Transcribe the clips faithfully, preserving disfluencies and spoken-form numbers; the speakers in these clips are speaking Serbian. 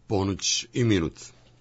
Ponoć i minut.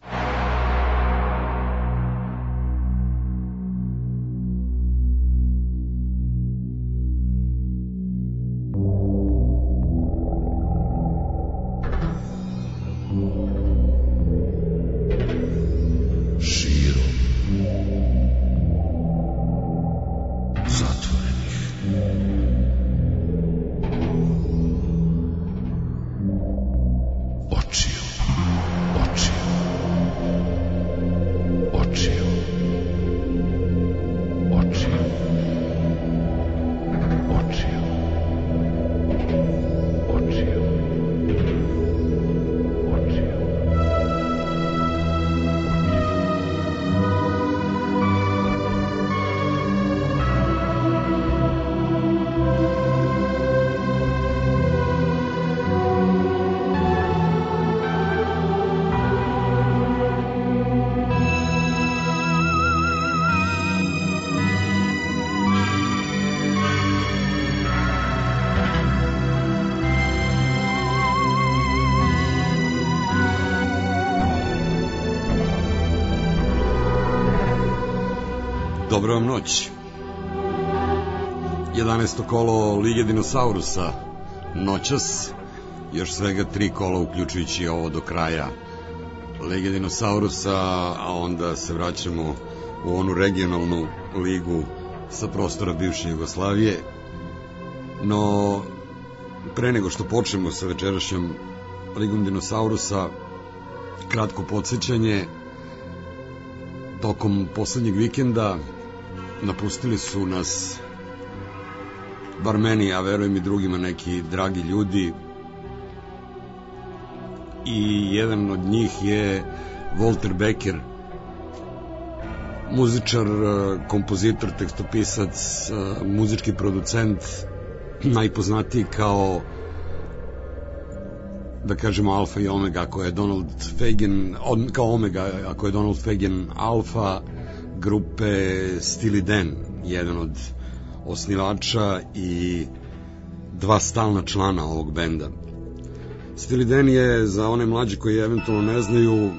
Dobro vam noć. jedanaesto kolo Lige dinosaurusa noćas, još svega tri kola uključujući ovo do kraja Lige dinosaurusa, a onda se vraćamo u onu regionalnu ligu sa prostora bivše Jugoslavije. No, pre nego što počnemo sa večerašnjom Ligom dinosaurusa, kratko podsjećanje. Tokom poslednjeg vikenda napustili su nas, bar meni, a verujem i drugima, neki dragi ljudi, i jedan od njih je Walter Becker, muzičar, kompozitor, tekstopisac, muzički producent, najpoznatiji kao, da kažemo, Alfa i Omega, ako je Donald Fagen, kao Omega, ako je Donald Fagen Alfa grupe Steely Dan, jedan od osnivača i dva stalna člana ovog benda. Steely Dan je, za one mlađe koji eventualno ne znaju,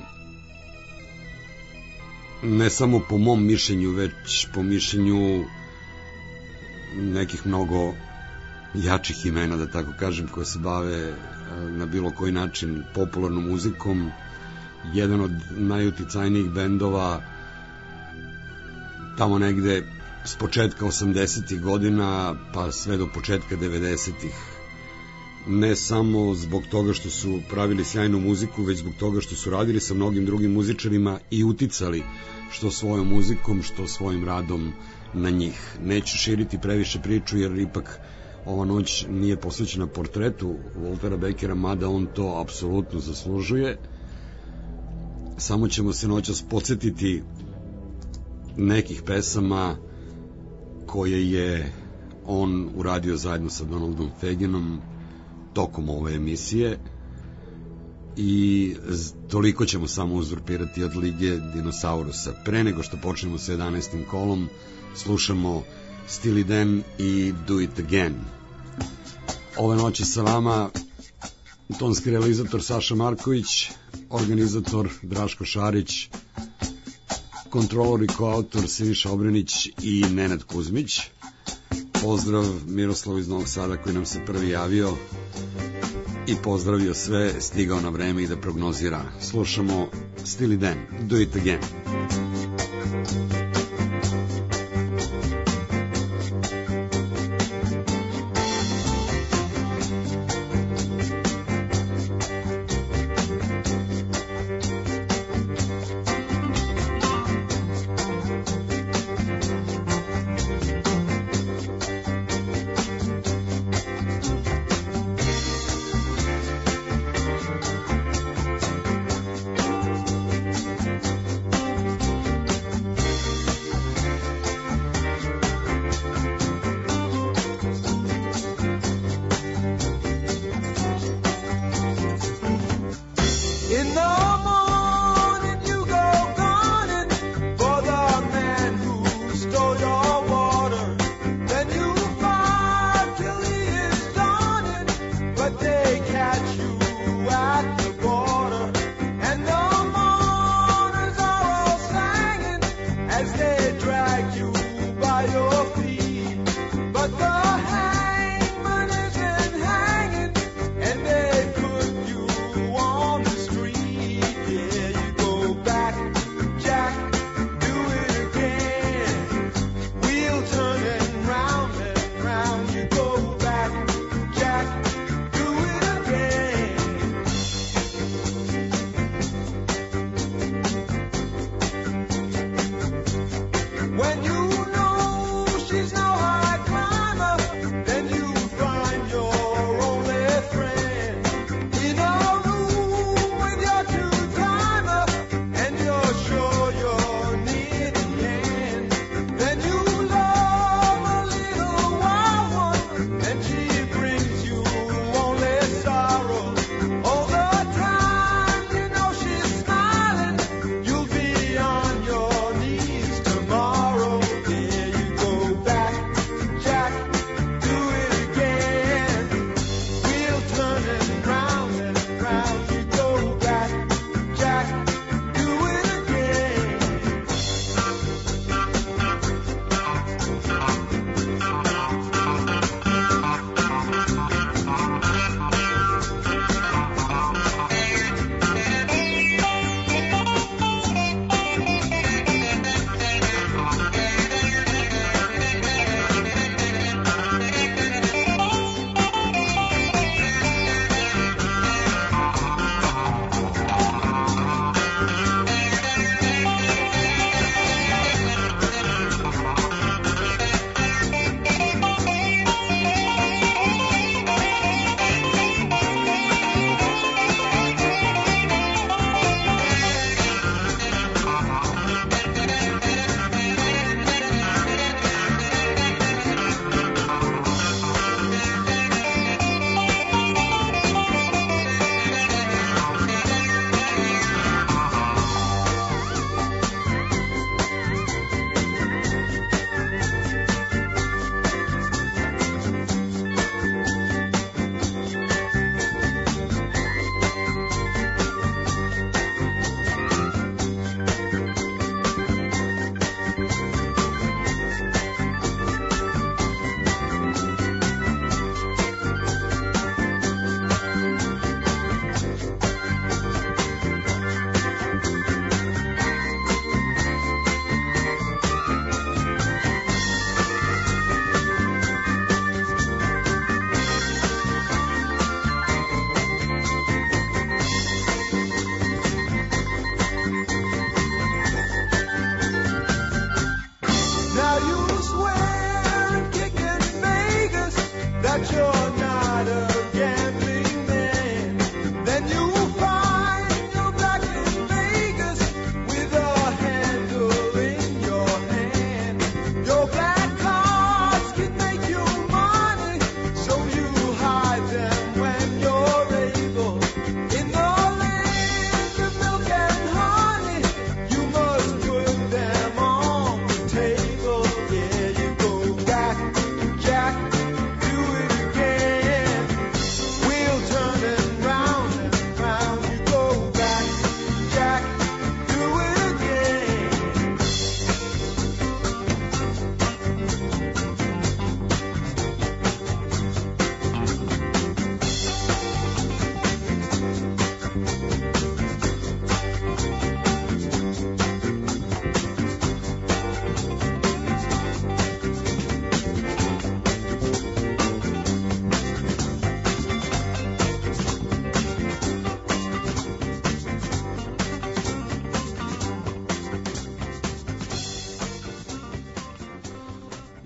ne samo po mom mišljenju, već po mišljenju nekih mnogo jačih imena, da tako kažem, koje se bave na bilo koji način popularnom muzikom, jedan od najuticajnijih bendova tamo negde s početka osamdesetih godina pa sve do početka devedesetih. Ne samo zbog toga što su pravili sjajnu muziku, već zbog toga što su radili sa mnogim drugim muzičarima i uticali što svojom muzikom, što svojim radom na njih. Neću širiti previše priču, jer ipak ova noć nije posvećena portretu Waltera Beckera, mada on to apsolutno zaslužuje. Samo ćemo se noćas podsjetiti nekih pesama koje je on uradio zajedno sa Donaldom Fagenom tokom ove emisije, i toliko ćemo samo uzurpirati od Lige dinosaurusa. Pre nego što počnemo sa jedanaestim kolom, slušamo Steely Dan i Do It Again. Ove noći sa vama tonski realizator Saša Marković, organizator Draško Šarić, kontrolor i koautor Siniša Obrenić i Nenad Kuzmić. Pozdrav Miroslav iz Novog Sada, koji nam se prvi javio i pozdravio sve, stigao na vreme i da prognozira. Slušamo Steely Dan, Do It Again.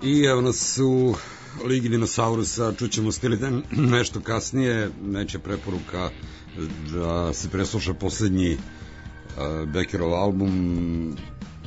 I evo nas u Ligi dinosaurusa, čućemo Stiliden nešto kasnije, neće preporuka da se presluša poslednji uh, Beckerov album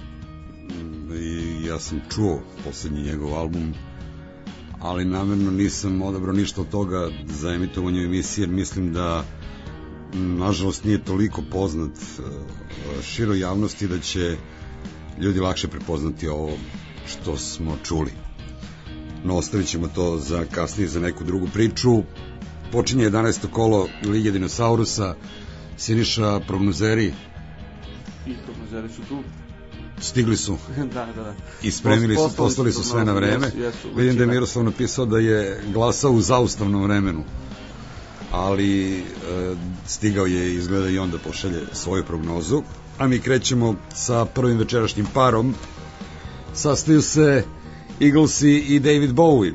i ja sam čuo poslednji njegov album, ali namerno nisam odabrao ništa od toga za emitovanje emisije, jer mislim da nažalost nije toliko poznat uh, široj javnosti da će ljudi lakše prepoznati ovo što smo čuli. No, ostavit ćemo to za kasnije, za neku drugu priču. Počinje jedanaesto kolo Lige dinosaurusa. Siniša, prognozeri? I prognozeri su tu. Stigli su. da, da, da. I spremili su, poslali su sve na vreme. Jesu, jesu, Vidim da je Miroslav napisao da je glasao u zaustavnom vremenu. Ali e, stigao je, izgleda i onda pošalje svoju prognozu. A mi krećemo sa prvim večerašnjim parom. Sastaju se Eaglesi i David Bowie.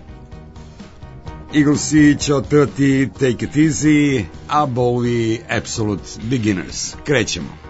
Eaglesi će otpevati Take It Easy, a Bowie Absolute Beginners. Krećemo.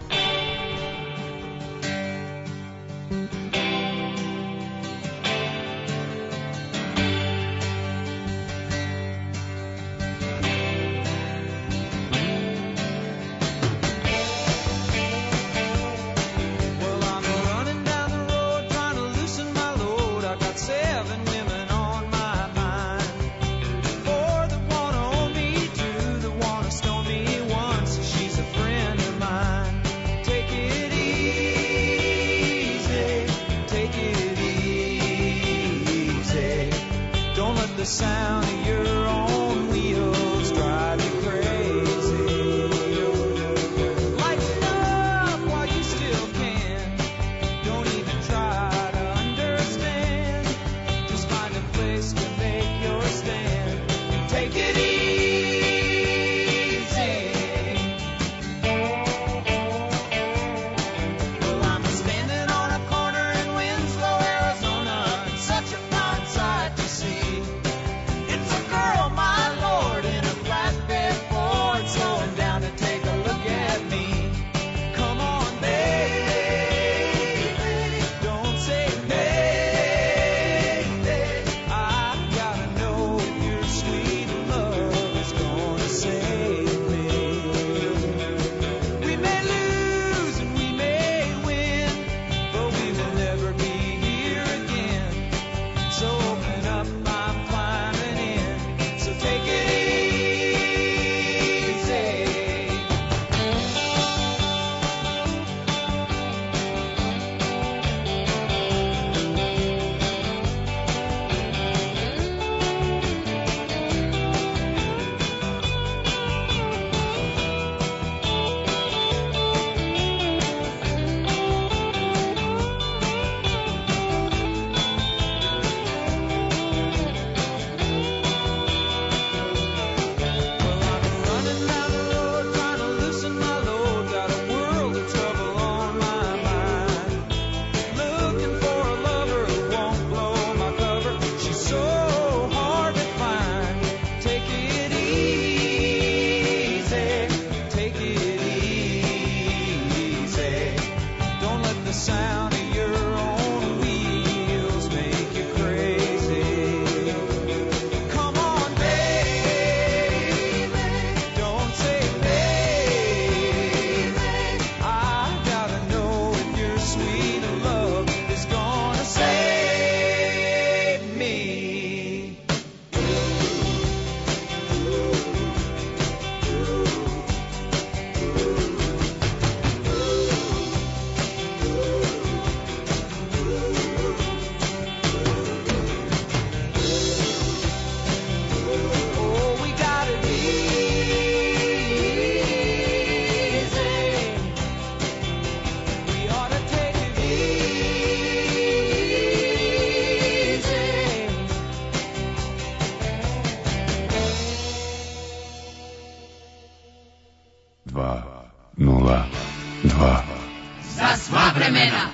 Za sva vremena.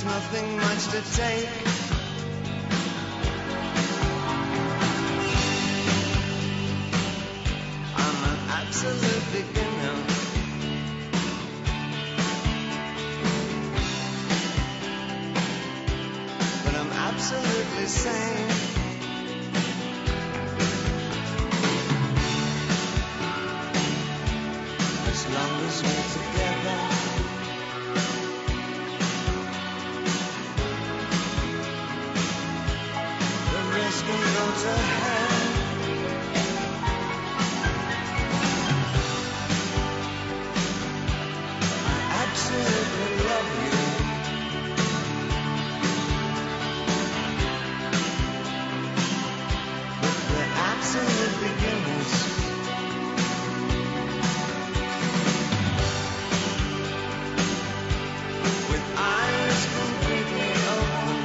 nothing much to take. I'm an absolute beginner. But I'm absolutely sane. As long as we're together. Can go to hell. I absolutely love you. But we're absolute beginners. With eyes completely open.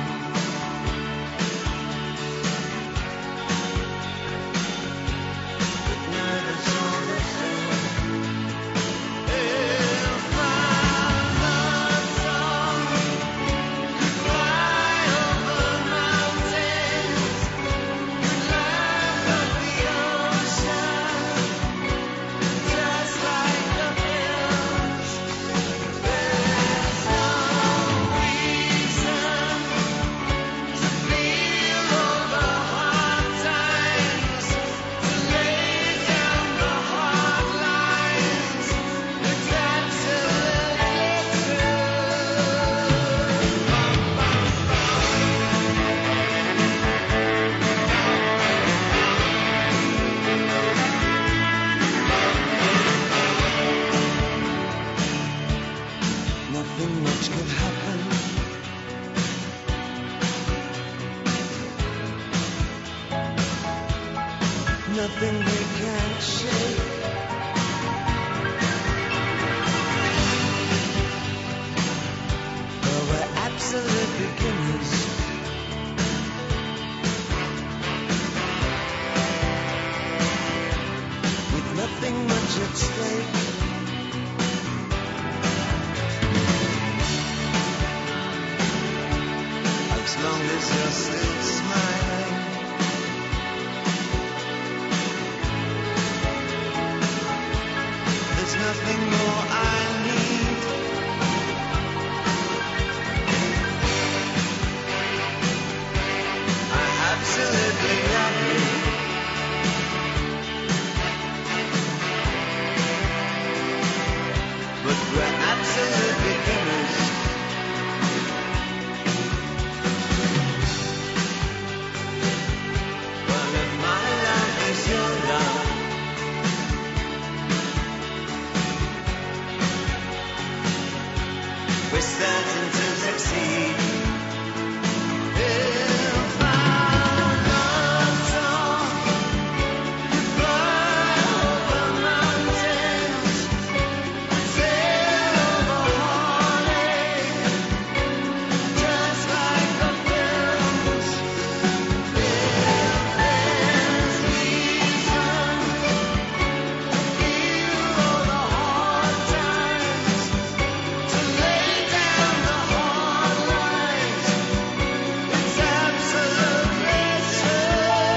Nothing we can't shake. Well, we're absolute beginners. With nothing much at stake. As long as you're still smiling. Nothing more I need. I absolutely love you. But we're absolute beginners. Well, if my love is your love. We're certain to succeed. If our love's on goodbye over mountains, sail over heartache, just like the films. If there's reason to feel all the hard times, to lay down the hard lines, it's absolutely true.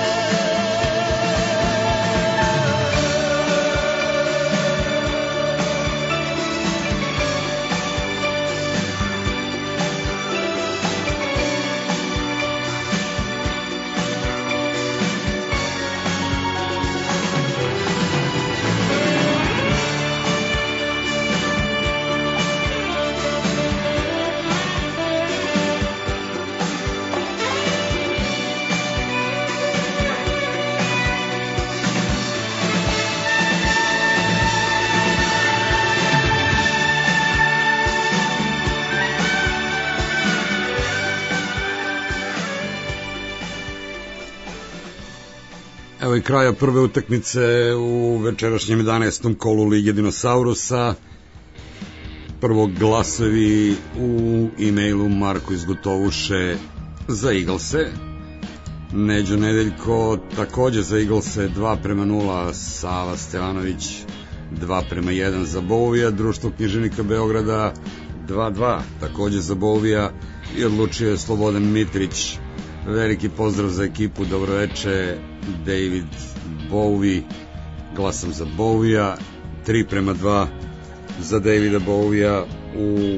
Evo i kraja prve utakmice u večerašnjem jedanaestom kolu Lige Dinosaurusa. Prvo glasovi u e-mailu Marko iz Gotovuše za Eaglese. Neđo Nedeljko takođe za Eaglese dva prema nula, Sava Stevanović dva prema jedan za Bovija, Društvo književnika Beograda dva dva, takođe za Bowija, i odlučio je Slobodan Mitrić. Veliki pozdrav za ekipu, dobroveče, David Bowie, glasam za Bowija, tri prema dva za Davida Bowija u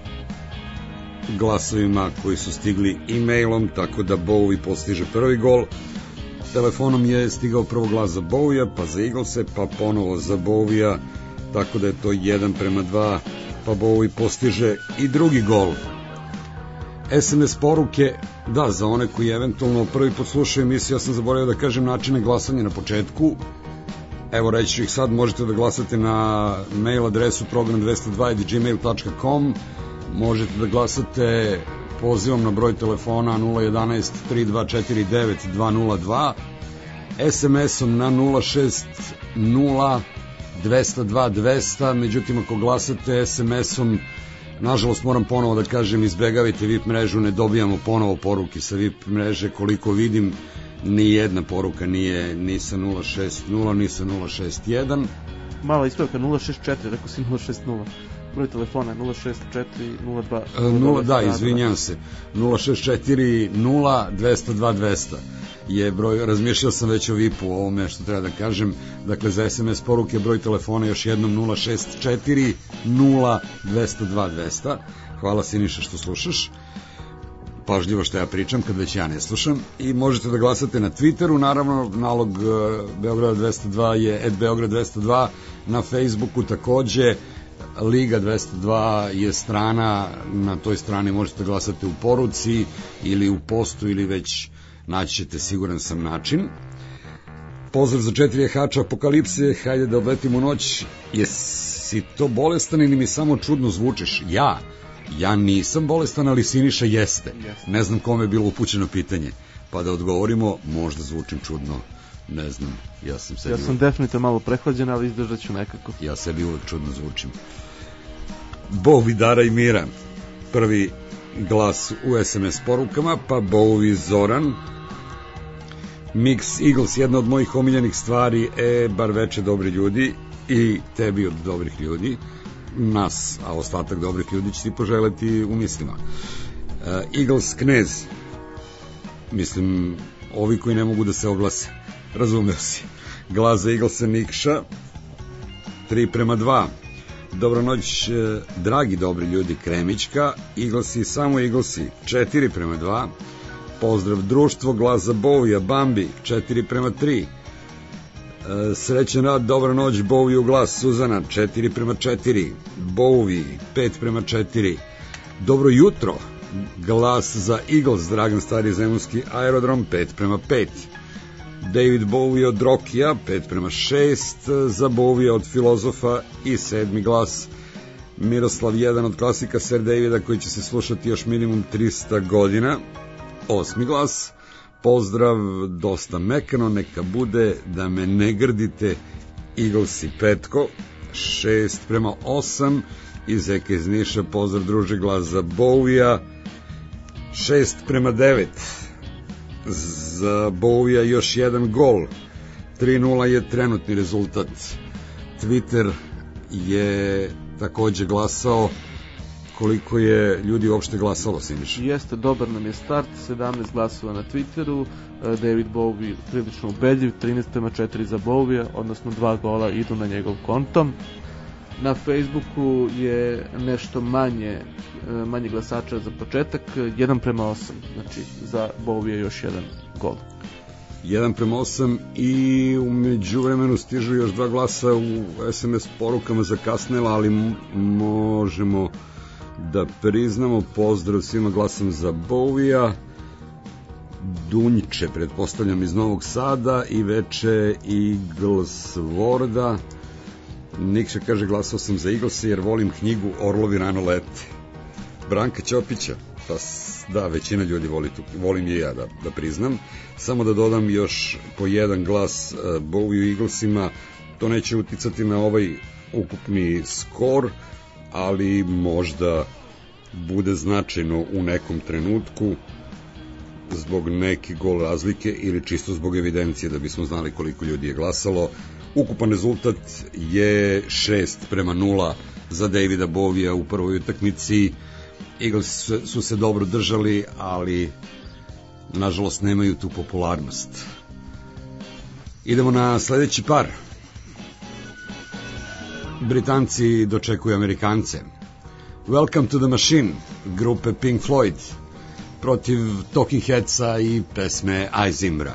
glasovima koji su stigli e-mailom, tako da Bowie postiže prvi gol. Telefonom je stigao prvo glas za Bowija, pa za Eaglese, pa ponovo za Bowija, tako da je to jedan prema dva, pa Bowie postiže i drugi gol. es em es poruke, da, za one koji eventualno prvi put slušaju emisiju, ja sam zaboravio da kažem načine glasanja na početku. Evo, reći ću ih sad, možete da glasate na mail adresu program dvesta dva at gmail dot com, možete da glasate pozivom na broj telefona nula jedanaest tri dva četiri devet dva nula dva, es em esom na nula šest nula dvesta dva dvesta, međutim ako glasate es em esom, nažalost moram ponovo da kažem, izbegavajte V I P mrežu, ne dobijamo ponovo poruke sa V I P mreže, koliko vidim ni jedna poruka nije ni sa nula šest nula ni sa nula šest jedan. Mala ispravka, nula šest četiri, rekao si nula šest nula. Broj telefona je nula šest četiri nula dva. nula, da, izvinjam se, nula šest četiri nula dvesta dva dvesta je broj, razmišljao sam već o V I P-u, o ovome što treba da kažem. Dakle, za es em es poruke broj telefona još jednom nula šest četiri nula dvesta dva dvesta. Hvala, Siniša, što slušaš pažljivo što ja pričam kad već ja ne slušam. I možete da glasate na Twitteru, naravno nalog Beograd dvesta dva je at Beograd dvesta dva, na Facebooku takođe Liga dvesta dva je strana, na toj strani možete glasati u poruci ili u postu ili već naći ćete, siguran sam, način. Pozdrav za četiri jehača Apokalipse, hajde da odletimo noć. Jesi to bolestan ili mi samo čudno zvučiš? Ja, ja nisam bolestan, ali Siniša jeste. Ne znam kome je bilo upućeno pitanje, pa da odgovorimo, možda zvučim čudno, ne znam. Ja sam, sebi ja sam definitivno malo prehlađen, ali izdržat ću nekako. Ja sebi uvek čudno zvučim. Bowie, Dara i Mira, prvi glas u es em es porukama, pa Bowie, Zoran. Mix Eagles, jedna od mojih omiljenih stvari, e, bar veče dobri ljudi, i tebi od dobrih ljudi, nas, a ostatak dobrih ljudi će ti poželeti u mislima. uh, Eagles Knez, mislim, ovi koji ne mogu da se oglase, razumeo si. Glas za Eaglesa Nikša, tri prema dva. Dobro noć, dragi dobri ljudi, Kremićka, Eaglesi, samo Eaglesi, četiri prema dva. Pozdrav društvo, glas za Bowija, Bambi, četiri prema tri. Srećan rad, dobra noć, Bowie u glas, Suzana, četiri prema četiri. Bowie, pet prema četiri. Dobro jutro, glas za Eagles, Dragan Stari Zemunski aerodrom, pet prema pet. David Bowie od Rokija, pet prema šest, za Bowie od Filozofa i sedmi glas. Miroslav, jedan od klasika Sir Davida koji će se slušati još minimum trista godina, osmi glas. Pozdrav, dosta mekano, neka bude, da me ne grdite, Eagles i Petko, šest prema osam. I Zeka iz Niša, pozdrav druže, glas za Bowija, šest prema devet. Za Bowija još jedan gol, tri nula je trenutni rezultat. Twitter je takođe glasao. Koliko je ljudi uopšte glasalo, Siniša? Jeste, dobar nam je start, sedamnaest glasova na Twitteru, David Bowie prilično ubedljiv, trinaest prema četiri za Bowija, odnosno dva gola idu na njegov kontom. Na Facebooku je nešto manje, manje glasača za početak, jedan prema osam, znači za Bowija još jedan gol. jedan prema osam i u međuvremenu stižu još dva glasa u es em es porukama zakasnela, ali možemo da priznamo. Pozdrav svima, glasam za Bowija. Dunjče, pretpostavljam, iz Novog Sada, i veče Eagles Vorda. Nikša kaže, glasao sam za Eaglesa jer volim knjigu Orlovi rano lete. Branka Ćopića, pa da, većina ljudi voli tu, volim je ja, da, da priznam. Samo da dodam još po jedan glas uh, Bowie u Eaglesima, to neće uticati na ovaj ukupni skor, ali možda bude značajno u nekom trenutku zbog neke gol razlike ili čisto zbog evidencije, da bismo znali koliko ljudi je glasalo. Ukupan rezultat je šest prema nula za Davida Bovija u prvoj utakmici. Eagles su, su se dobro držali, ali nažalost nemaju tu popularnost. Idemo na sledeći par. Britanci dočekuju Amerikance. Welcome to the Machine, grupe Pink Floyd, protiv Talking Headsa i pesme Aizimbra.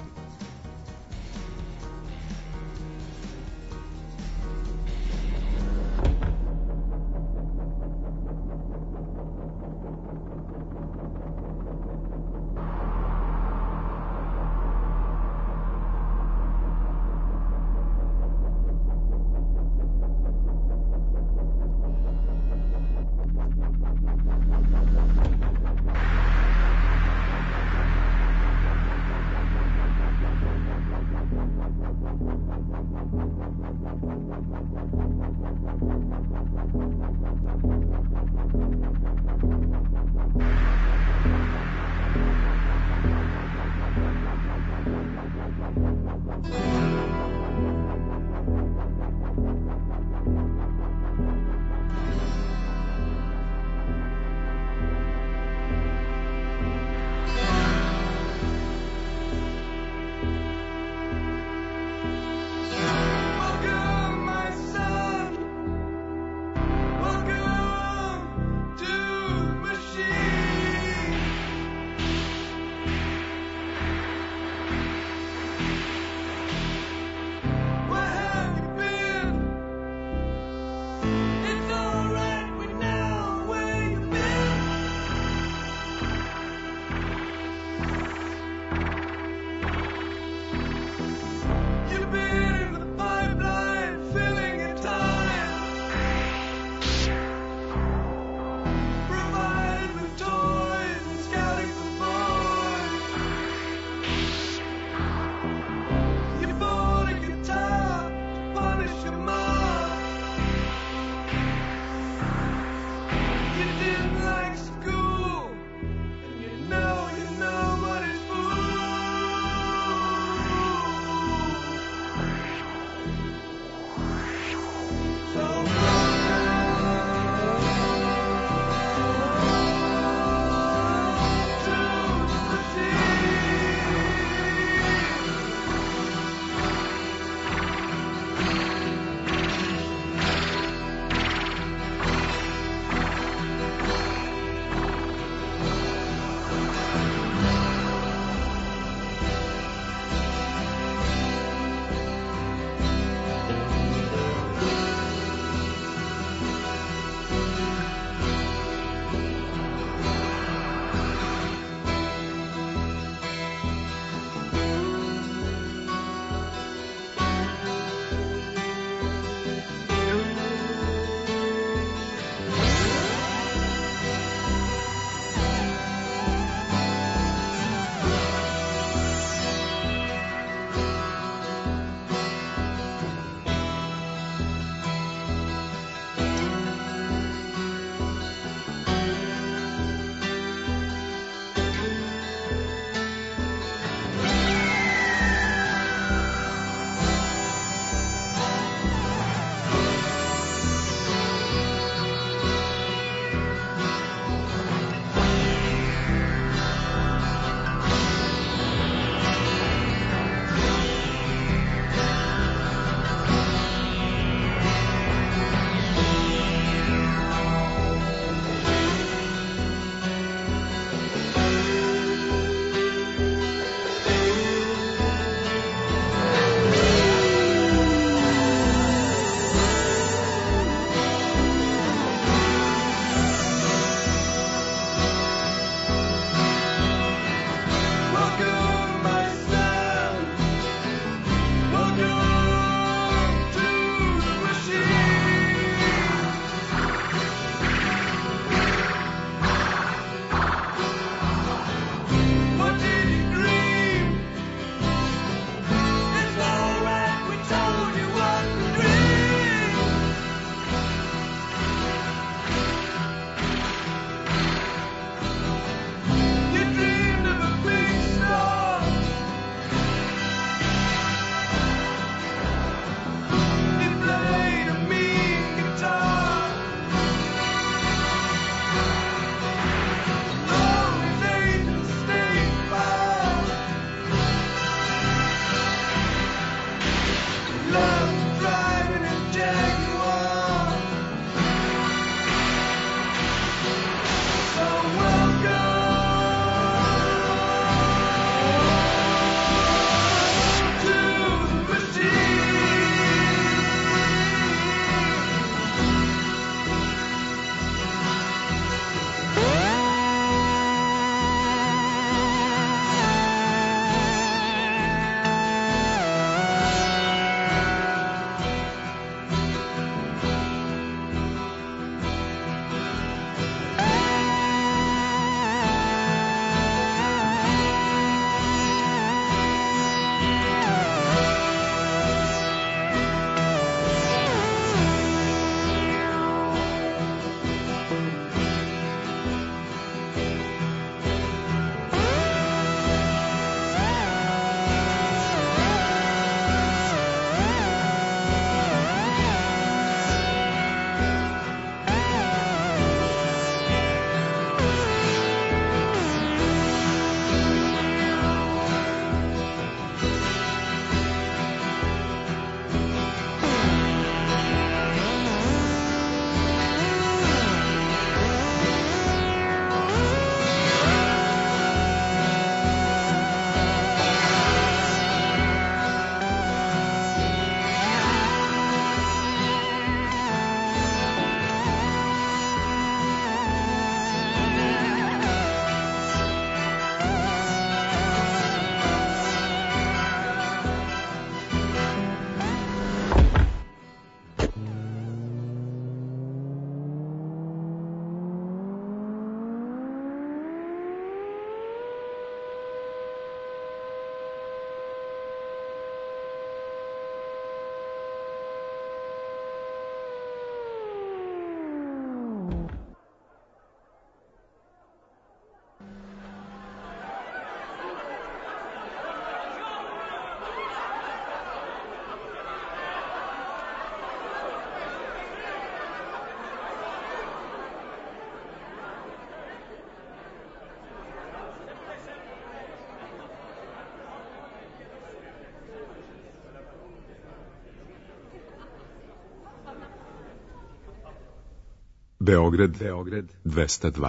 Beograd, Beograd dvesta dva.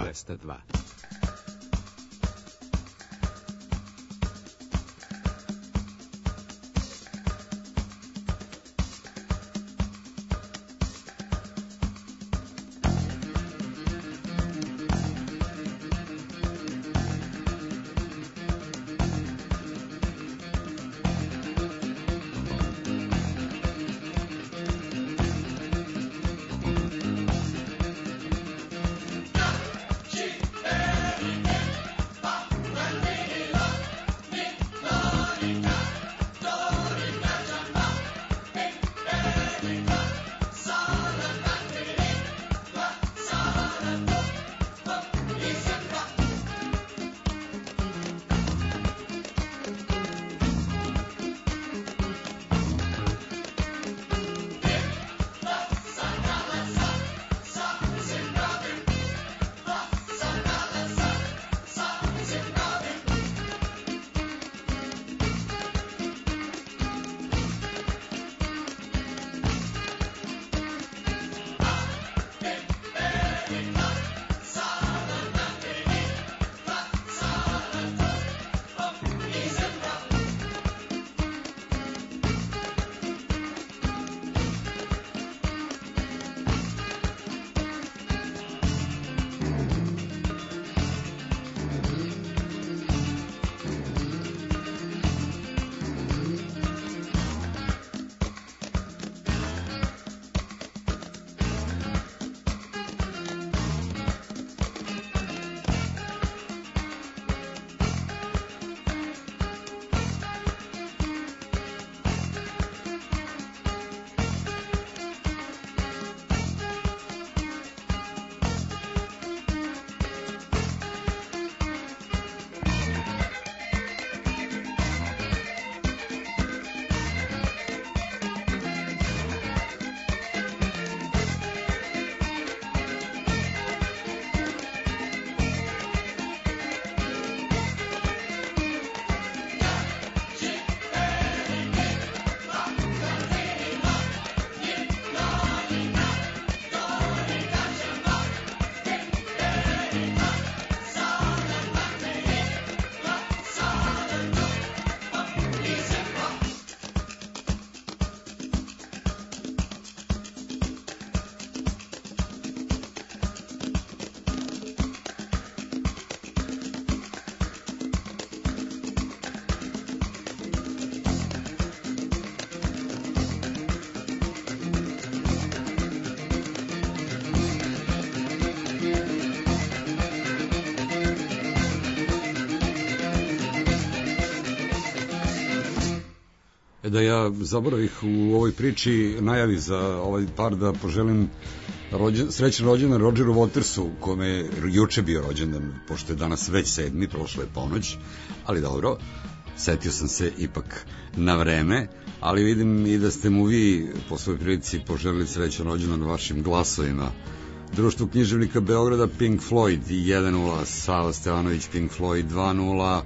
Da ja zaboravih u ovoj priči najavi za ovaj par da poželim rođen, srećan rođendan Rodgeru Watersu, kome je juče bio rođendan, pošto je danas već sedmi, prošla je ponoć, ali dobro, setio sam se ipak na vreme, ali vidim i da ste mu vi po svojoj prilici poželili srećan rođendan vašim glasovima. Društvo književnika Beograda Pink Floyd jedan nula, Sava Stevanović Pink Floyd dva nula,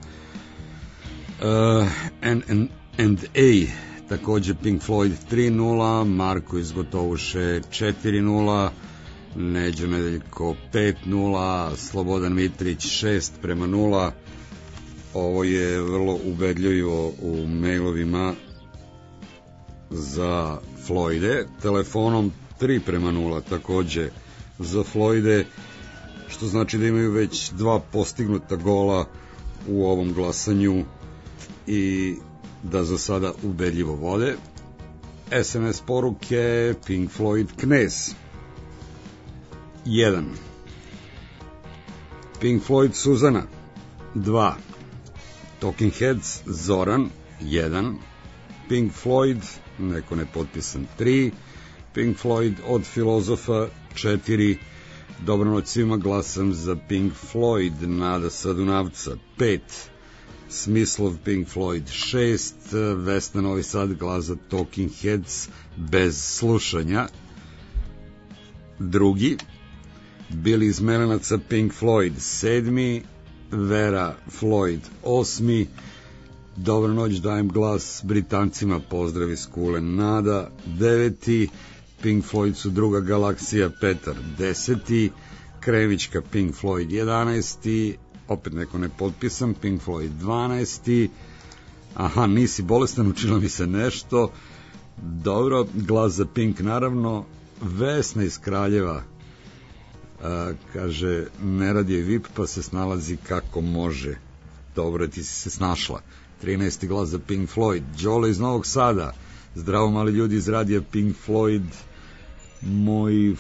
uh, and, and and A, takođe Pink Floyd tri nula, Marko iz Gotovuše četiri nula, Neđo Nedeljko pet nula, Slobodan Mitrić šest prema nula. Ovo je vrlo ubedljivo u mailovima za Floyde, telefonom tri prema nula takođe za Floyde, što znači da imaju već dva postignuta gola u ovom glasanju i da za sada ubedljivo vode. S M S poruke Pink Floyd Knez jedan, Pink Floyd Suzana dva, Talking Heads Zoran jedan, Pink Floyd neko nepotpisan tri, Pink Floyd od Filozofa četiri, Dobro noć svima, glasam za Pink Floyd. Nada Sadunavca pet, Smislov Pink Floyd šest, Vesna Novi Sad glas za Talking Heads bez slušanja. Drugi Bili iz Melenaca Pink Floyd sedmi, Vera Floyd osmi. Dobro noć, dajem glas Britancima, pozdrav iz Kule. Nada deveti, Pink Floyd su druga galaksija, Petar deseti, Krevićka Pink Floyd jedanaesti, opet neko nepotpisan, Pink Floyd dvanaesti. Aha, nisi bolestan, učilo mi se nešto. Dobro, glas za Pink naravno. Vesna iz Kraljeva a, kaže, ne radi je V I P pa se snalazi kako može. Dobro, ti si se snašla. trinaesti glas za Pink Floyd. Đole iz Novog Sada, zdravo mali ljudi iz radija Pink Floyd, moj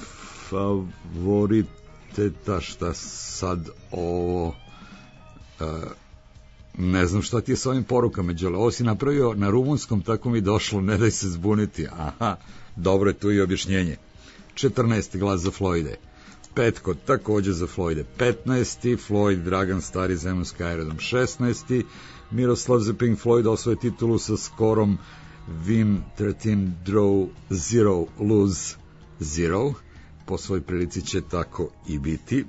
favoriteta. Šta sad ovo, uh, ne znam šta ti je s ovim porukama, Đole. Ovo si napravio na rumunskom, tako mi došlo, ne daj se zbuniti. Aha, dobro je tu i objašnjenje. četrnaesti glas za Floyde. Petko takođe za Floyde. petnaesti Floyd, Dragan Stari, Zemunski aerodrom. šesnaesti Miroslav za Pink Floyd osvoje titulu sa skorom win thirteen, draw zero, lose zero. Po svoj prilici će tako i biti.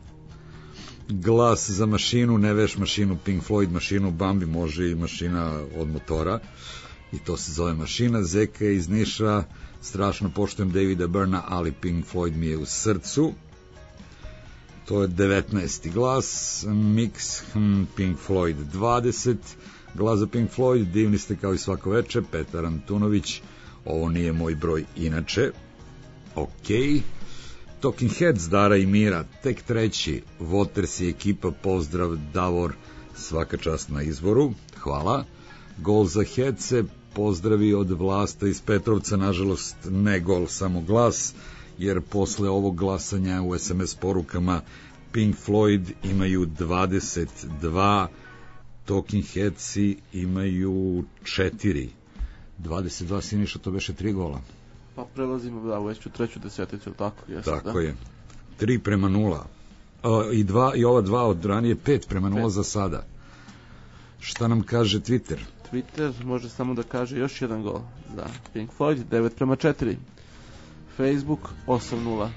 Glas za mašinu, ne veš mašinu Pink Floyd, mašinu Bambi, može i mašina od motora, i to se zove mašina. Zeka iz Niša, strašno poštujem Davida Byrna, ali Pink Floyd mi je u srcu. To je devetnaesti glas. Mix, hm, Pink Floyd dvadeset, glas za Pink Floyd, divni ste kao i svako veče, Petar Antunović, ovo nije moj broj inače. Ok. Talking Heads, Dara i Mira, tek treći, Waters i ekipa, pozdrav Davor, svaka čast na izboru, hvala. Gol za Headse, pozdravi od Vlasta iz Petrovca, nažalost ne gol, samo glas, jer posle ovog glasanja u es em es porukama Pink Floyd imaju dvadeset dva, Talking Headsi imaju četiri. dvadeset dva, Siniša, to beše tri gola. Pa prelazimo, da, u već u treću deseticu, tako jeste, tako da? je. tri prema nula. A, i, dva, I ova dva od ranije, pet prema nula za sada. Šta nam kaže Twitter? Twitter može samo da kaže još jedan gol za Pink Floyd, devet prema četiri. Facebook osam nula.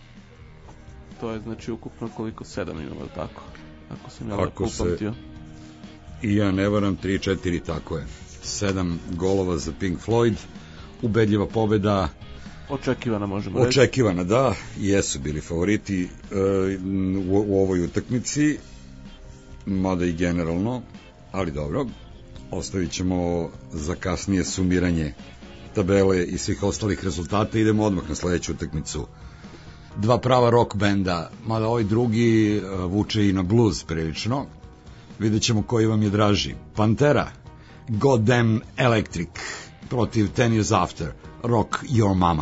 To je znači ukupno koliko, sedam imamo, tako? Ako sam ja lepo upamtio. I ja ne varam, tri četiri, tako je. sedam golova za Pink Floyd. Ubedljiva pobeda. Očekivana, možemo reći. Očekivana, da. Jesu bili favoriti e, u, u ovoj utakmici, mada i generalno, ali dobro. Ostavit ćemo za kasnije sumiranje tabele i svih ostalih rezultata. Idemo odmah na sledeću utakmicu. Dva prava rock benda, mada ovaj drugi uh, vuče i na blues prilično. Vidjet ćemo koji vam je draži. Pantera, Goddamn Electric, protiv Ten Years After, Rock Your Mama.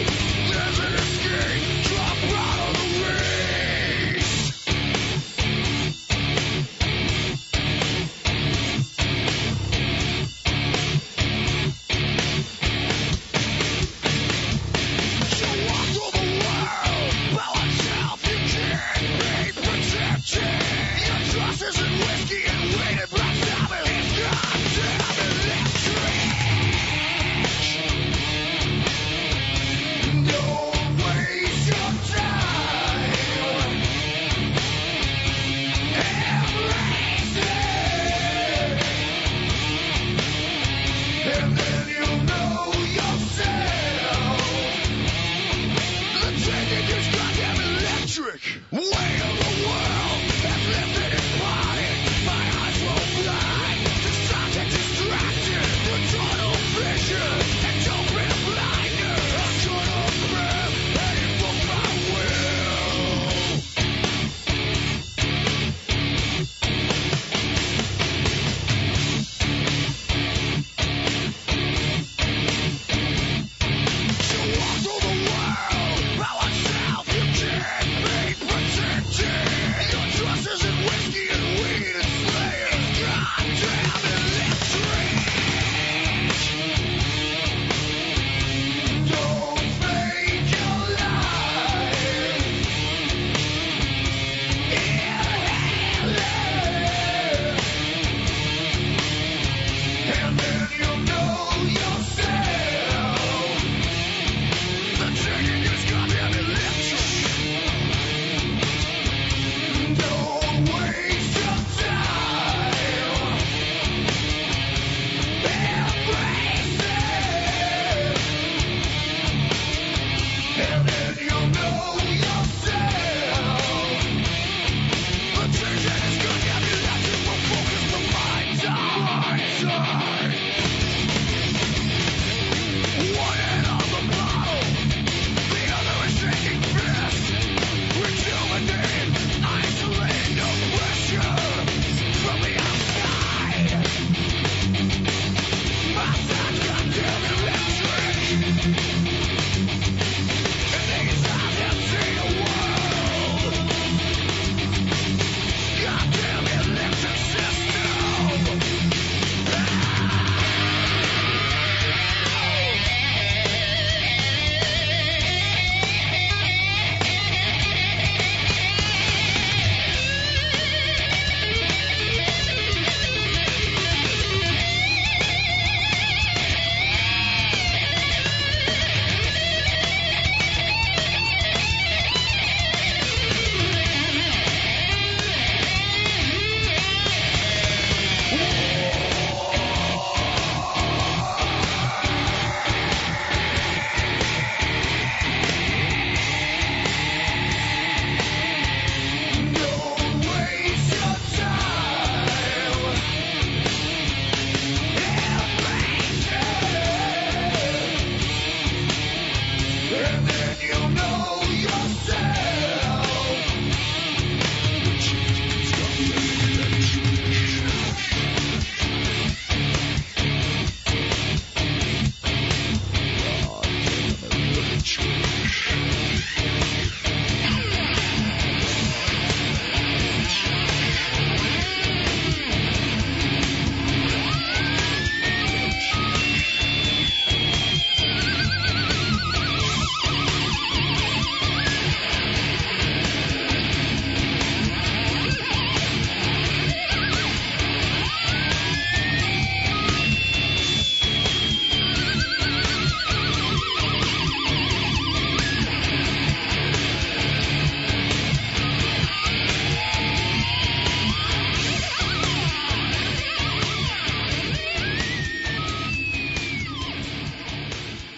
Living a scheme, drop out of the ring.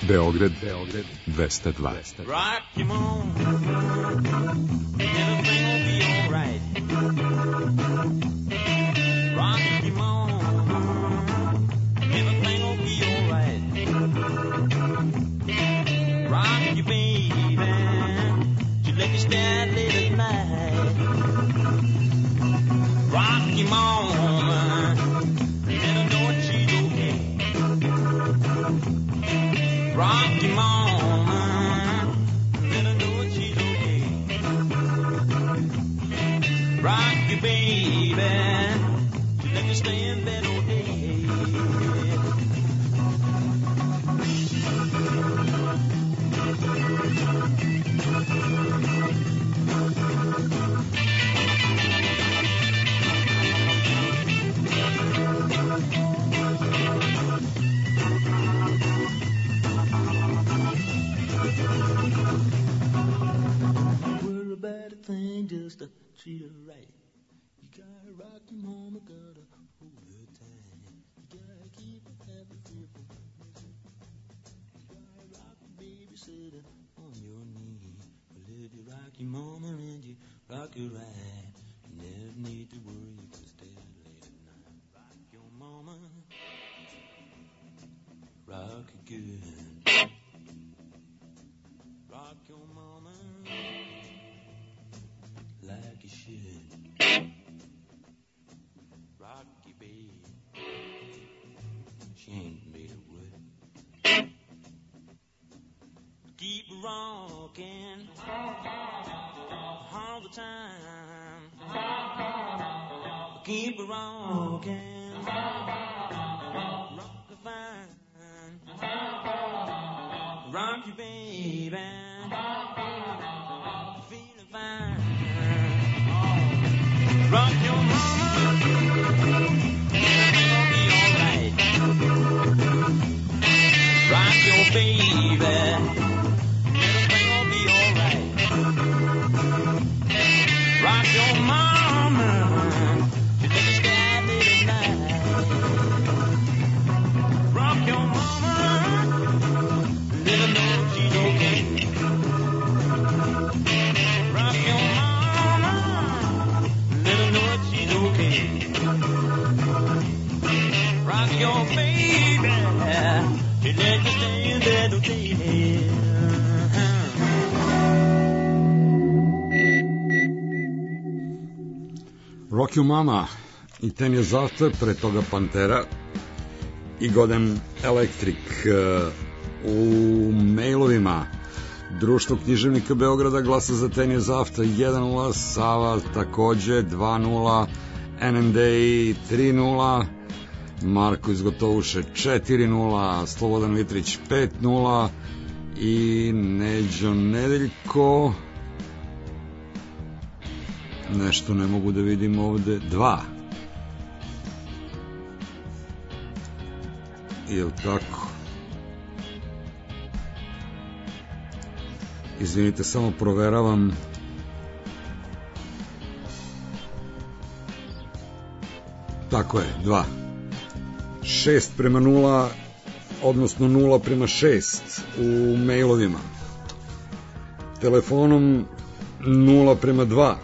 Beograd, Beograd dvesta dva. Rock your moan, everything will be alright. Rock your moan, everything will be alright. Rock your baby, you let me stand late at night. Rock your mama, let her know she's okay. Rock your mama, let her know she's okay. Rock your baby, she let me stay in bed all day. Thing just to treat her right. You gotta rock your mama, gotta hold her tight. You gotta keep her happy, fearful. You gotta rock the babysitter on your knee. But if you rock your mama and you rock her right, you never need to worry, you can stay out late at night. Rock your mama, rock her good. Rock your mama like you should. Rock your baby, she ain't made of wood. Keep rockin' all the time. Keep rockin', rock her fine. Rock your baby, feelin' fine. Rock your mama, everything gon' be alright. Rock your baby, everything gon' be alright. Rock your mama, she let me stay late at night. Rock your mama, let her know she's okay. Rock your mama, let her know she's okay. Rock your baby, she let you stay in bed all day. Rock You Mama i Ten Years After, pre toga Pantera i Golden Electric. U mailovima Društvo književnika Beograda glasa za Ten Years After jedan nula, Sava takođe dva nula, N N D tri nula, Marko iz Gotovuše četiri nula, Slobodan Mitrić pet nula i Neđo Nedeljko, nešto ne mogu da vidim ovde, dva. Jel tako? Izvinite, samo proveravam. Tako je, dva. Šest prema nula, odnosno nula prema šest u mailovima. Telefonom nula prema dva.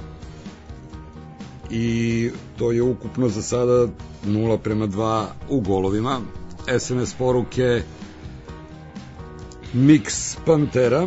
I to je ukupno za sada nula prema dva u golovima. S M S poruke Mix Pantera,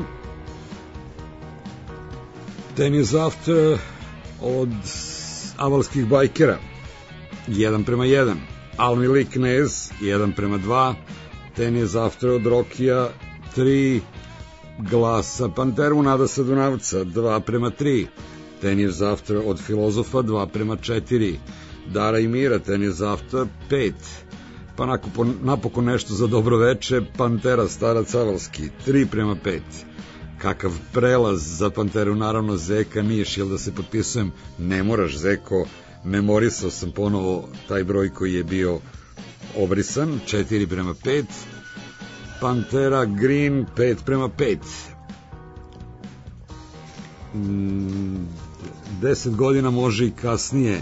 Ten Years After od avalskih bajkera jedan prema jedan, Almili Knez jedan prema dva, Ten Years After od Rokija tri, glasa Panteru Nadasa Dunavca dva prema tri, Ten Years After od Filozofa dva prema četiri, Dara i Mira Ten Years After pet, pa napokon, napokon nešto za dobro veče, Pantera Starac Avalski tri prema pet. Kakav prelaz za Panteru, naravno Zeka Niš, jel da se potpisujem? Ne moraš, Zeko, memorisao sam ponovo taj broj koji je bio obrisan, četiri prema pet, Pantera Green pet prema pet. deset godina može i kasnije,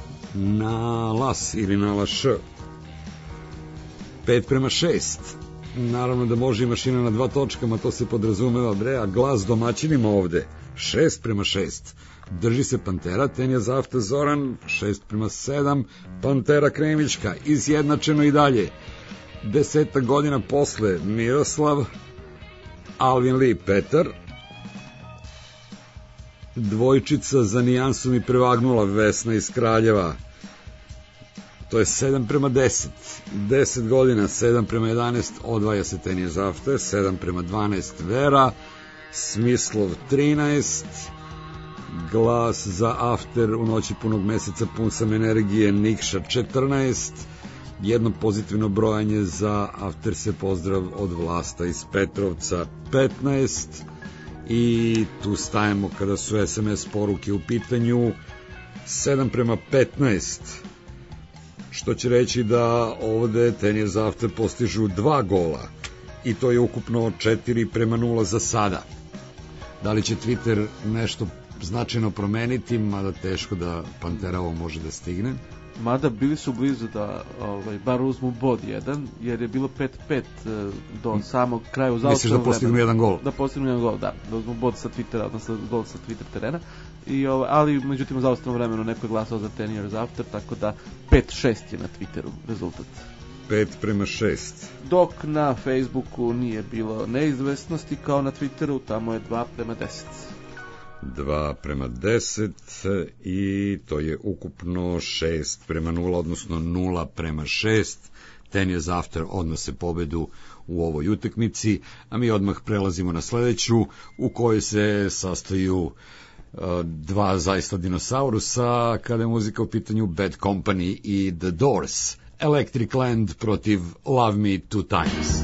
na las ili na laš, pet prema šest, Naravno da može i mašina na dva točkama, to se podrazumeva, bre, a glas domaćinima ovde, šest prema šest. Drži se Pantera, Tenja Zafta Zoran, šest prema sedam, Pantera Kremićka, izjednačeno i dalje. Deseta godina posle Miroslav, Alvin Lee Petar, dvojčica za nijansu mi prevagnula Vesna iz Kraljeva, to je sedam prema deset. deset godina, sedam prema jedanaest, odvaja se Tenja Zafte, sedam prema dvanaest Vera, Smislov trinaest, glas za After u noći punog meseca, pun sam energije, Nikša četrnaest, jedno pozitivno brojanje za After se pozdrav od Vlasta iz Petrovca petnaest, i tu stajemo kada su es em es poruke u pitanju, sedam prema petnaest, što će reći da ovde Tenja Zafte postižu dva gola i to je ukupno četiri prema nula za sada. Da li će Twitter nešto značajno promeniti, mada teško da Pantera ovo može da stigne? Mada bili su blizu da ovaj, bar uzmu bod jedan, jer je bilo pet pet do samog kraja u završenom vremenu. Misliš da postignu jedan gol? Da postignu jedan gol, da. Da uzmu bod sa Twittera, odnosno gol sa Twitter terena. I, ovaj, ali međutim u završenom vremenu neko je glasao za ten years after, tako da pet šest je na Twitteru rezultat. pet prema šest. Dok na Facebooku nije bilo neizvesnosti kao na Twitteru, tamo je dva prema deset. dva prema deset i to je ukupno šest prema nula, odnosno nula prema šest. Ten Years After odnose pobedu u ovoj utakmici, a mi odmah prelazimo na sledeću, u kojoj se sastoju uh, dva zaista dinosaurusa, kada je muzika u pitanju Bad Company i The Doors. Electric Land protiv Love Me Two Times.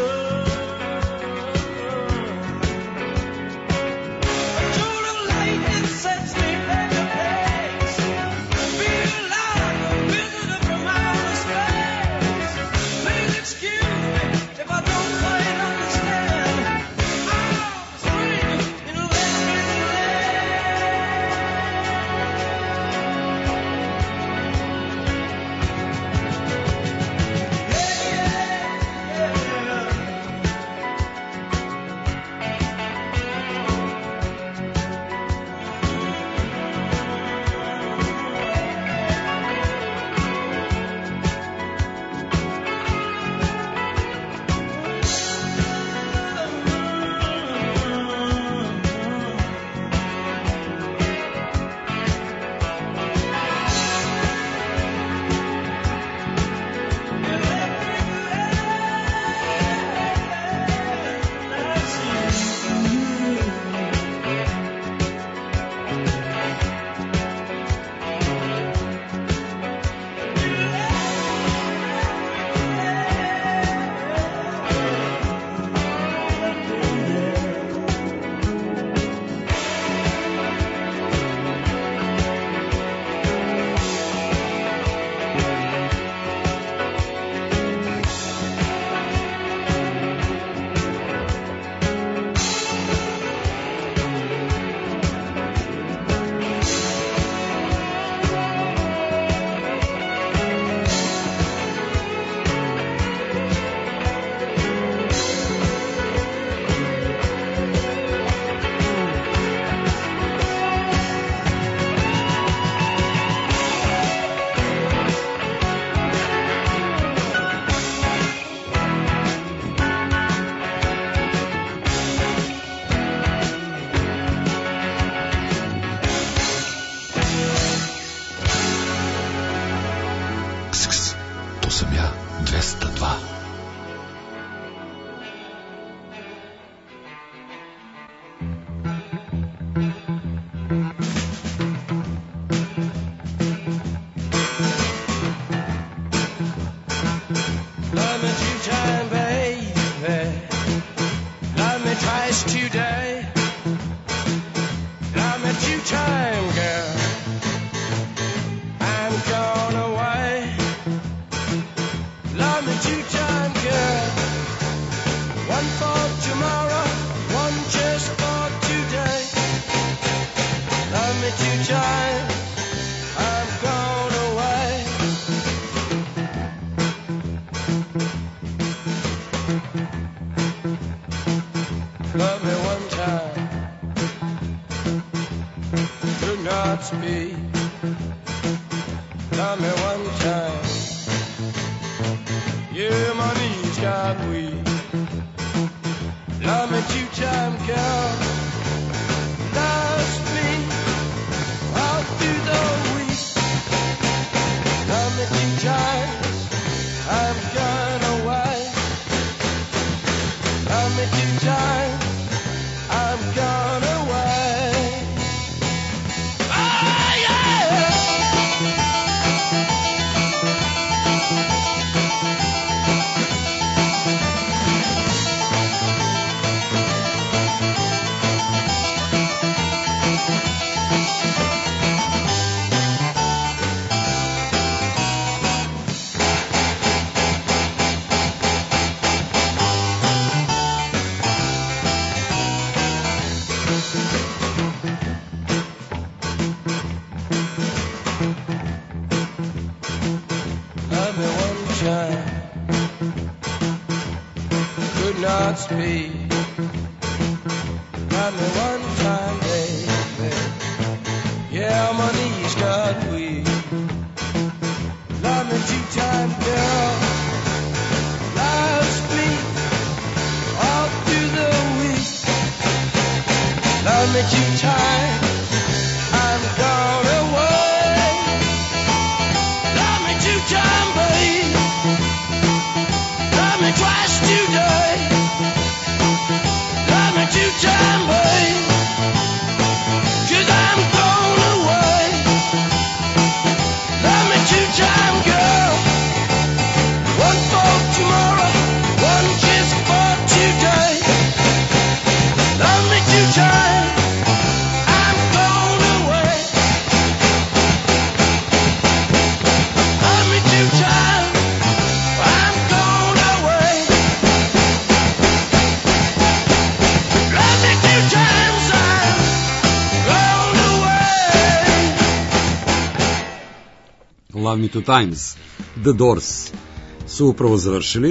One for tomorrow, one just for Love Me Two Times, The Doors su upravo završili.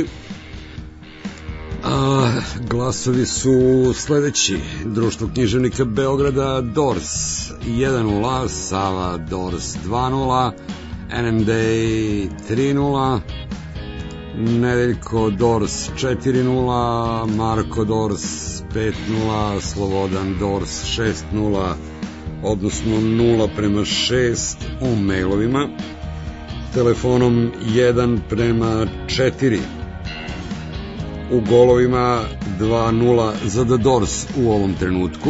A, glasovi su sledeći: Društvo književnika Beograda Doors jedan nula, Sava Doors dva nula, N M D tri nula, Nedeljko Doors četiri nula, Marko Doors pet nula, Slobodan Doors šest nula, odnosno nula prema šest u mailovima, telefonom jedan prema četiri, u golovima dva nula za The Doors u ovom trenutku.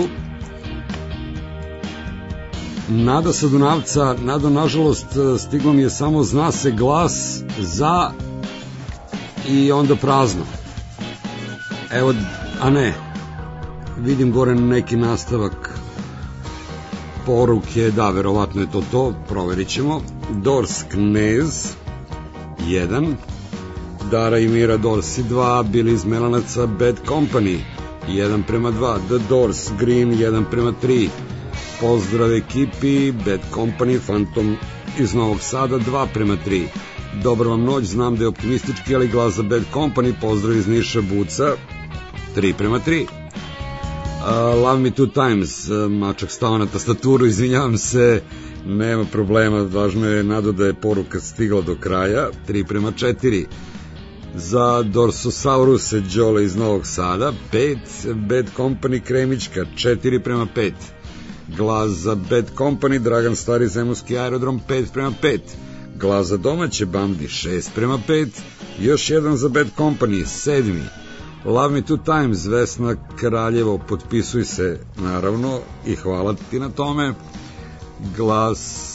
Nada sa Dunavca: Nado, nažalost, stiglo mi je samo zna se glas za i onda prazno. Evo, a ne, vidim gore neki nastavak poruke, da, verovatno je to to, proverit ćemo. Doors Knez jedan, Dara i Mira Dorsi dva, Bili iz Melanaca Bad Company jedan prema dva, The Doors Green jedan prema tri, pozdrav ekipi Bad Company, Phantom iz Novog Sada dva prema tri, dobra vam noć, znam da je optimistički, ali glas za Bad Company, pozdrav iz Niša Buca tri prema tri. Uh, Love Me Two Times, uh, mačak stao na tastaturu, izvinjavam se, nema problema, važno je, Nado, da je poruka stigla do kraja, tri prema četiri. Za Dorsosauruse Đole iz Novog Sada pet, Bad Company Kremićka četiri prema pet, glas za Bad Company Dragan Stari Zemunski aerodrom pet prema pet, glas za domaće bandi šest prema pet, još jedan za Bad Company sedmi. Love Me Two Times Vesna Kraljevo, potpisuj se naravno i hvala ti na tome, glas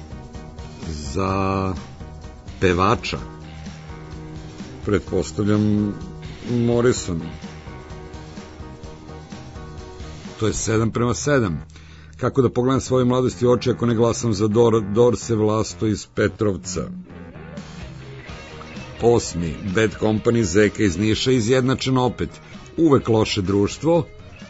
za pevača, pretpostavljam Morrison, to je sedam prema sedam. Kako da pogledam svoje mladosti u oči ako ne glasam za Dor, Dorse Vlasto iz Petrovca. Osmi, Bad Company Zeka iz Niša, izjednačeno opet, uvek loše društvo.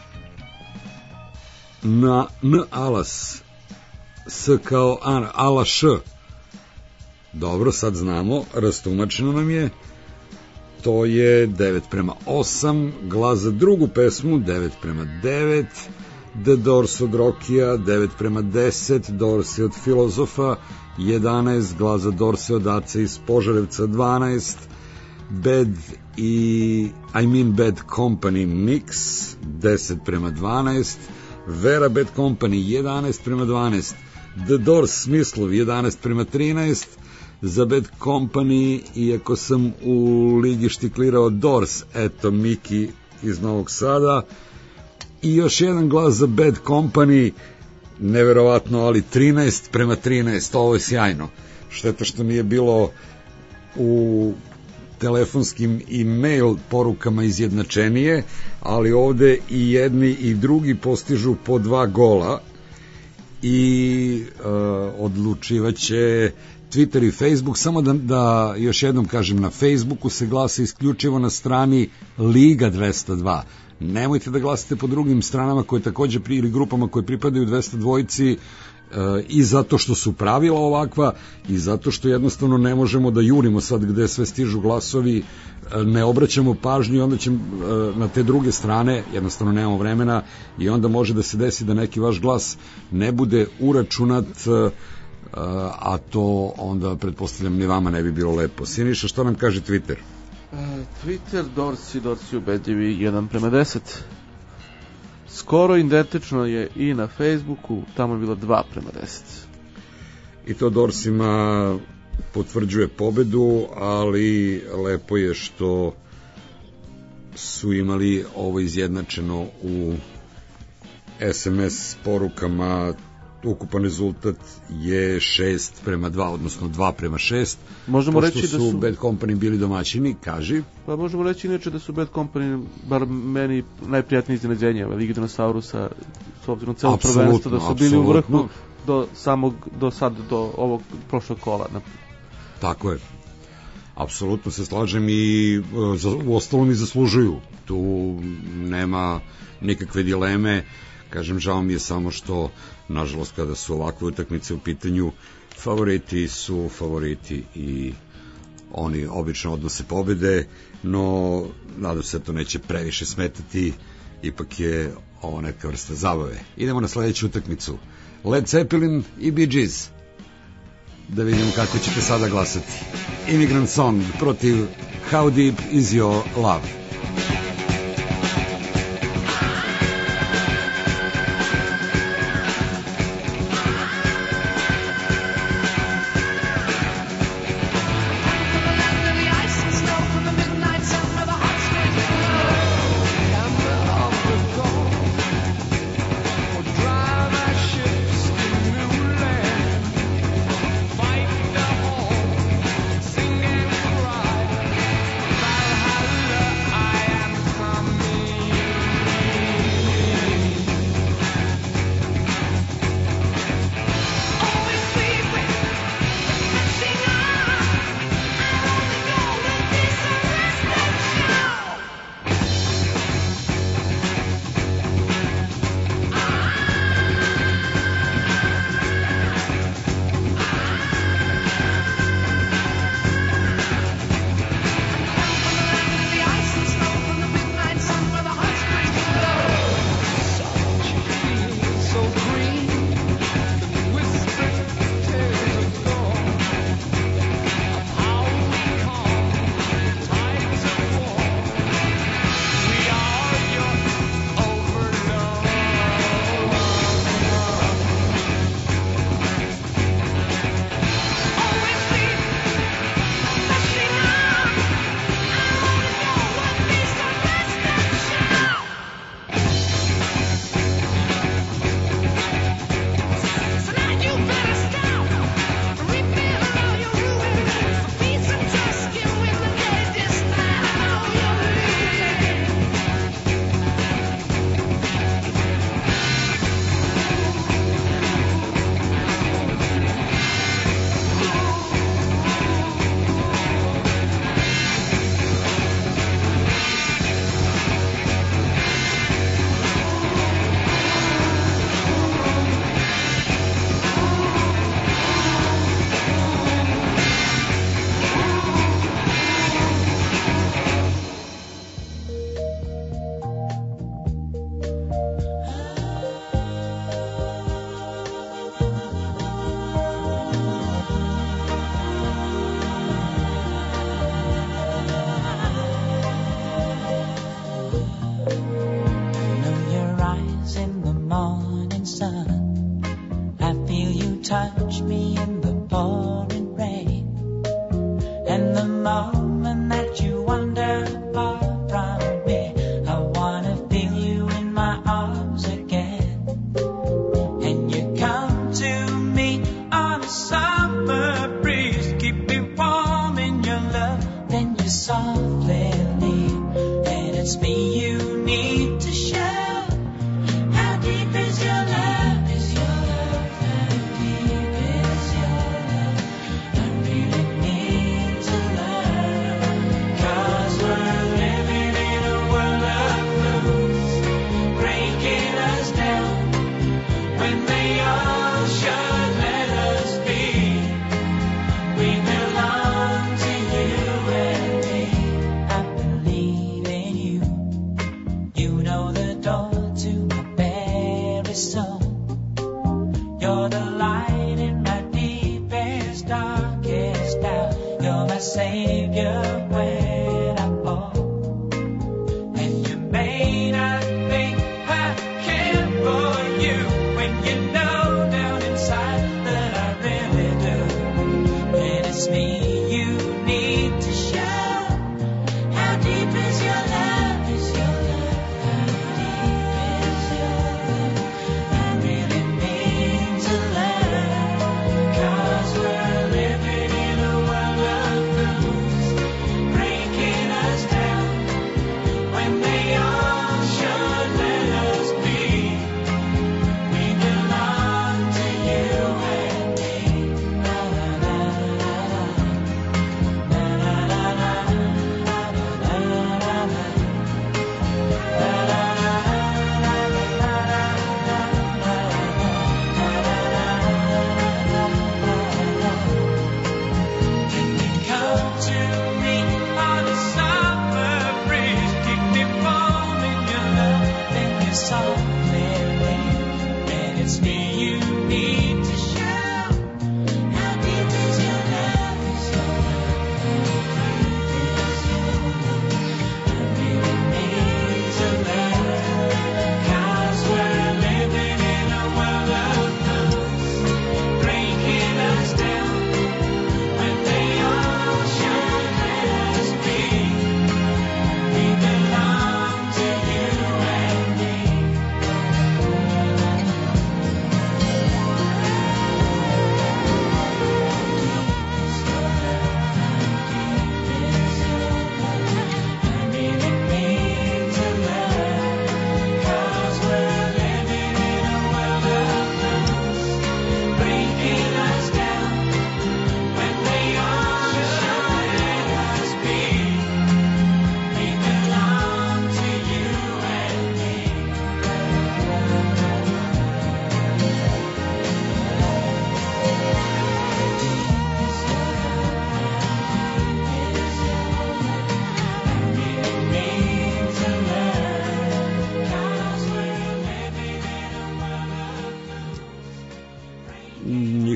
Na N Alas, S kao An, Ala Š. Dobro, sad znamo, rastumačeno nam je. To je devet prema osam, glas za drugu pesmu devet prema devet, The Doors od Rokija devet prema deset, Dorsi od Filozofa jedanaest, glas za Dorsi od Ace iz Požarevca dvanaest, Bad i I mean Bad Company Mix deset prema dvanaest, Vera Bad Company jedanaest prema dvanaest, The Doors Smislov jedanaest prema trinaest, za Bad Company, iako sam u ligi štiklirao Doors, eto Miki iz Novog Sada, i još jedan glas za Bad Company, neverovatno, ali trinaest prema trinaest, ovo je sjajno. Šteta što nije bilo u telefonskim i mail porukama izjednačenije, ali ovde i jedni i drugi postižu po dva gola i uh, odlučivaće Twitter i Facebook. Samo da, da još jednom kažem, na Facebooku se glasa isključivo na strani Liga dvesta dva. Nemojte da glasate po drugim stranama koje takođe pri, ili grupama koje pripadaju dvesta dvojici, e, i zato što su pravila ovakva i zato što jednostavno ne možemo da jurimo sad gde sve stižu glasovi, e, ne obraćamo pažnju i onda ćemo e, na te druge strane, jednostavno nemamo vremena i onda može da se desi da neki vaš glas ne bude uračunat, e, a to onda pretpostavljam ni vama ne bi bilo lepo. Siniša, što nam kaže Twitter? Twitter, Dorsi, Dorsi ubedljivi jedan prema deset. Skoro identično je i na Facebooku, tamo je bilo dva prema deset. I to Dorsima potvrđuje pobedu, ali lepo je što su imali ovo izjednačeno u es em es porukama. Ukupan rezultat je šest prema dva, odnosno dva prema šest. Možemo Pošto reći da su su Bad Company bili domaćini, kaži. Pa možemo reći inače da su Bad Company, bar meni, najprijatnije iznenađenje Ligi Dinosaurusa, s obzirom celo prvenstvo, da su bili u vrhu do samog, do sad, do ovog prošlog kola. Tako je. Apsolutno se slažem i u ostalom i zaslužuju. Tu nema nikakve dileme. Kažem, žao mi je samo što, nažalost, kada su ovakve utakmice u pitanju, Favoriti su favoriti i oni obično odnose pobede, no nadam se da to neće previše smetati, ipak je ovo neka vrsta zabave. Idemo na sledeću utakmicu. Led Zeppelin i Bee Gees. Da vidimo kako ćete sada glasati. Immigrant Song protiv How Deep Is Your Love.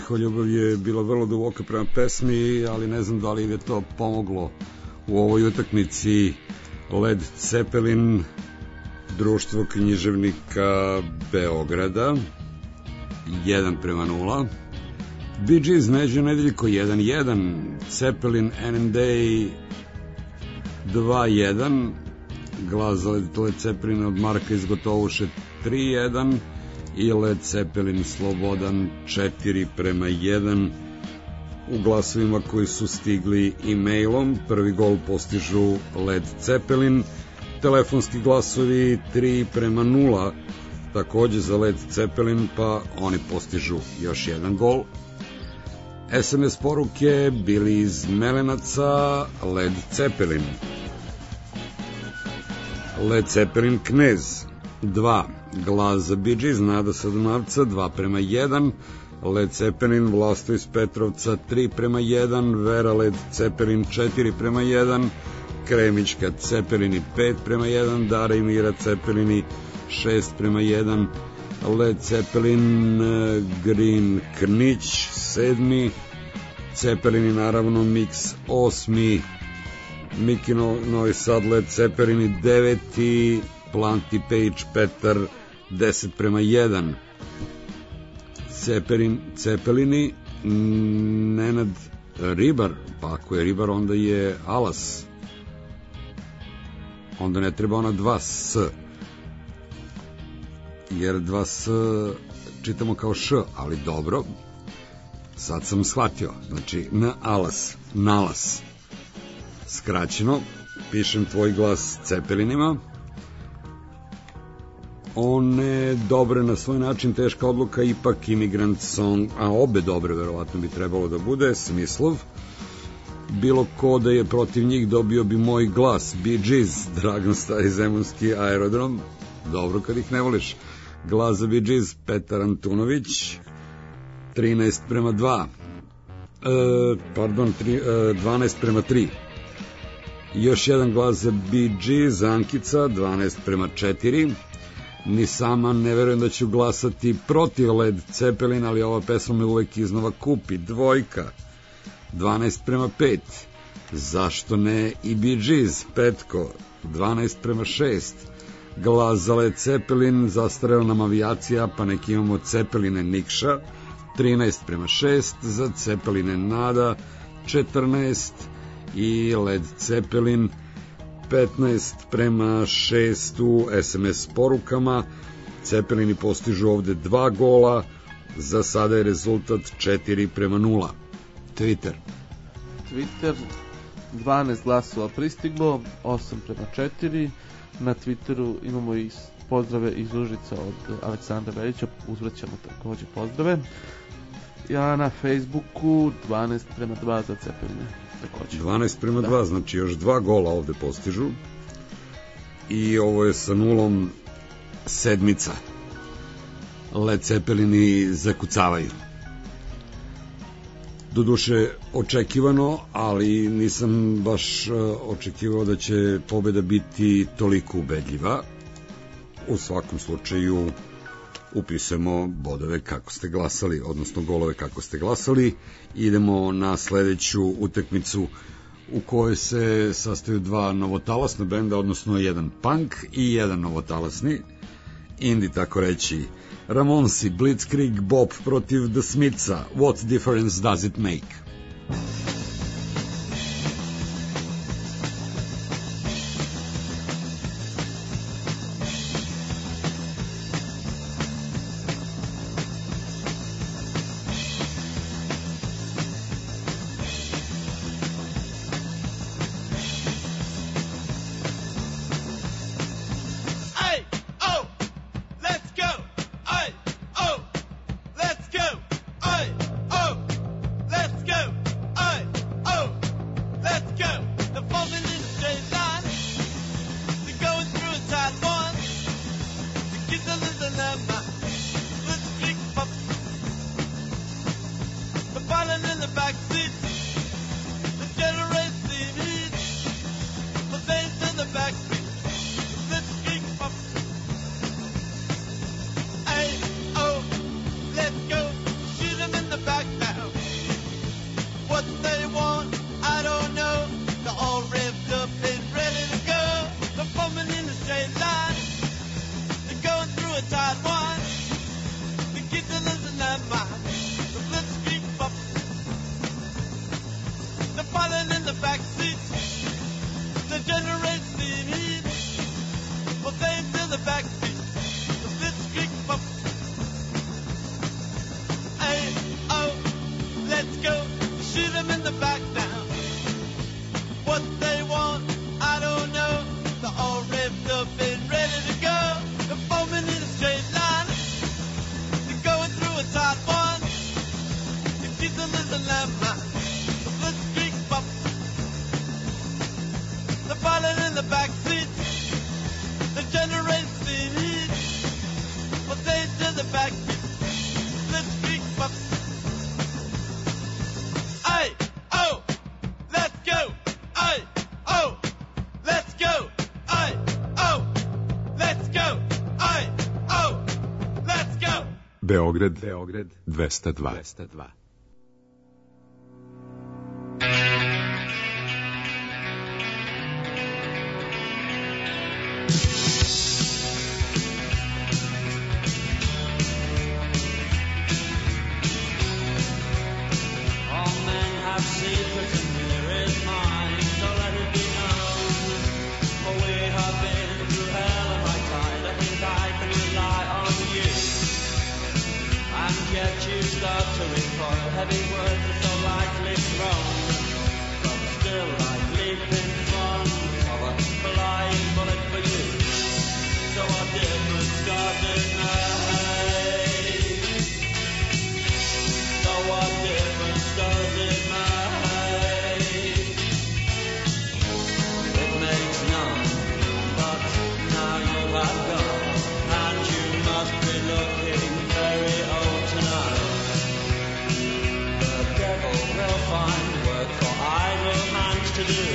njihova ljubav je bila vrlo duboka prema pesmi, ali ne znam da li je to pomoglo u ovoj utakmici. Led Zeppelin, Društvo književnika Beograda, jedan prema nula. Bee Gees, Neđo Nedeljko, jedan jedan. Zeppelin, N M D, dva jedan. Glas za Led Zeppelin od Marka iz Gotovuše, tri jedan. I Led Zeppelin Slobodan, četiri prema jedan. U glasovima koji su stigli e-mailom, prvi gol postižu Led Zeppelin. Telefonski glasovi tri prema nula, takođe za Led Zeppelin, pa oni postižu još jedan gol. S M S poruke bili iz Melenaca, Led Zeppelin. Led Zeppelin Knez, dva. Glas za Bee Gees, Nada sa Dunavca, dva prema jedan. Led Zeppelin Vlasto iz Petrovca, tri prema jedan. Vera Led Zeppelin, četiri prema jedan. Kremićka Cepelini, pet prema jedan. Dara i Mira Cepelini, šest prema jedan. Led Zeppelin Green Knić, sedmi. Cepelini naravno Mix, osmi. Miki Novi Sad Led Zeppelini, deveti. Planti Page Petar, deset prema jedan. Cepelin, Cepelini Nenad Ribar, pa ako je Ribar onda je Alas, onda ne treba ona dva S, jer dva S čitamo kao Š, ali dobro, sad sam shvatio, znači N Alas, Nalas, skraćeno, pišem tvoj glas Cepelinima. One dobre na svoj način, teška odluka, ipak Immigrant Song, a obe dobre verovatno bi trebalo da bude, Smislov. Bilo ko da je protiv njih dobio bi moj glas, Bee Gees, Dragan Stari Zemunski aerodrom, dobro kad ih ne voliš. Glas za Bee Gees, Petar Antunović, trinaest prema dva, e, pardon, tri, e, dvanaest prema tri. Još jedan glas za Bee Gees, Ankica, dvanaest prema četiri. Ni sama ne verujem da ću glasati protiv Led Zeppelin, ali ova pesma me uvek iznova kupi. Dvojka, dvanaest prema pet. Zašto ne i Bee Gees, Petko, dvanaest prema šest. Glas za Led Zeppelin, zastarela nam avijacija, pa nek imamo Zeppeline Nikša, trinaest prema šest. Za Zeppeline Nada, četrnaest. I Led Zeppelin, petnaest prema šest u S M S porukama. Cepelini postižu ovde dva gola, za sada je rezultat četiri prema nula. Twitter. Twitter, dvanaest glasova pristiglo, osam prema četiri. Na Twitteru imamo i pozdrave iz Užica od Aleksandra Veljića, uzvraćamo takođe pozdrave. Ja na Facebooku dvanaest prema dva za Cepeline. Takođe. dvanaest prema dva, da. Znači još dva gola ovde postižu. I ovo je sa nulom sedmica. Led Zeppelini zakucavaju. Doduše očekivano, ali nisam baš očekivao da će pobeda biti toliko ubedljiva. U svakom slučaju upisujemo bodove kako ste glasali, odnosno golove kako ste glasali. Idemo na sledeću utakmicu u kojoj se sastaju dva novotalasna benda, odnosno jedan punk i jedan novotalasni, indie tako reći. Ramonsi, Blitzkrieg Bop protiv The Smithsa, What Difference Does It Make? Back tight one. The kids are losing their mind. The blitzkrieg pup. They're falling in the back seats. The generation heat. Well, they fill the back seats. The blitzkrieg pup. Hey, oh, let's go. Shoot them in the back now. What they want, I don't know. They're all revved up and ready to go. They're foaming in a straight line. They're going through a tight one. The kids are losing their mind. The blitzkrieg pup. They're falling in the back seats. The generation heat. Well, they to the back seats. Blitzkrieg pup. Aye, oh, let's go. Aye, oh, let's go. Aye, oh, let's go. Aye, oh, let's go. Beograd, Beograd dvesta dva. All men have secrets and here is mine, so let it be known. For we have been through hell and high tide, I think I can rely on you. And yet you start to recoil, heavy words are so lightly thrown. But still I leap in front of a flying bullet for you. So our different scars is made. So what difference does it make? It makes none, but now you have gone, and you must be looking very old tonight. The devil will find work for idle hands to do.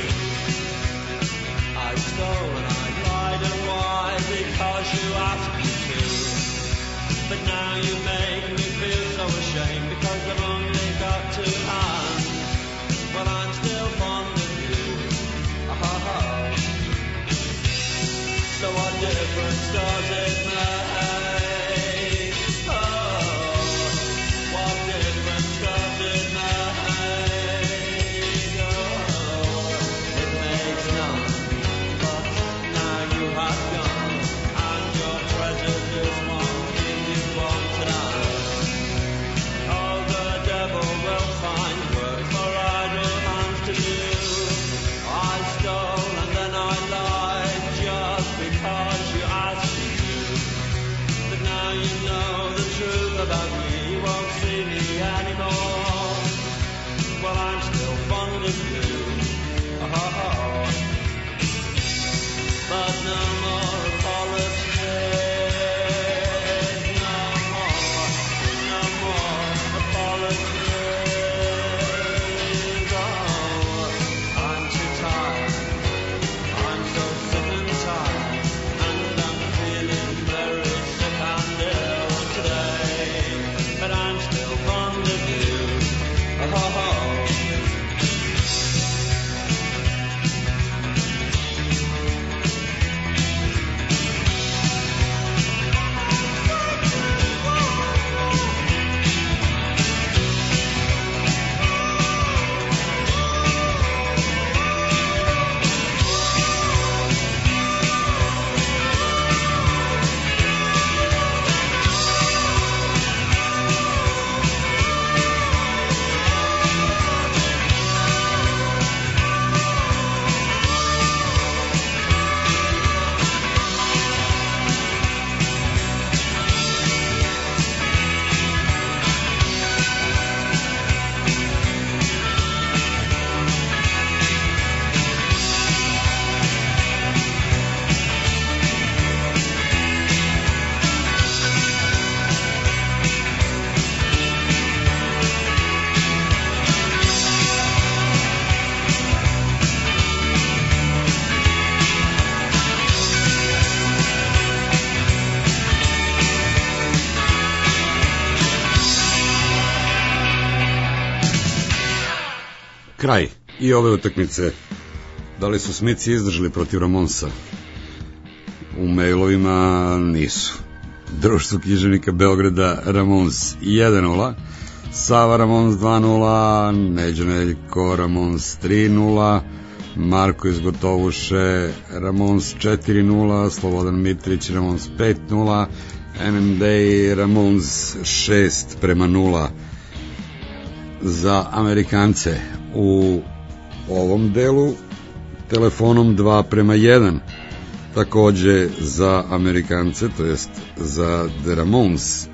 I stole and I lied, and why? Because you asked me to. But now you make me feel so ashamed because I've only got two hands. Well, I'm still fond of you. Ah-ha-ha. So what difference does it make? Oh, what difference does it make? Oh, it makes none. But now you have gone, and your treasure just won't give you one tonight. Oh, the devil will find work for idle hands to do. I stole and then I lied just because you asked me to. But now you know the truth about me, you won't see me anymore. Well, I'm still fond of you. Oh, but no more apologies. No more, no more apologies. Oh, I'm too tired. I'm so sick and tired, and I'm feeling very sick and ill today. But I'm still fond of you. Oh, oh, oh. Kraj i ove utakmice. Da li su Smici izdržali protiv Ramonsa? U mailovima nisu. Društvo književnika Beograda Ramons jedan nula, Sava Ramons dva nula, Neđo Neljko Ramons tri nula, Marko iz Gotovuše Ramons četiri nula, Slobodan Mitrić Ramons pet nula, N M D Ramons šest prema nula za Amerikance. U ovom delu telefonom dva prema jedan takođe za Amerikance, to jest za The Ramones.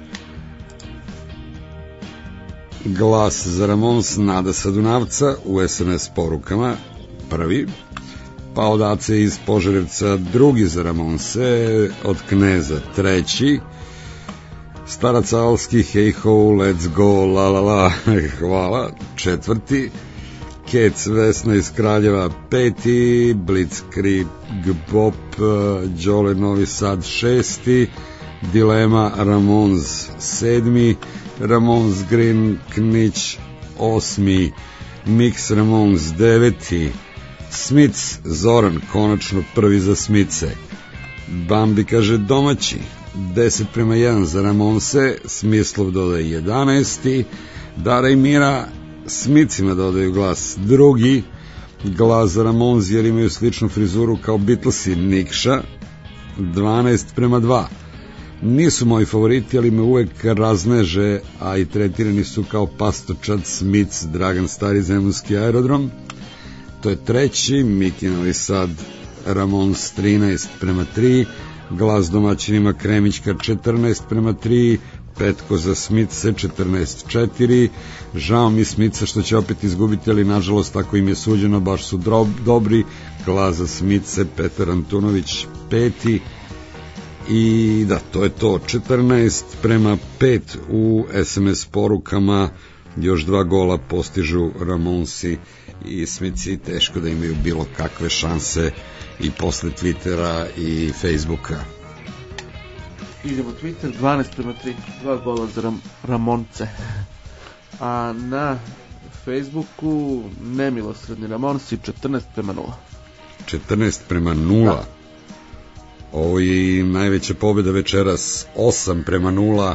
Glas za Ramones Nada Sadunavca u S M S porukama prvi, pa od Ace iz Požarevca drugi za Ramonse, od Kneza treći, Starac Alski Hey Ho Let's Go La La La hvala četvrti, Kec Vesna iz Kraljeva peti, Blitzkrieg Bop Đole Novi Sad šesti, Dilema Ramones sedmi, Ramones Green Knić osmi, Mix Ramones deveti, Smits Zoran konačno prvi za Smice, Bambi kaže domaći deset prema jedan za Ramonse, Smislov dodaje jedanaesti, Dara i Mira Smicima dodaju glas drugi, glas za Ramones jer imaju sličnu frizuru kao Beatlesi, Nikša dvanaest prema dva. Nisu moji favoriti, ali me uvek razneže, a i tretirani su kao pastočad Smits, Dragan Stari Zemunski aerodrom. To je treći, Miki Novi Sad Ramones trinaest prema tri, glas domaćinima Kremićka četrnaest prema tri, Petko za Smice četrnaest četiri, žao mi Smica što će opet izgubiti, ali nažalost tako im je suđeno, baš su drob, dobri, glas za Smice Petar Antunović peti. I da, to je to, četrnaest prema pet u S M S porukama, još dva gola postižu Ramonsi i Smici, teško da imaju bilo kakve šanse i posle Twittera i Facebooka. Idemo Twitter, dvanaest prema tri, dva gola za Ram Ramonce. A na Facebooku nemilosredni Ramonsi četrnaest prema nula. četrnaest prema nula. Da. Ovo je najveća pobjeda večeras, osam prema nula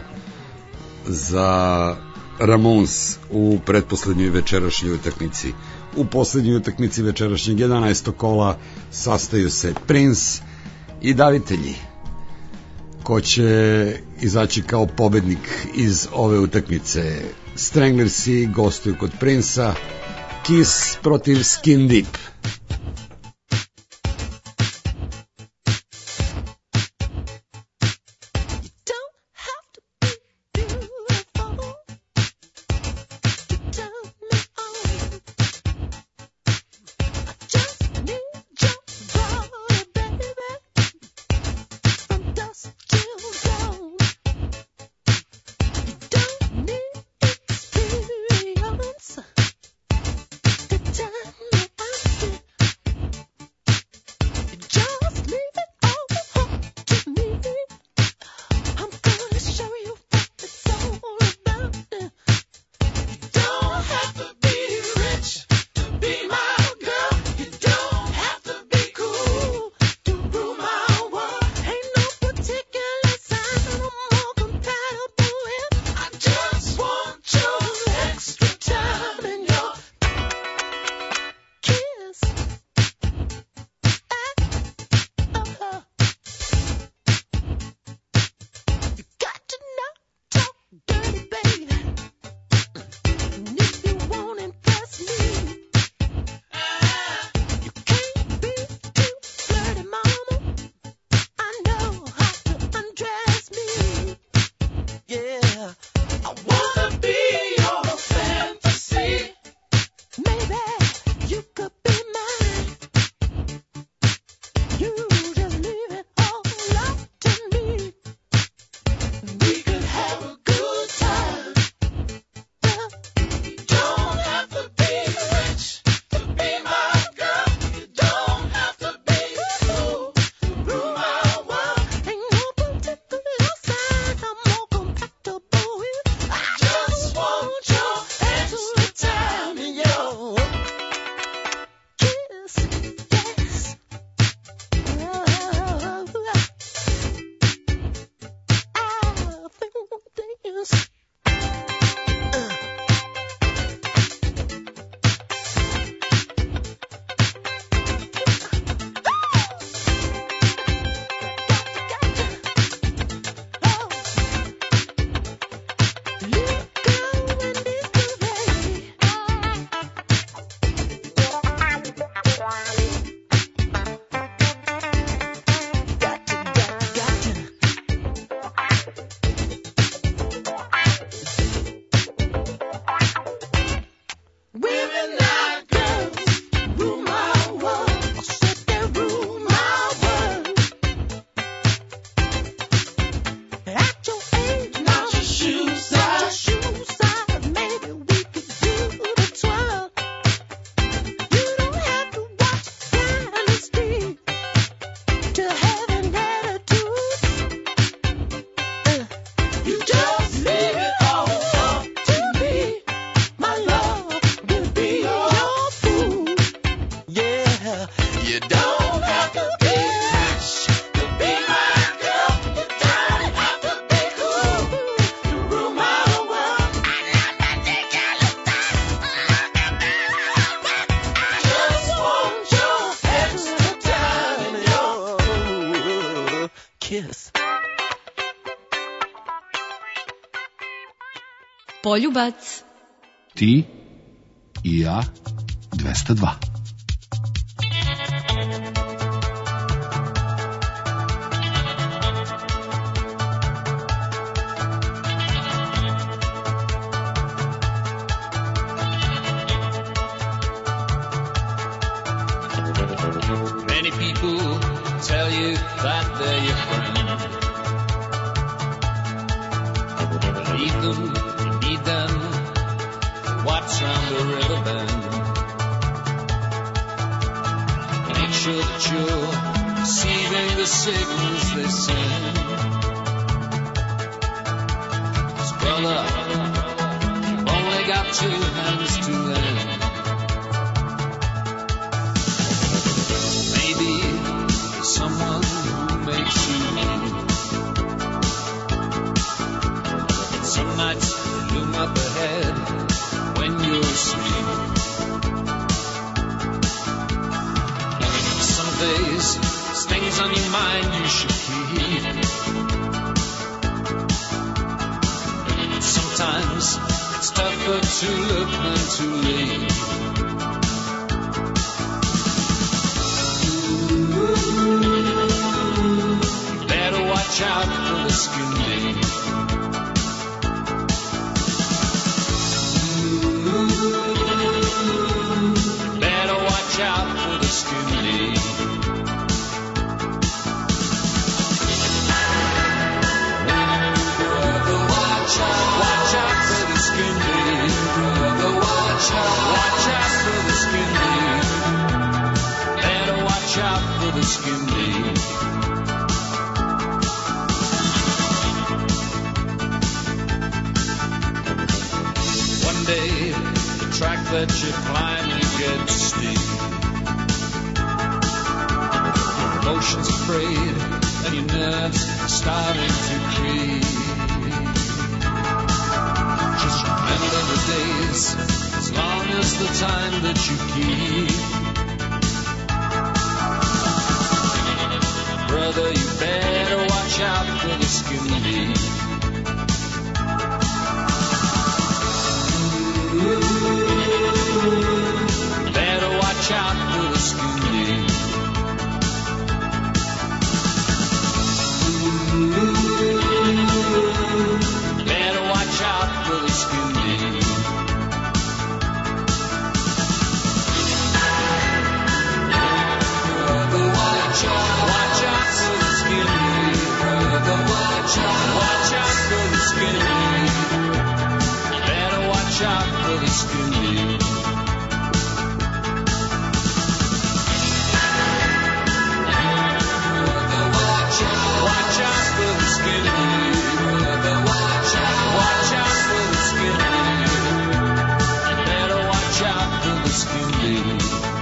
za Ramones u pretposlednjoj večerašnjoj utakmici. U poslednjoj utakmici večerašnjeg jedanaestog kola sastaju se Prince i davitelji. Ko će izaći kao pobednik iz ove utakmice? Stranglersi gostuju kod Princa, Kiss protiv Skin Deep. Tell me I'm Poljubac. Ti i ja dvesta dva. Many people tell you that they're your friend. Believe them, you need them. Watch round the river bend. Make sure that you're receiving the signals they send. 'Cause brother, you've only got two hands to lend. Maybe someone who makes you move. Some nights loom up ahead when you're asleep. Some days there's things on your mind you should keep. Sometimes it's tougher to look than to leave. Watch out for the skin deep. Better watch out for the skin deep. Brother, watch out, watch out for the skin deep. Brother, watch out, watch out for the skin deep. Better watch out for the skin deep. Day, the track that you climb, you get steep. Your emotions afraid, and your nerves are starting to creep. Just remember the days, as long as the time that you keep. Brother, you better watch out for the skin deep. Better watch out for the skin deep. Better watch out for the skin deep. Brother, watch out, watch out for the skin deep. Brother, watch out, watch out for the skin deep. Better watch out for the skin deep. Watch out for the skin deep. Brother, watch out, watch out for the skin deep. Better watch out for the skin deep.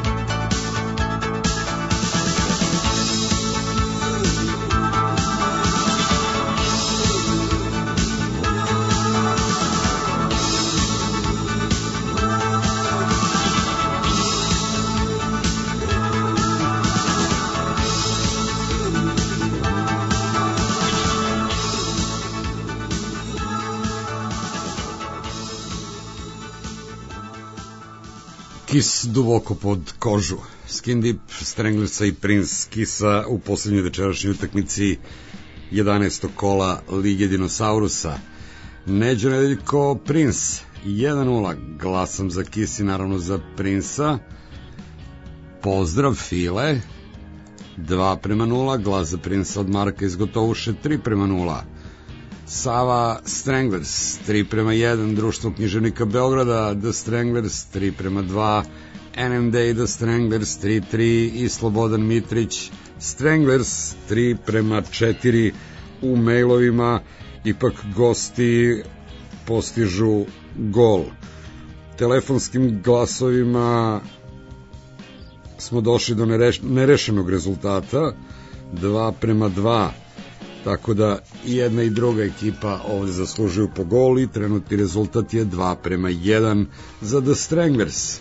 Kiss duboko pod kožu. Skin Deep, Stranglersa i Prince. Kissa u poslednjoj večerašnjoj utakmici jedanaestog kola Lige dinosaurusa. Neđo Nedeljko, Prince jedan nula. Glasam za Kiss i naravno za Princa. Pozdrav File dva prema nula. Glas za Princa od Marka iz Gotovuše tri prema nula. Sava Stranglers tri prema jedan, Društvo književnika Beograda The Stranglers tri prema dva, N M D The Stranglers tri tri i Slobodan Mitrić Stranglers tri prema četiri. U mailovima ipak gosti postižu gol. Telefonskim glasovima smo došli do nereš, nerešenog rezultata dva prema dva. Tako da i jedna i druga ekipa ovde zaslužuju po gol i trenutni rezultat je dva prema jedan za The Stranglers.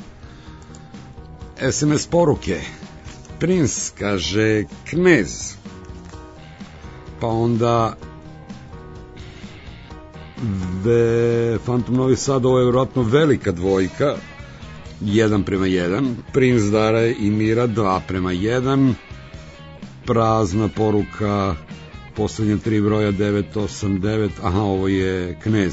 S M S poruke. Prince kaže Knez. Pa onda Ve, Phantom Novi Sad, ovo je vjerojatno velika dvojka, jedan prema jedan. Prince Dara i Mira, dva prema jedan. Prazna poruka, poslednje tri broja, devet osam devet. Aha, ovo je Knez.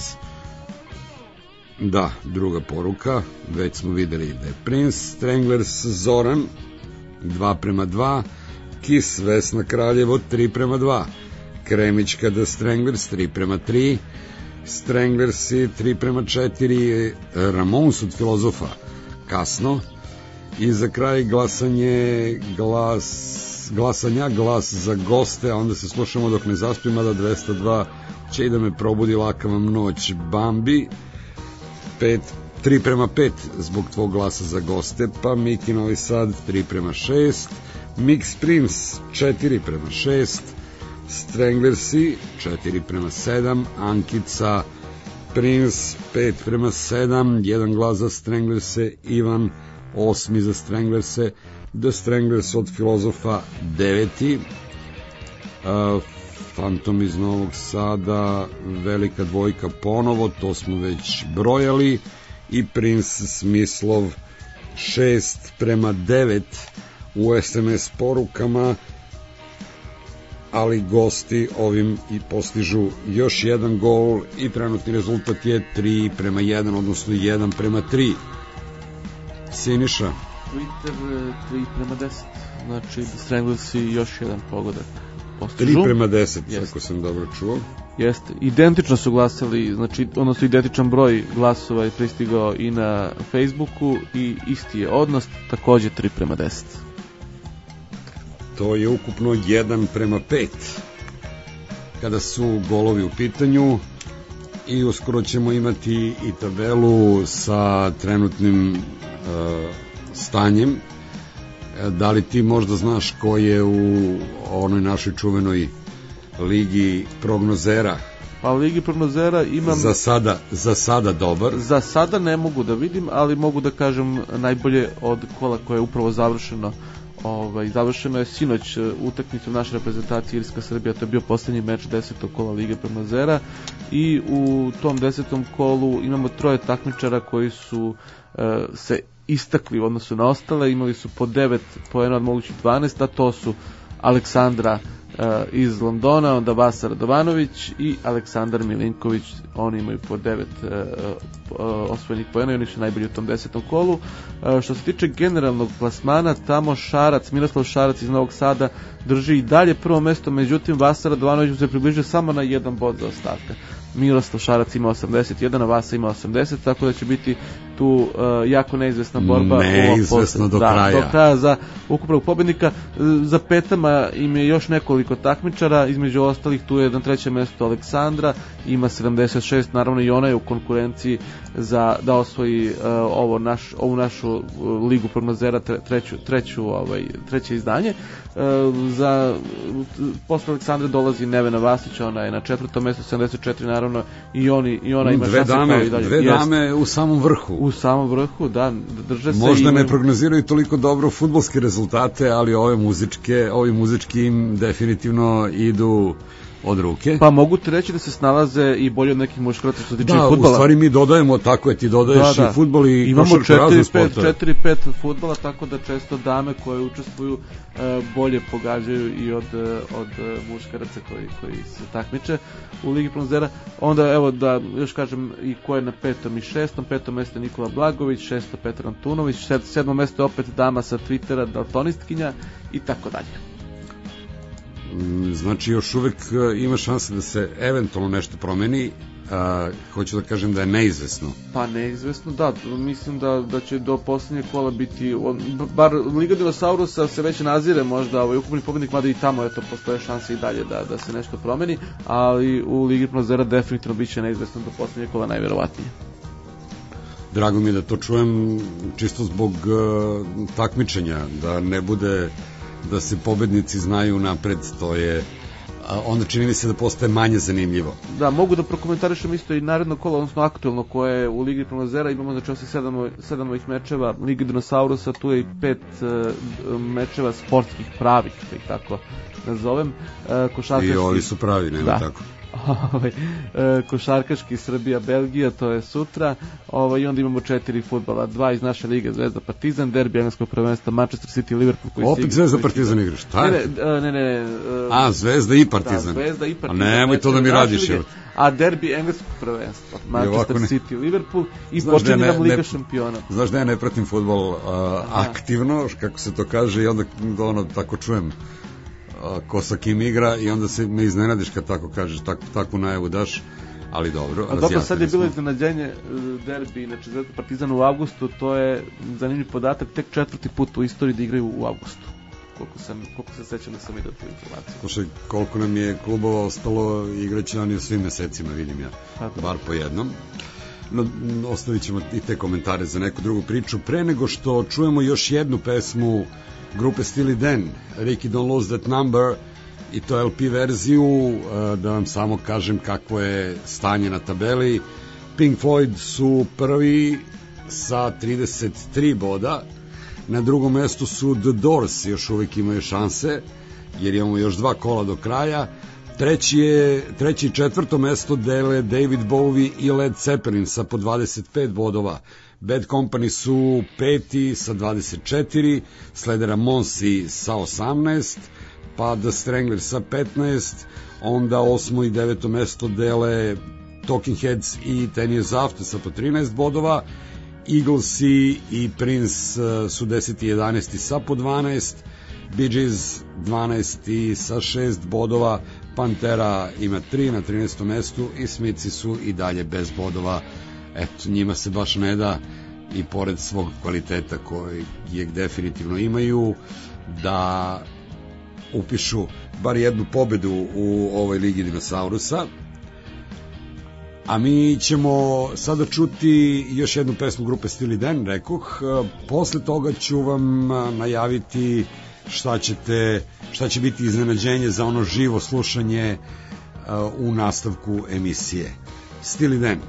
Da, druga poruka, već smo videli da je Prince. Stranglers Zoran, dva prema dva. Kiss Vesna Kraljevo, tri prema dva. Kremićka The Stranglers, tri prema tri. Stranglersi, tri prema četiri. Ramones od Filozofa, kasno. I za kraj glasanje, glas, glasanja, glas za goste, a onda se slušamo dok ne zaspim, mada dvesta dva će i da me probudi laka vam noć. Bambi, pet, tri prema pet zbog tvog glasa za goste, pa Miki Novi Sad, tri prema šest. Mix Prince, četiri prema šest. Stranglersi, četiri prema sedam. Ankica Prince, pet prema sedam. Jedan glas za Stranglerse. Ivan, osmi za Stranglerse. The Stranglers od Filozofa, deveti. uh, Phantom iz Novog Sada, velika dvojka ponovo, to smo već brojali. I Prince Smislov, šest prema devet u es em es porukama, ali gosti ovim i postižu još jedan gol i trenutni rezultat je tri prema jedan, odnosno jedan prema tri. Siniša. Twitter tri prema deset, znači The Stranglers i još jedan pogodak postižu. tri prema deset, Jest. ako sam dobro čuo. Jeste, identično su glasali, znači, odnosno identičan broj glasova je pristigao i na Facebooku i isti je odnos, takođe tri prema deset. To je ukupno jedan prema pet kada su golovi u pitanju i uskoro ćemo imati i tabelu sa trenutnim uh, stanjem. Da li ti možda znaš ko je u onoj našoj čuvenoj ligi prognozera? Pa u ligi prognozera imam... Za sada, za sada dobar. Za sada ne mogu da vidim, ali mogu da kažem najbolje od kola koje je upravo završeno. Ovaj, završeno je sinoć utakmicom naše reprezentacije Irska-Srbija, to je bio poslednji meč desetog kola Lige prognozera i u tom desetom kolu imamo troje takmičara koji su uh, se istakli u odnosu na ostale, imali su po devet poena od mogućih dvanaest, a to su Aleksandra uh, iz Londona, onda Vasa Radovanović i Aleksandar Milinković, oni imaju po devet uh, uh, osvojenih poena i oni su najbolji u tom desetom kolu. Uh, što se tiče generalnog plasmana, tamo Šarac, Miroslav Šarac iz Novog Sada drži i dalje prvo mesto, međutim Vasa Radovanović se približio samo na jedan bod za ostatka. Miroslav Šarac ima osamdeset jedan, a Vasa ima osamdeset, tako da će biti tu uh, jako neizvesna borba. Neizvesno do da, kraja. Do kraja za ukupnog pobednika. Za petama im je još nekoliko takmičara, između ostalih tu je na trećem mestu Aleksandra, ima sedamdeset šest, naravno i ona je u konkurenciji za da osvoji uh, ovo naš, ovu našu uh, ligu prognozera, tre, treću, treću, ovaj, treće izdanje. Uh, za posle Aleksandre dolazi Nevena Vasić, ona je na četvrtom mestu, sedamdeset četiri, naravno i oni i ona ima dve šanse dame, kao i dalje. Dve Jest. dame u samom vrhu. U samom vrhu, da, drže se. Možda imaju... ne prognoziraju toliko dobro fudbalske rezultate, ali ove muzičke, ovi muzički im definitivno idu od ruke. Pa mogu ti reći da se snalaze i bolje od nekih muškaraca što se tiče da, fudbala. Da, u stvari mi dodajemo, tako je, ti dodaješ da, da. i fudbal i košarku, razne sportove. četiri pet fudbala, tako da često dame koje učestvuju uh, bolje pogađaju i od, uh, od uh, muškaraca koji, koji se takmiče u Ligi prognozera. Onda evo da još kažem i ko je na petom i šestom. Petom mesto Nikola Blagović, šesto Petar Antunović, sedmo mesto opet dama sa Twittera, daltonistkinja i tako dalje. Znači još uvek ima šanse da se eventualno nešto promeni. Uh, hoću da kažem da je neizvesno. Pa neizvesno, da, mislim da, da će do poslednjeg kola biti, bar Liga Dinosaurusa se već nazire možda ovaj ukupni pobednik, mada i tamo eto, postoje šanse i dalje da, da se nešto promeni, ali u Ligi prognozera definitivno bit će neizvesno do poslednjeg kola najverovatnije. Drago mi je da to čujem čisto zbog uh, takmičenja, da ne bude da se pobednici znaju napred, to je onda čini mi se da postaje manje zanimljivo. Da, mogu da prokomentarišem isto i naredno kolo, odnosno aktuelno koje je u Ligi prognozera, imamo znači osim sedam, sedam ovih mečeva Ligi Dinosaurusa, tu je i pet uh, mečeva sportskih pravih, da ih tako nazovem. Uh, košarkaški... I ovi su pravi, nema da. tako. Ovaj, e, košarkaški Srbija Belgija, to je sutra. Ovaj, i onda imamo četiri fudbala, dva iz naše lige, Zvezda Partizan, derbi engleskog prvenstva Manchester City Liverpool koji opet sig, Zvezda koji Partizan igra, šta je? Ne, ne, ne, ne, ne A, Zvezda i Partizan. Da, Zvezda i Partizan. A nemoj to da mi radiš. Lige, a derbi engleskog prvenstva Manchester ne... City Liverpool i znaš počinje ne, nam Liga ne, šampiona. Znaš da ja ne pratim fudbal uh, aktivno, kako se to kaže, i onda ono tako čujem ko sa kim igra i onda se me iznenadiš kad tako kažeš, tak, takvu najavu daš, ali dobro. A dobro, sad je bilo iznenađenje derbi, znači Zvezda Partizan u avgustu, to je zanimljiv podatak, tek četvrti put u istoriji da igraju u avgustu. Koliko, sam, koliko se sećam da sam vidio tu informaciju. Slušaj, koliko nam je klubova ostalo, igraće oni u svim mesecima, vidim ja, Tako. bar po jednom. No, ostavit ćemo i te komentare za neku drugu priču. Pre nego što čujemo još jednu pesmu grupe Steely Dan, Ricky Don't Lose That Number, i to L P verziju, da vam samo kažem kakvo je stanje na tabeli. Pink Floyd su prvi sa trideset tri boda, na drugom mestu su The Doors, još uvijek imaju šanse, jer imamo još dva kola do kraja. Treći, je, treći i četvrto mesto dele David Bowie i Led Zeppelin sa po dvadeset pet bodova. Bad Company su peti sa dvadeset četiri, slede Ramonsi sa osamnaest, pa The Stranglers sa petnaest, onda osmo i deveto mesto dele Talking Heads i Ten Years After sa po trinaest bodova, Eaglesi i Prince su deseti i jedanaesti sa po dvanaest, Bee Gees dvanaesti sa šest bodova, Pantera ima tri na trinaestom mestu i Smithi su i dalje bez bodova. Eto, njima se baš ne da, i pored svog kvaliteta koji je definitivno imaju, da upišu bar jednu pobedu u ovoj ligi dinosaurusa. A mi ćemo sada čuti još jednu pesmu grupe Steely Dan, rekoh. Posle toga ću vam najaviti šta ćete, šta će biti iznenađenje za ono živo slušanje u nastavku emisije. Steely Dan.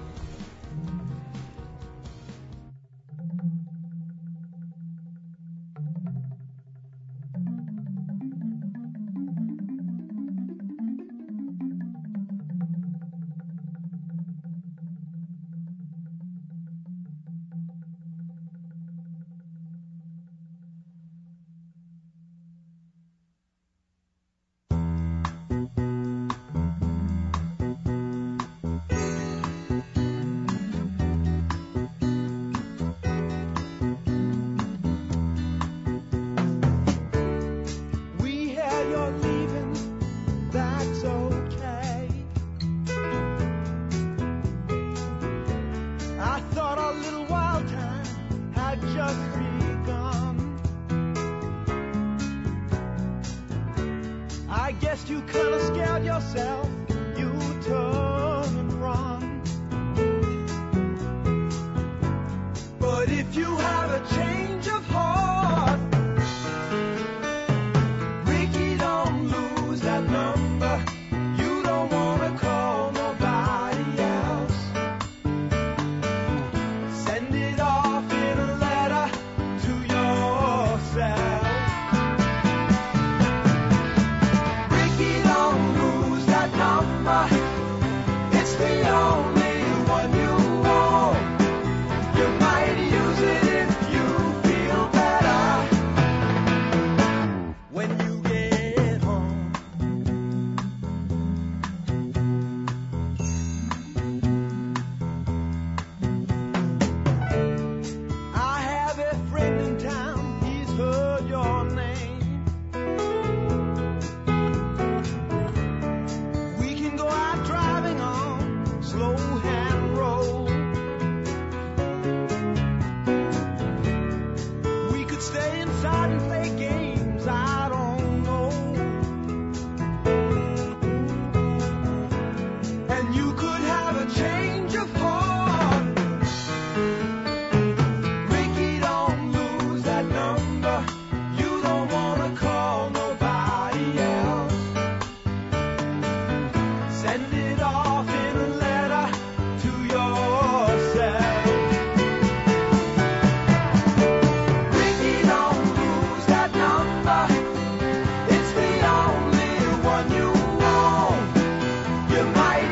You might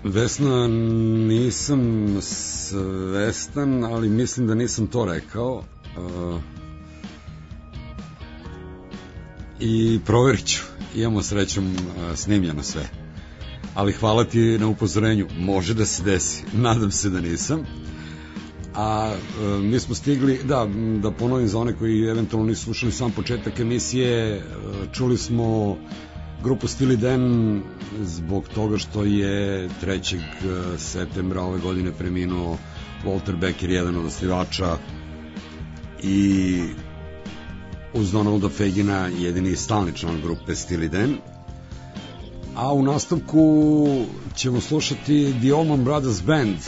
Vesna, nisam svestan, ali mislim da nisam to rekao. Uh, I proverit ću. Imamo srećom uh, snimljeno sve. Ali hvala ti na upozorenju. Može da se desi. Nadam se da nisam. A uh, mi smo stigli, da, da ponovim za one koji eventualno nisu slušali sam početak emisije, uh, čuli smo grupu Steely Dan zbog toga što je trećeg septembra ove godine preminuo Walter Becker, jedan od osnivača i uz Donalda Fagina jedini stalni član grupe Steely Dan. A u nastavku ćemo slušati The Allman Brothers Band,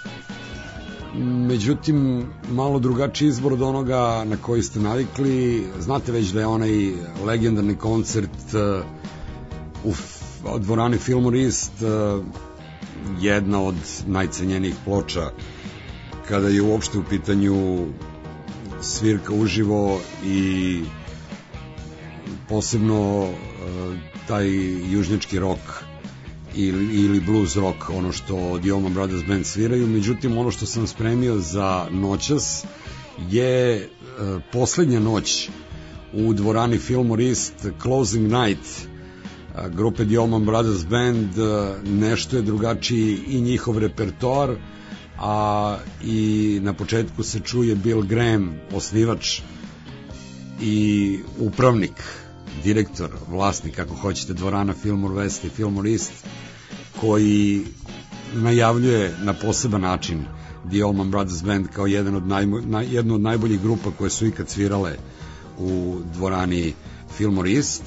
međutim malo drugačiji izbor od onoga na koji ste navikli. Znate već da je onaj legendarni koncert u dvorani Fillmore East jedna od najcenjenijih ploča kada je uopšte u pitanju svirka uživo i posebno taj južnjački rock ili, ili blues rock, ono što The Allman Brothers Band sviraju. Međutim, ono što sam spremio za noćas je poslednja noć u dvorani Fillmore East, Closing Night grupe The Allman Brothers Band. Nešto je drugačiji i njihov repertoar, a i na početku se čuje Bill Graham, osnivač i upravnik, direktor, vlasnik, kako hoćete, dvorana Fillmore West i Fillmore East, koji najavljuje na poseban način The Allman Brothers Band kao jedan od naj, naj, jednu od najboljih grupa koje su ikad svirale u dvorani Fillmore East.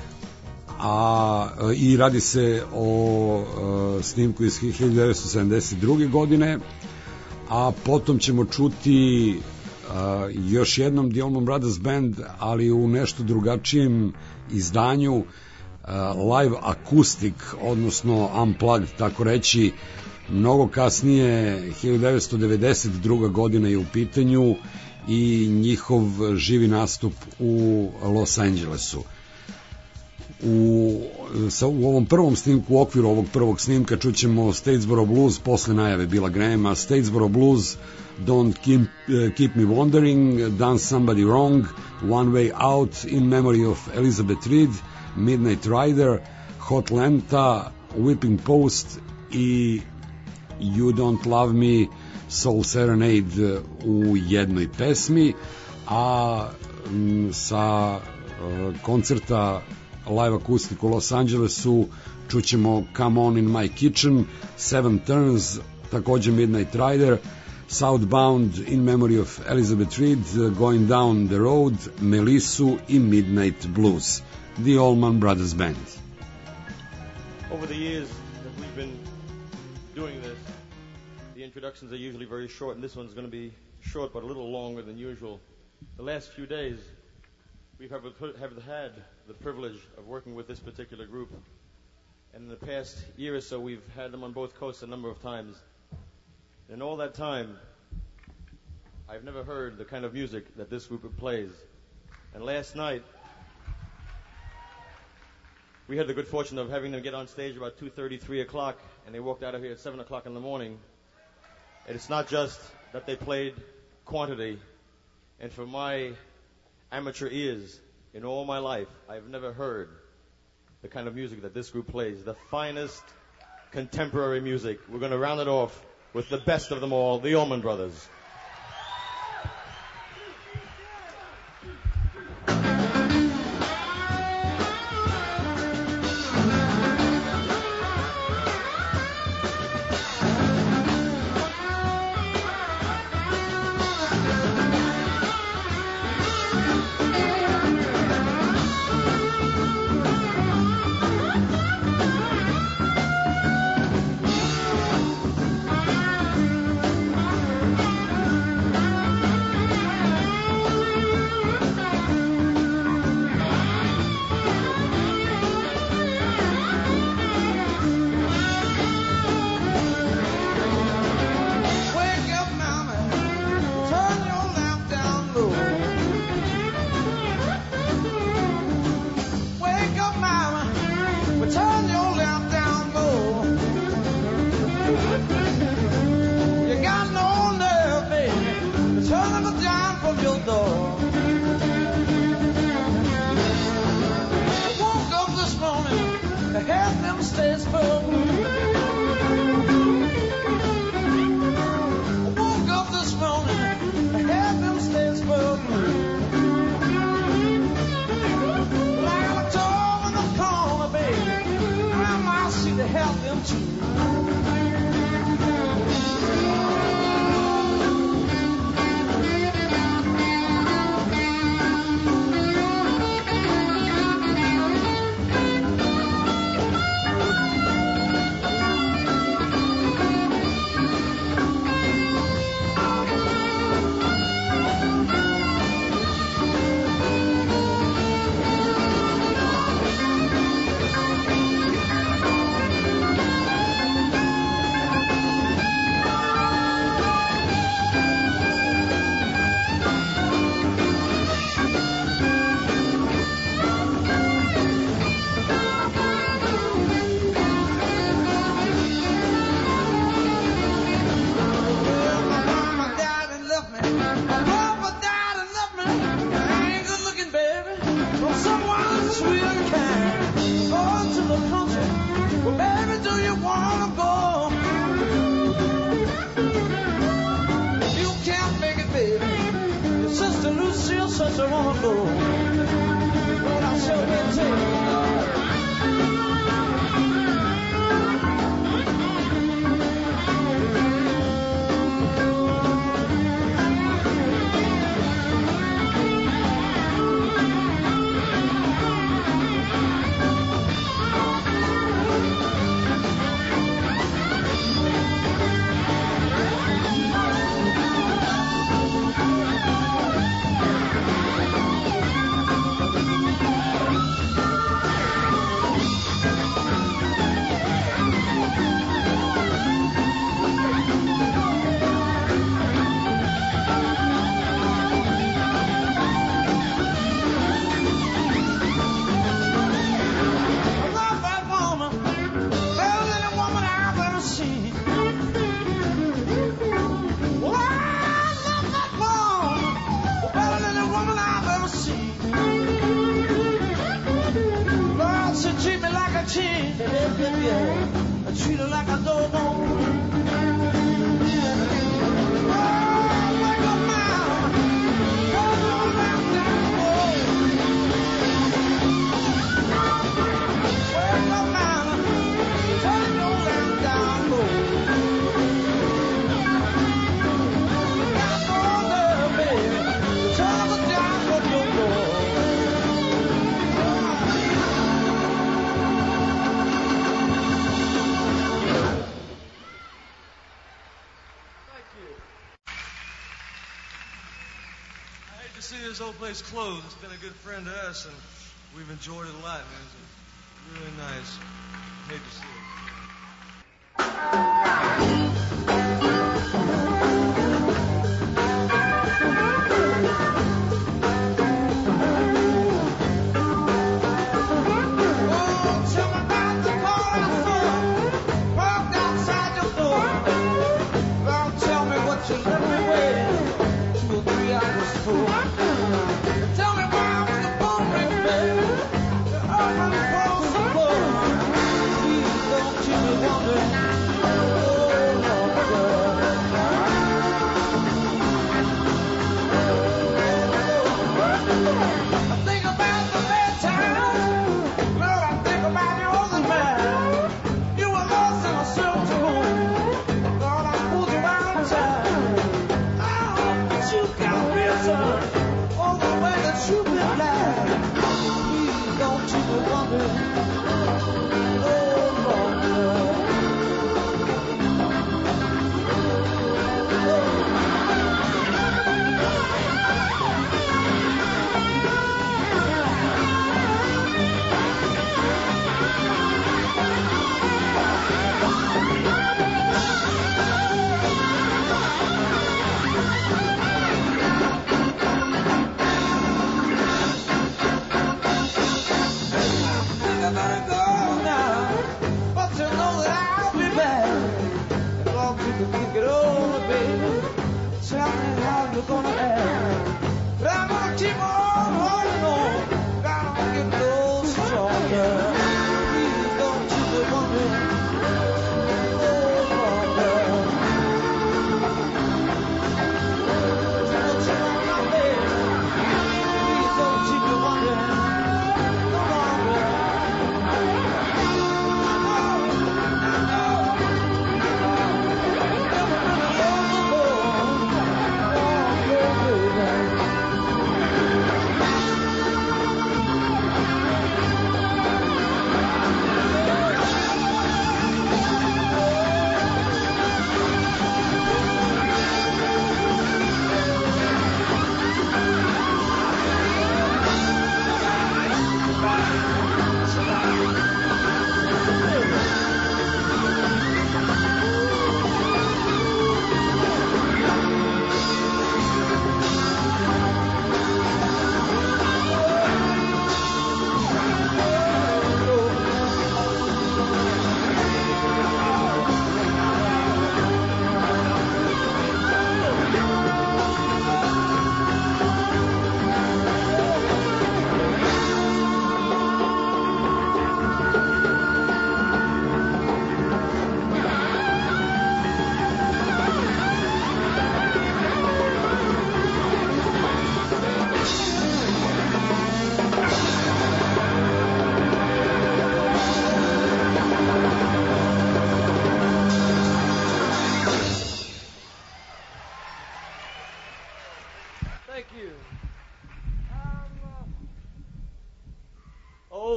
A i radi se o a, snimku iz hiljadu devetsto sedamdeset druge. godine, a potom ćemo čuti a, još jednom The Allman Brothers Band, ali u nešto drugačijem izdanju, a, live akustik, odnosno unplugged, tako reći. Mnogo kasnije, hiljadu devetsto devedeset druga. godina je u pitanju i njihov živi nastup u Los Angelesu. U, sa, u ovom prvom snimku, u okviru ovog prvog snimka čućemo Statesboro Blues posle najave Billa Grahama. Statesboro Blues, Don't Keep, uh, keep Me Wondering, Done Somebody Wrong, One Way Out, In Memory of Elizabeth Reed, Midnight Rider, Hot Lanta, Whipping Post i You Don't Love Me, Soul Serenade u jednoj pesmi. A m, sa uh, koncerta live akustik u Los Angelesu čućemo Come On in My Kitchen, Seven Turns, takođe Midnight Rider, Southbound, In Memory of Elizabeth Reed, Going Down the Road, Melissu i Midnight Blues. The Allman Brothers Band. Over the years that we've been doing this, the introductions are usually very short, and this one's going to be short but a little longer than usual. The last few days we have, have had the privilege of working with this particular group, and in the past year or so we've had them on both coasts a number of times. In all that time, I've never heard the kind of music that this group plays. And last night, we had the good fortune of having them get on stage about two thirty, three o'clock, and they walked out of here at seven o'clock in the morning. And it's not just that they played quantity, and for my amateur ears, in all my life, I've never heard the kind of music that this group plays. The finest contemporary music. We're going to round it off with the best of them all, the Allman Brothers. Thank help them stay spoken. I woke up this morning to help them stay spoken. Like I told in the corner, baby, I might see to help them too. Place closed. It's been a good friend to us, and we've enjoyed it a lot, man. It's really nice. Hate to see it.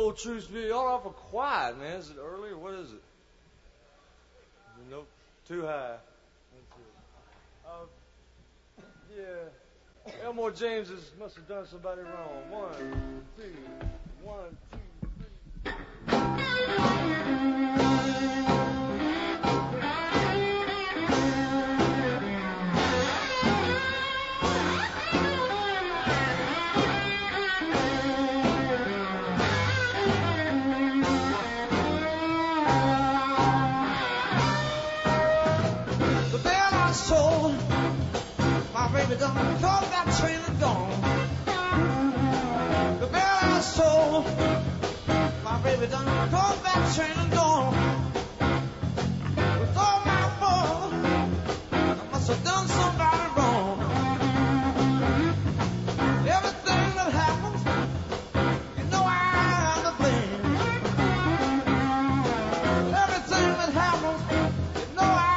old truth be, y'all are awful quiet, man. Is it early or what is it? Nope, too high. Uh, yeah, Elmore James is, must have done somebody wrong. One, two, one, two, three. Sold. My baby done caught that train and gone. The bell I sold. My baby done caught that train and gone. With all my fault, I must have done somebody wrong. Everything that happens, you know I am to blame. Everything that happens, you know I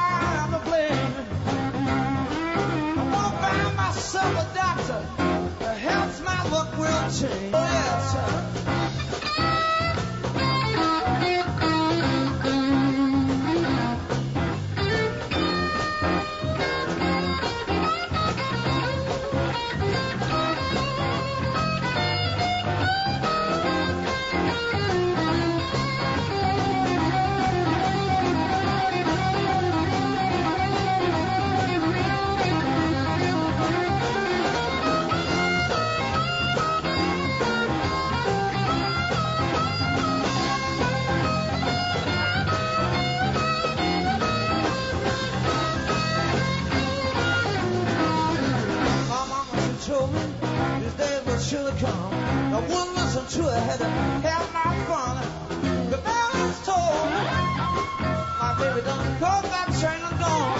myself a doctor, perhaps my luck will change. Oh, yes, sir. Should come. I wouldn't listen to it, had to have my fun. The bell is tolled. My baby done caught that train and gone.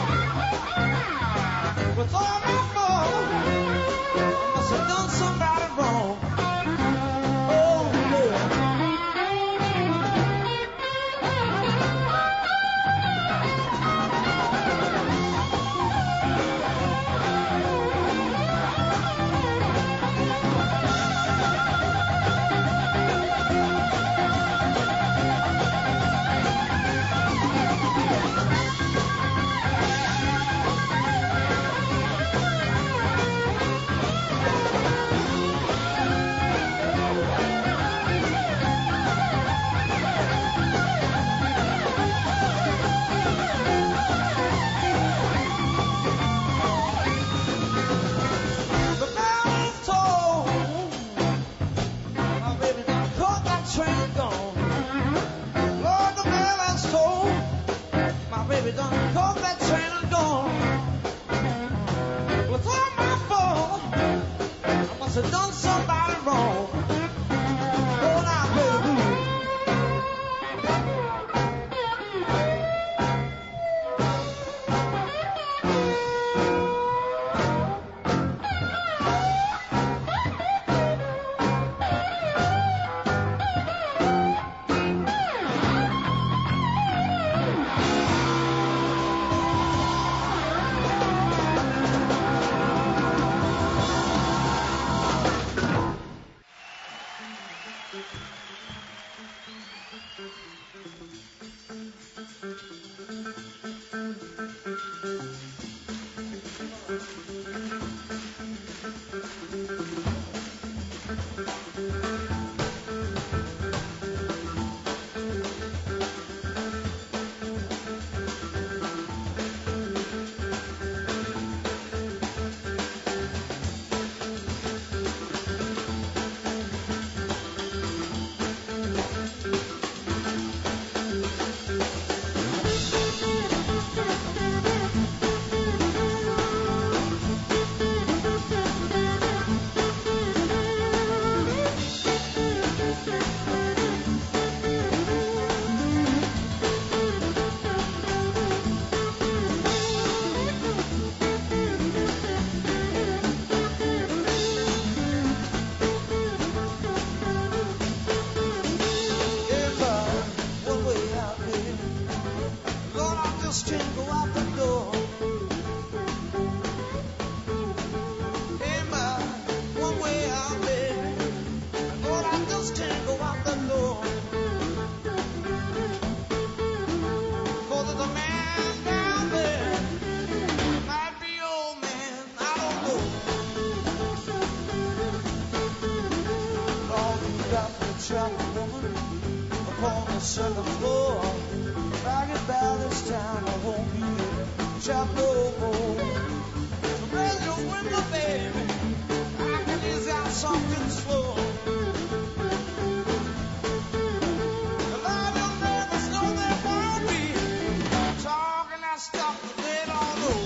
With all my fault, I must have done somebody wrong. Oh, yeah. Done somebody wrong. Oh, now, baby. door. For there's a man down there, might be old man, I don't know. Lord, you got the chocolate woman upon the second floor. If I get by this time, I won't be chopped no more. So raise your window, baby. I can ease out something slow. The Lord will never know there won't be talk and I stop the they don't know.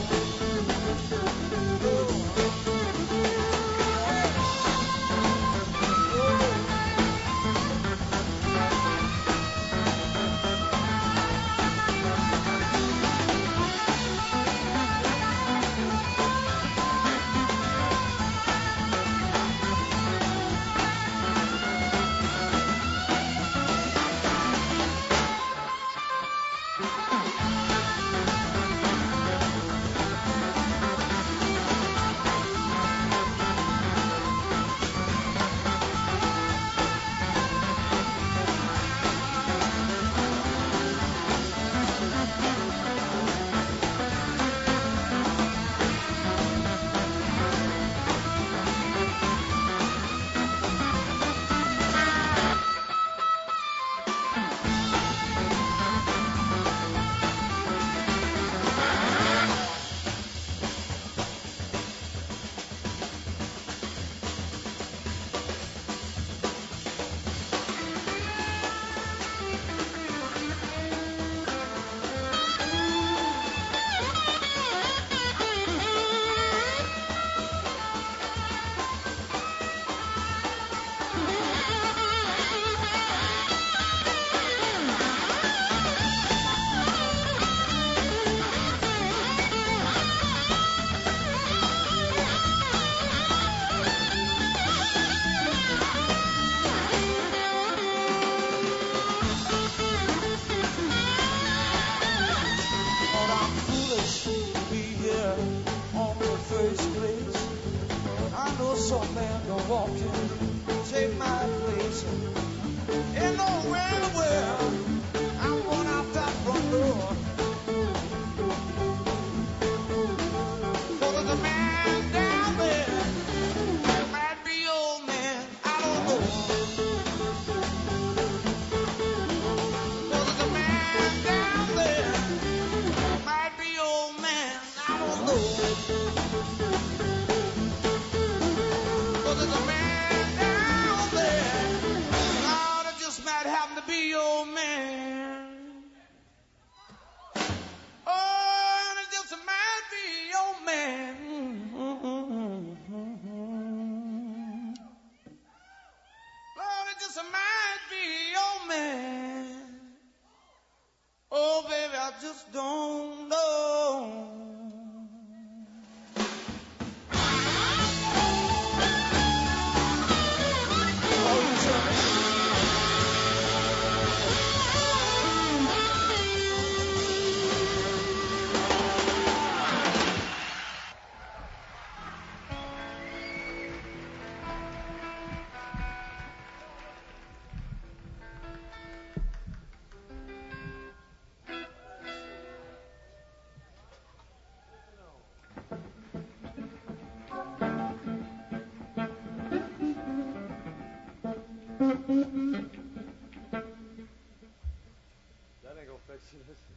That ain't gonna fix it, is it?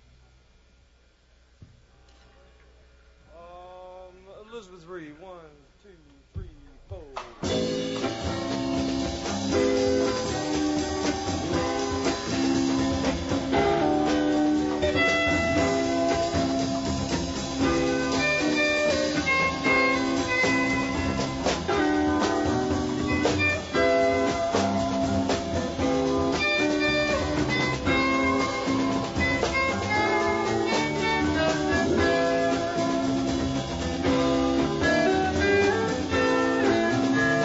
Um, Elizabeth Reed, one, two, three, four. Oh,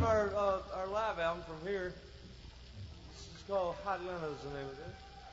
our uh, our live album from here. It's called Hot Atlanta is the name of it.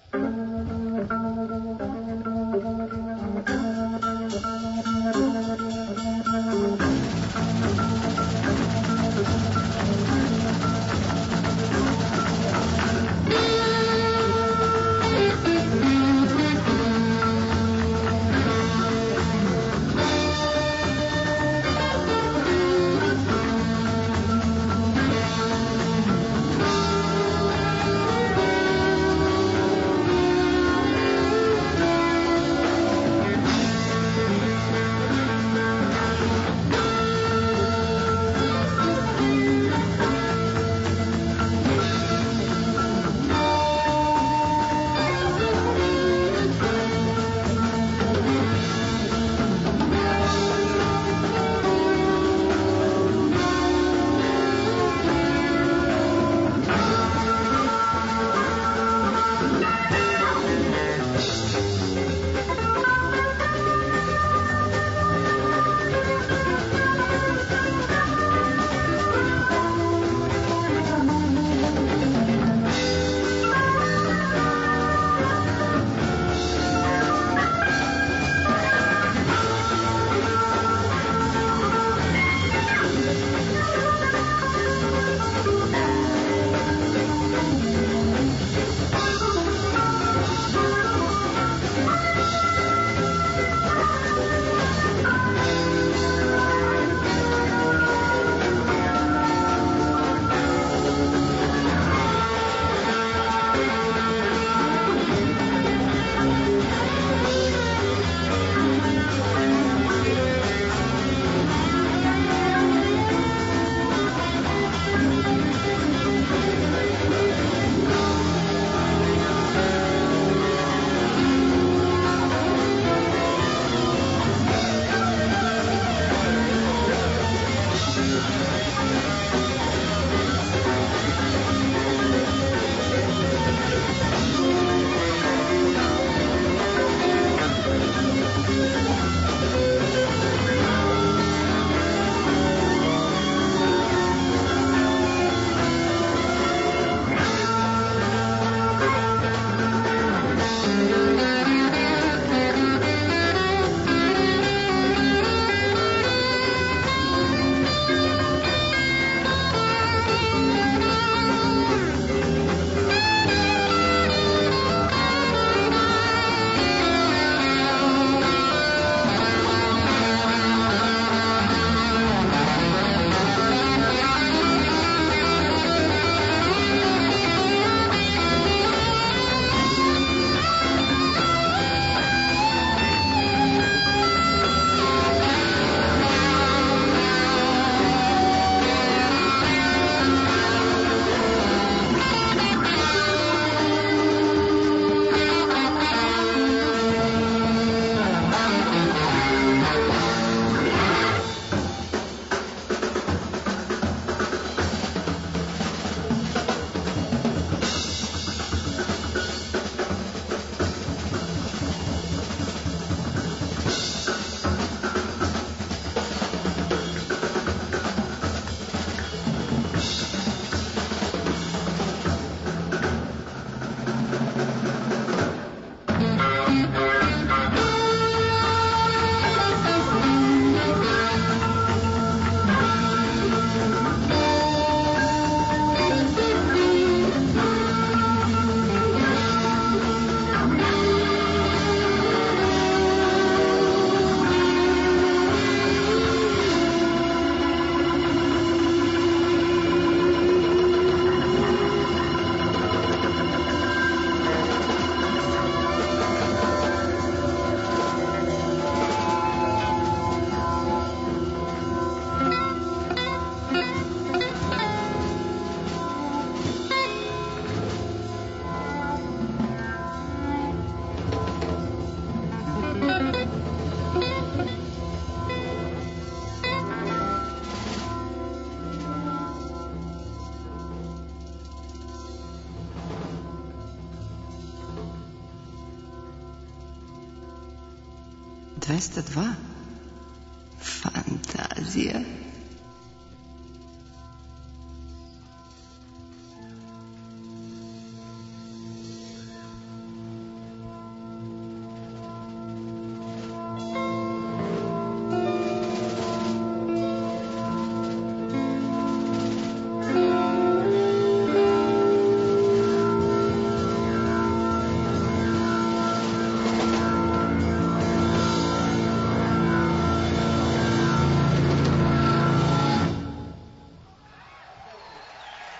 dvesta dva. Fantazija.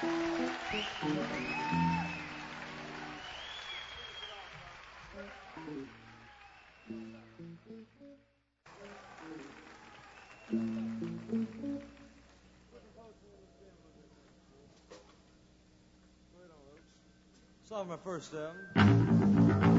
It's off my first album.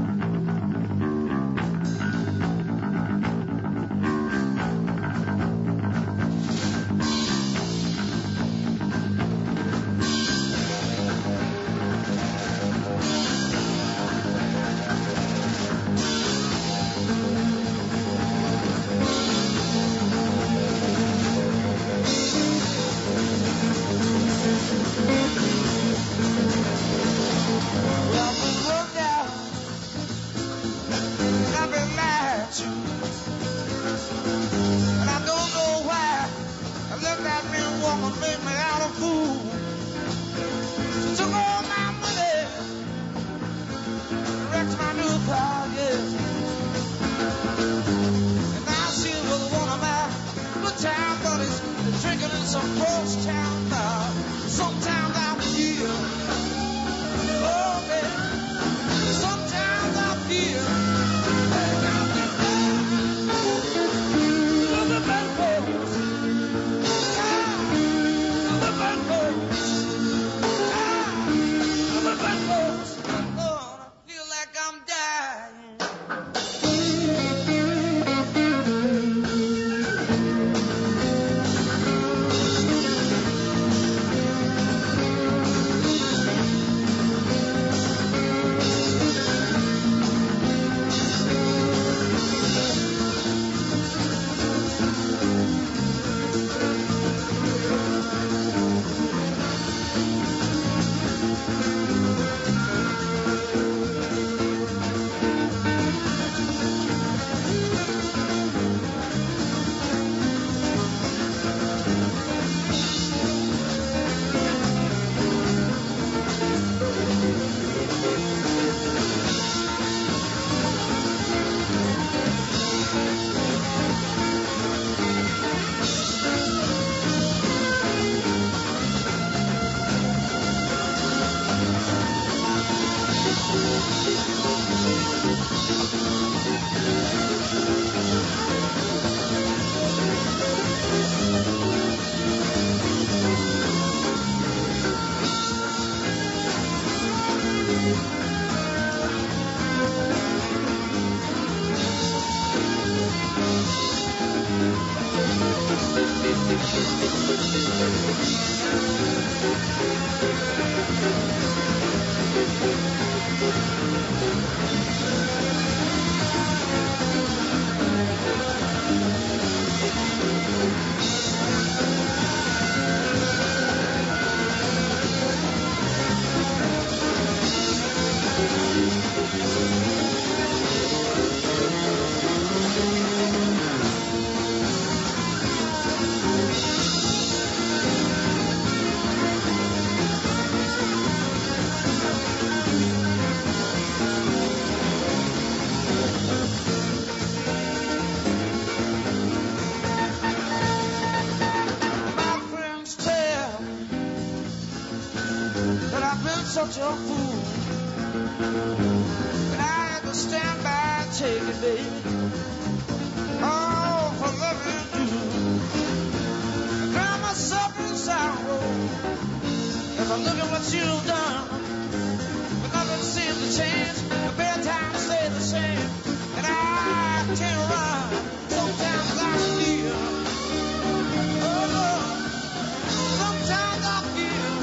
such a fool. And I had to stand by and take it, baby. Oh, for loving you. I drown myself in sorrow as I look at what you've done. But nothing seems to change. The bad times stay the same. And I can't run. Sometimes I feel. Oh, Lord. Sometimes I feel.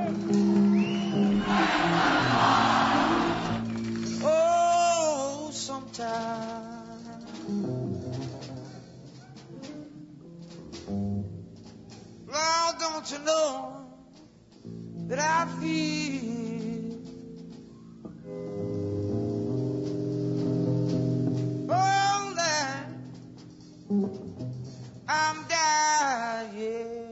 Oh, sometimes Lord, don't you know that I feel oh that I'm dying.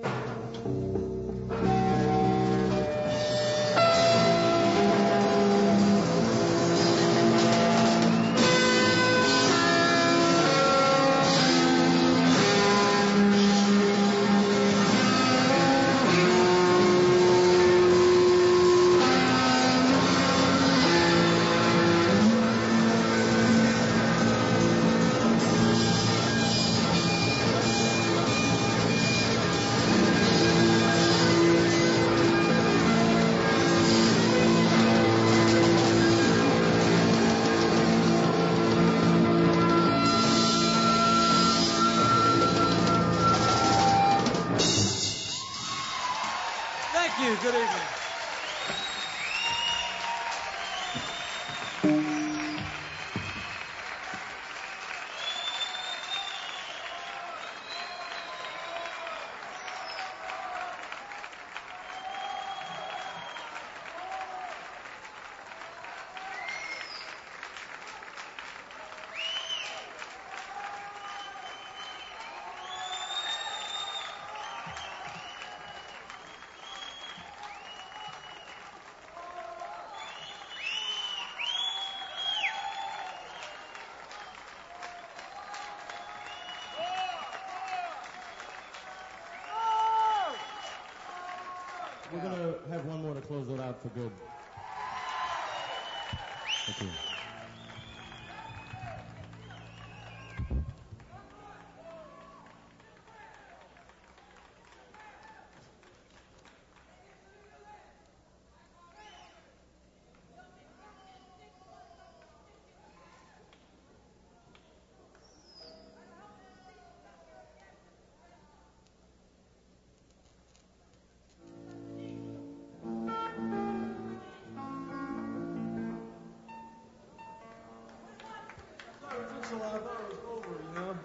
Thank you. Good evening. We're going to have one more to close it out for good. Thank you. So I thought it was over, you know?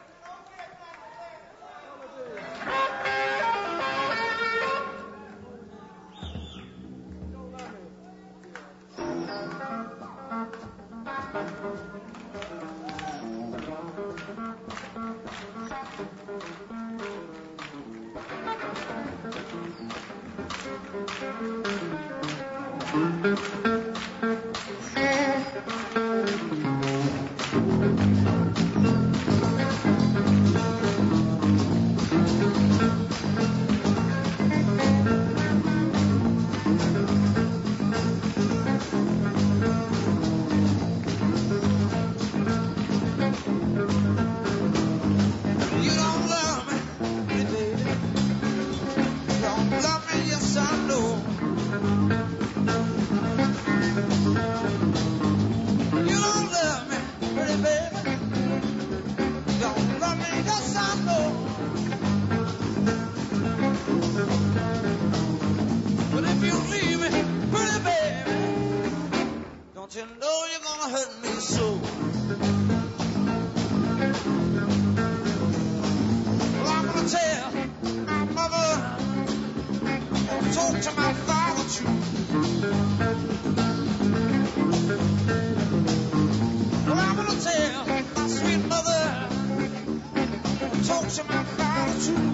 You don't love me, baby. You don't love me, yes I know. You don't love me, pretty baby. You don't love me, yes I know. But if you leave me, pretty baby, don't you know you're gonna hurt me so? Well, I'm gonna tell my mother, I'll talk to my father too. Well, I'm gonna tell my sweet mother, I'll talk to my father too.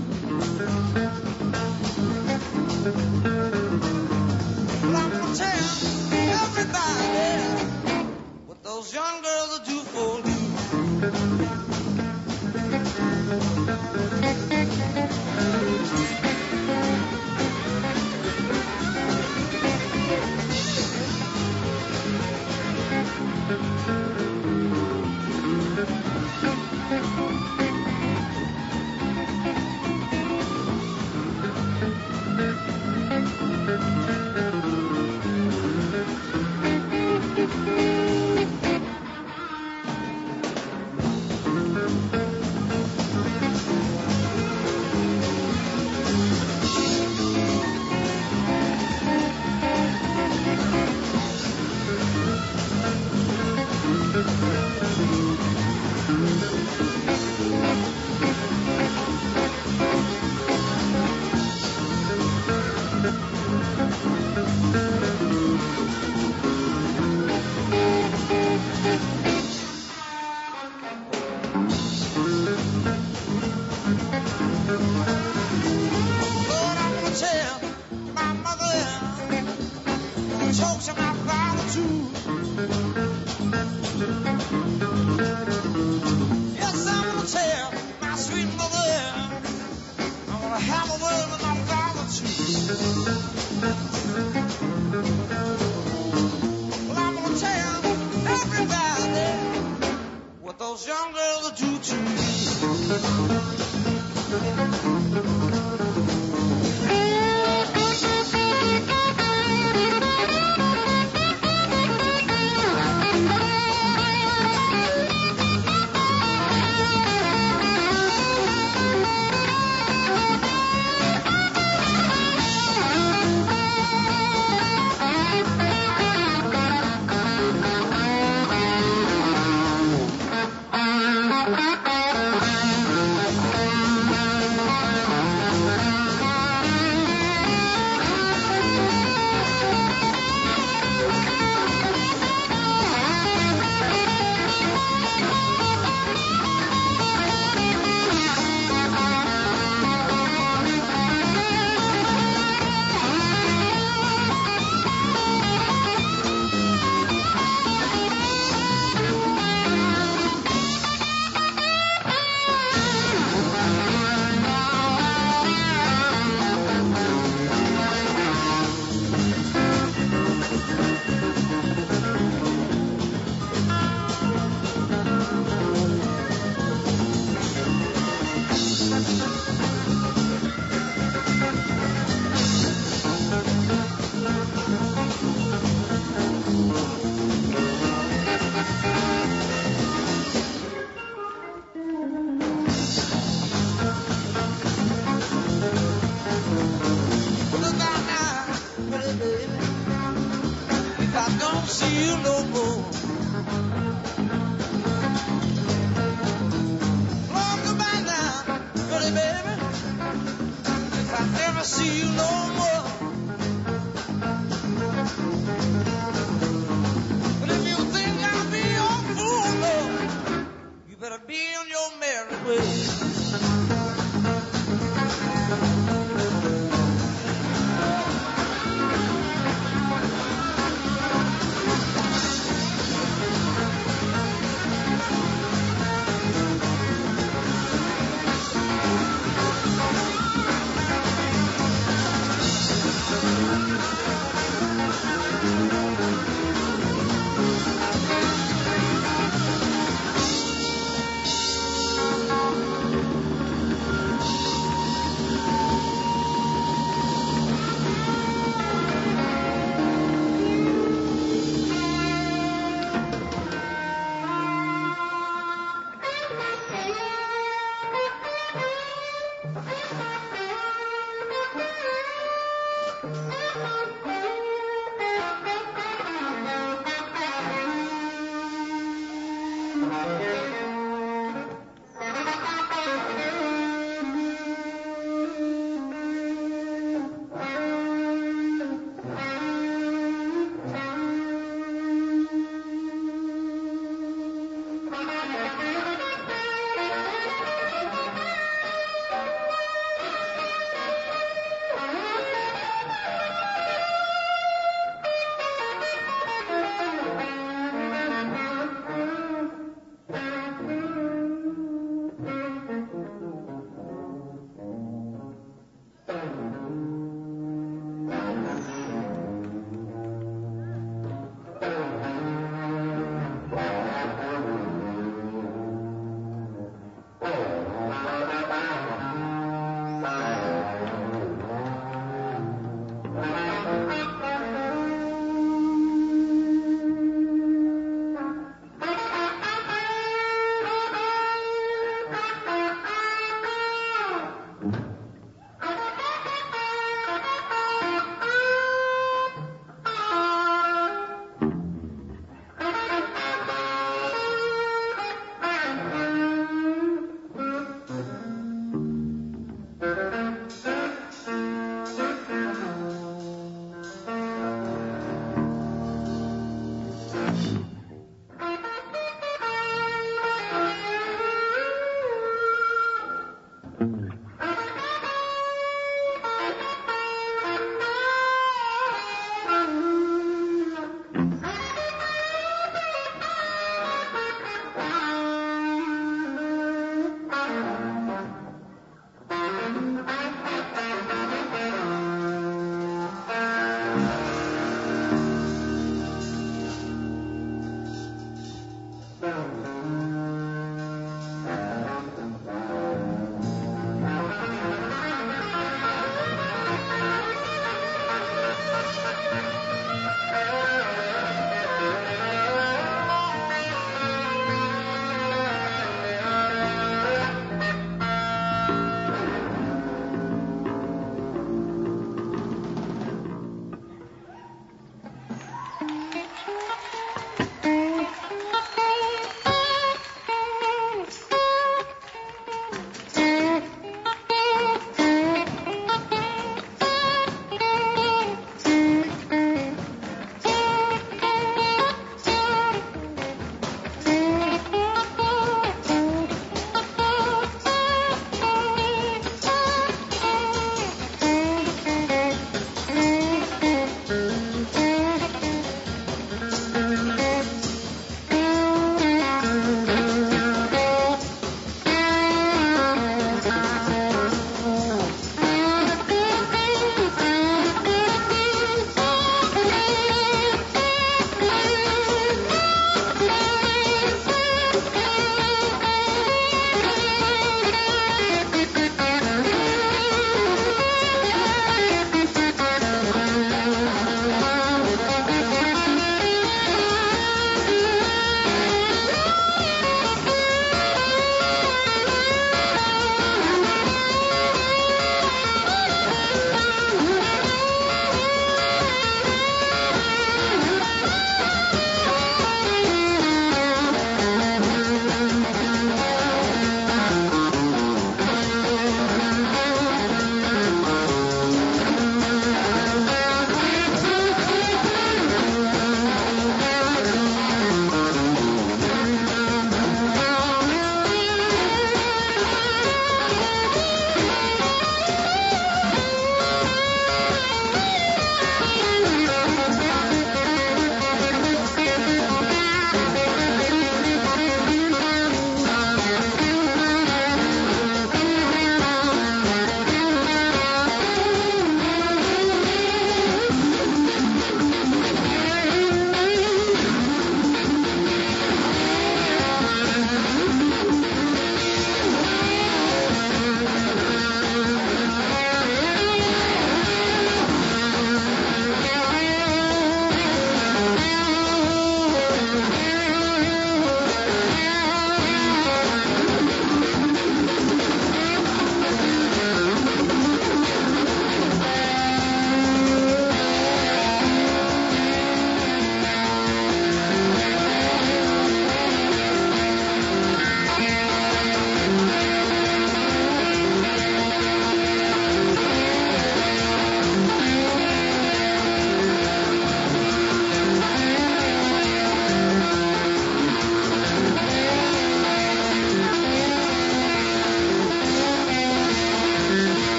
Well, I'm gonna tell everybody what those young girls will do for you. talk to my father too. Yes, I'm gonna tell my sweet mother. I'm gonna have a word with my father too. Well, I'm gonna tell everybody what those young girls do to me.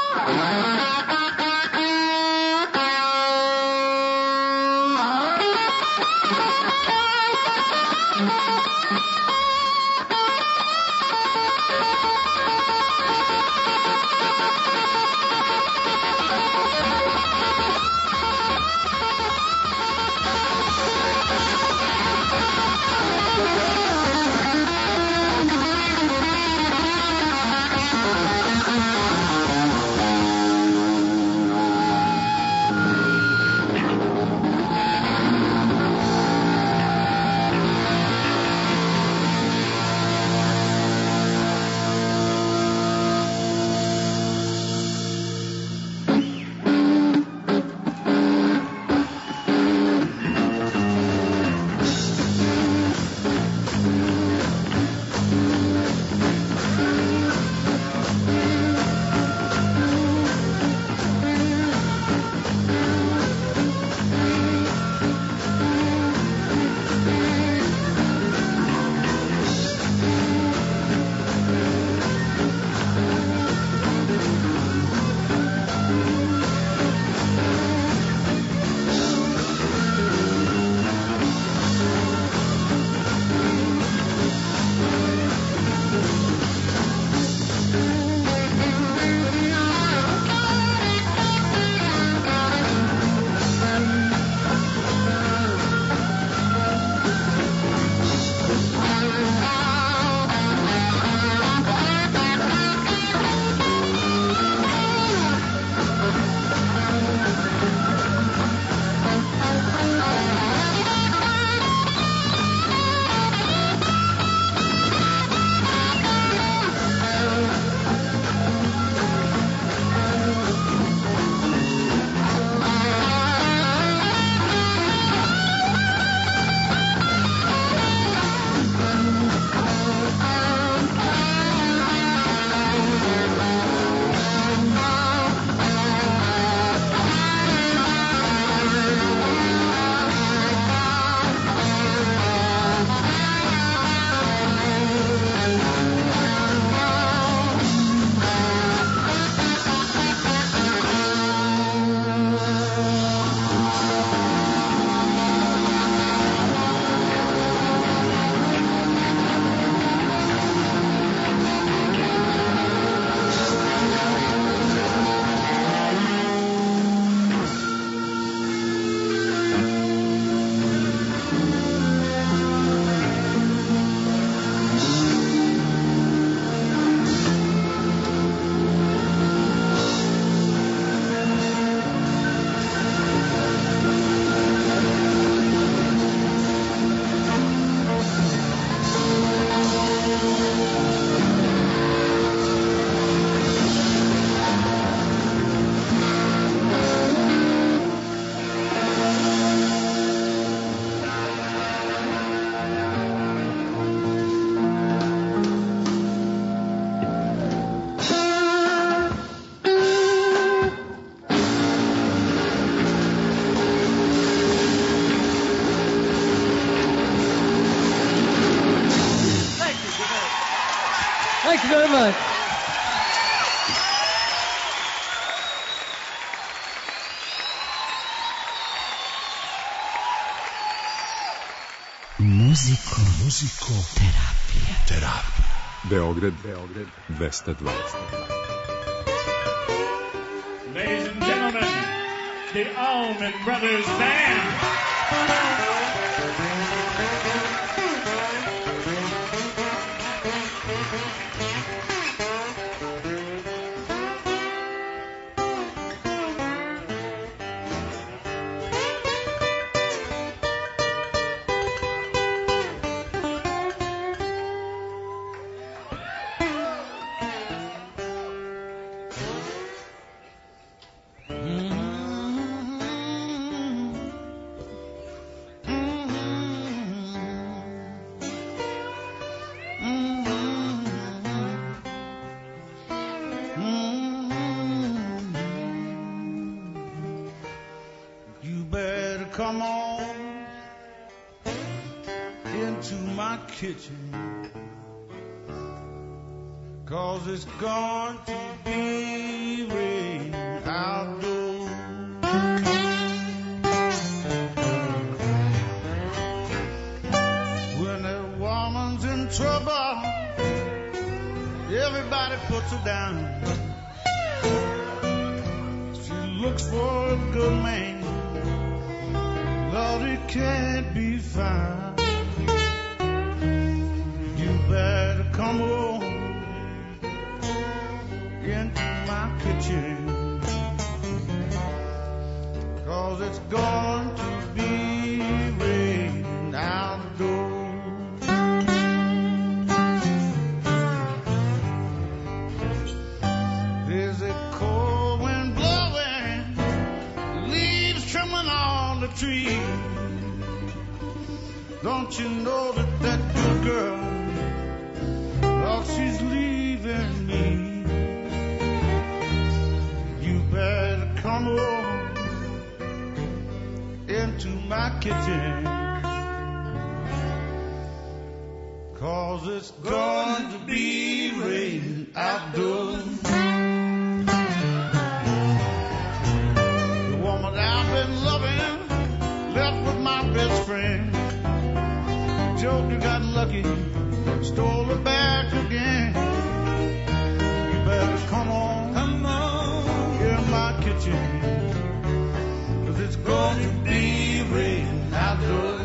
Thank you very much. Muziko. Muziko. Terapija. Terapija. Beograd. Beograd. dvesta dva. Ladies and gentlemen, the Allman Brothers Band. Come on into my kitchen, 'cause it's going to be ready. puts her down. She looks for a good man, Lord, he can't be found. You better come over into my kitchen, 'cause it's going to be raining outdoors. There's a cold wind blowing, leaves trembling on the tree. Don't you know that that good girl, oh, she's leaving me. You better come over into my kitchen, 'cause it's going to be raining outdoors. The woman I've been loving left with my best friend. Joker got lucky, stole her back again. You better come on, come on, in my kitchen, 'cause it's going to be raining outdoors.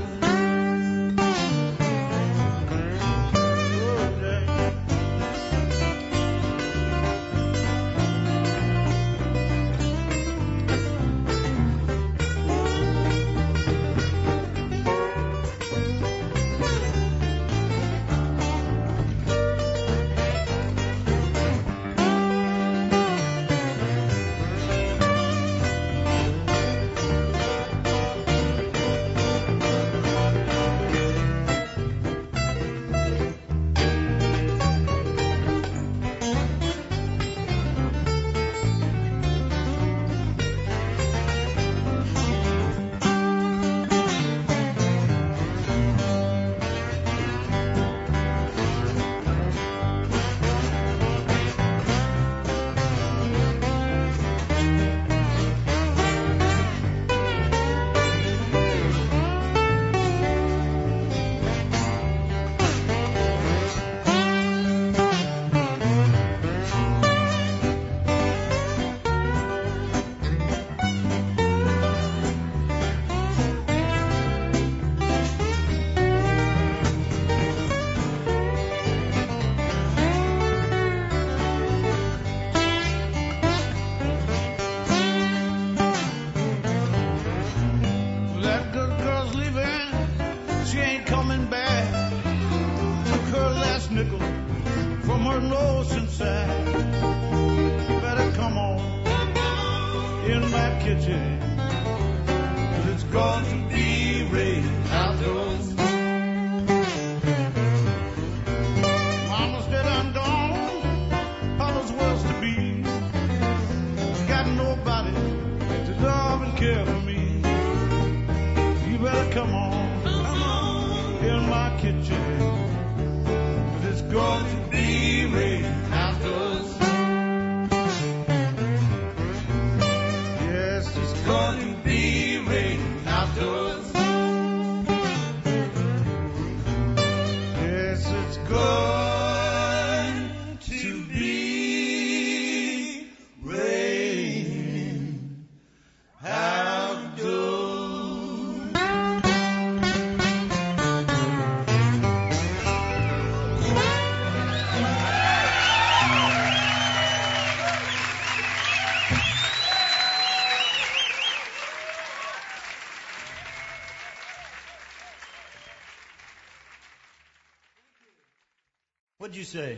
What'd you say?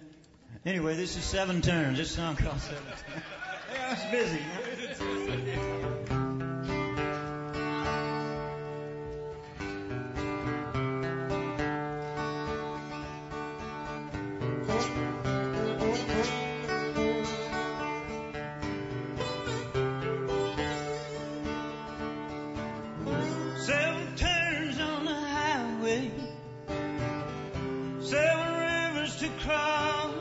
Anyway, this is Seven Turns. This song called Seven Turns. Hey, I was busy. Seven turns on the highway, seven rivers to cross.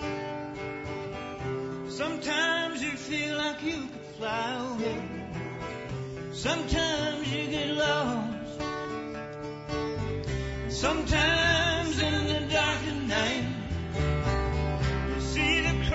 Sometimes you feel like you could fly away, sometimes you get lost. Sometimes in the dark of night, you see the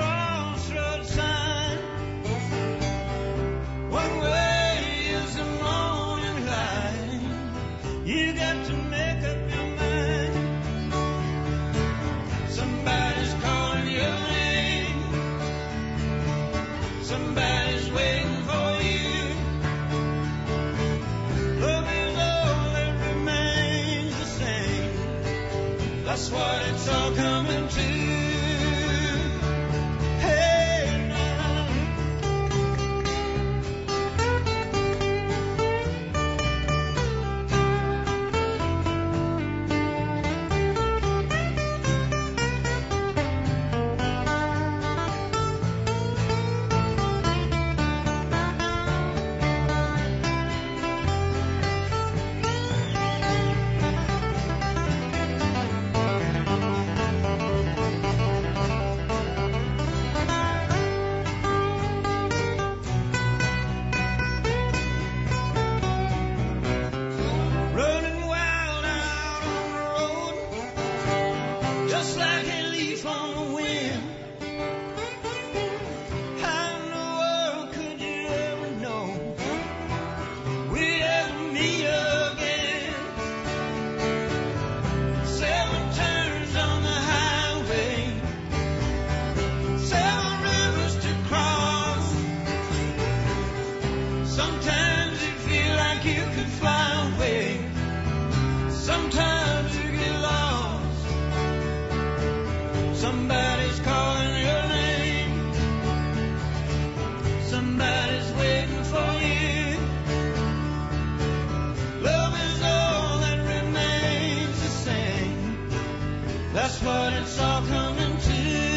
That's what it's all coming to. Hey, now. Running wild out on the road, just like a leaf on the wind. How in the world could you ever know we'd ever meet again? Seven turns on the highway, seven rivers to cross. Sometimes you feel like you could fly away. Sometimes you get lost. Somebody's calling your name. Somebody's waiting for you. Love is all that remains the same. That's what it's all coming to.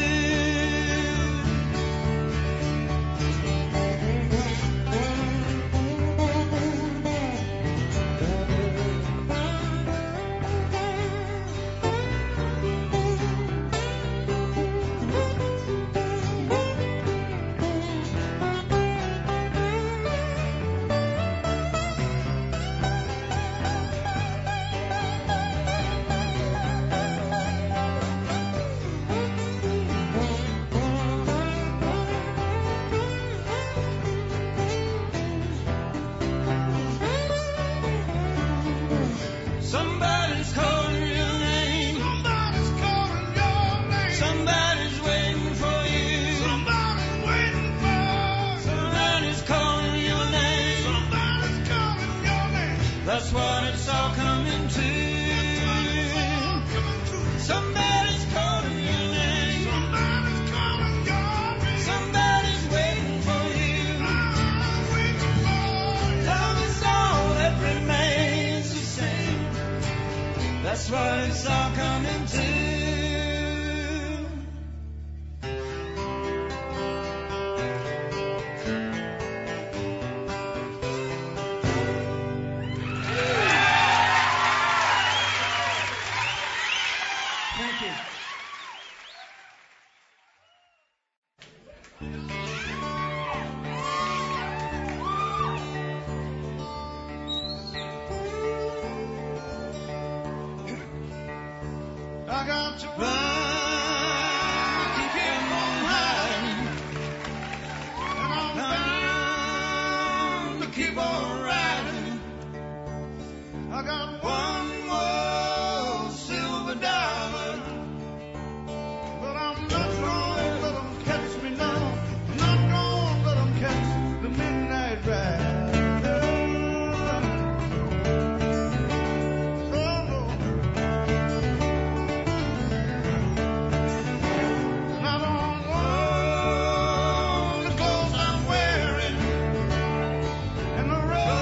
Somebody's calling your name. Somebody's calling your name. Somebody's waiting for you. Somebody's waiting for. Somebody's calling your name. Somebody's calling your name. That's what it's all coming to. Somebody's calling your name. Somebody's calling your name. Somebody's waiting for you. Somebody's waiting for you. Love is all that remains the same. That's what it's all coming to. Thank you. I got to run, keep him on hiding, and I'm bound to keep on riding. I got one more silver diamond, but I'm not gonna let them catch me now. I'm not gonna let them catch the midnight ride. And the road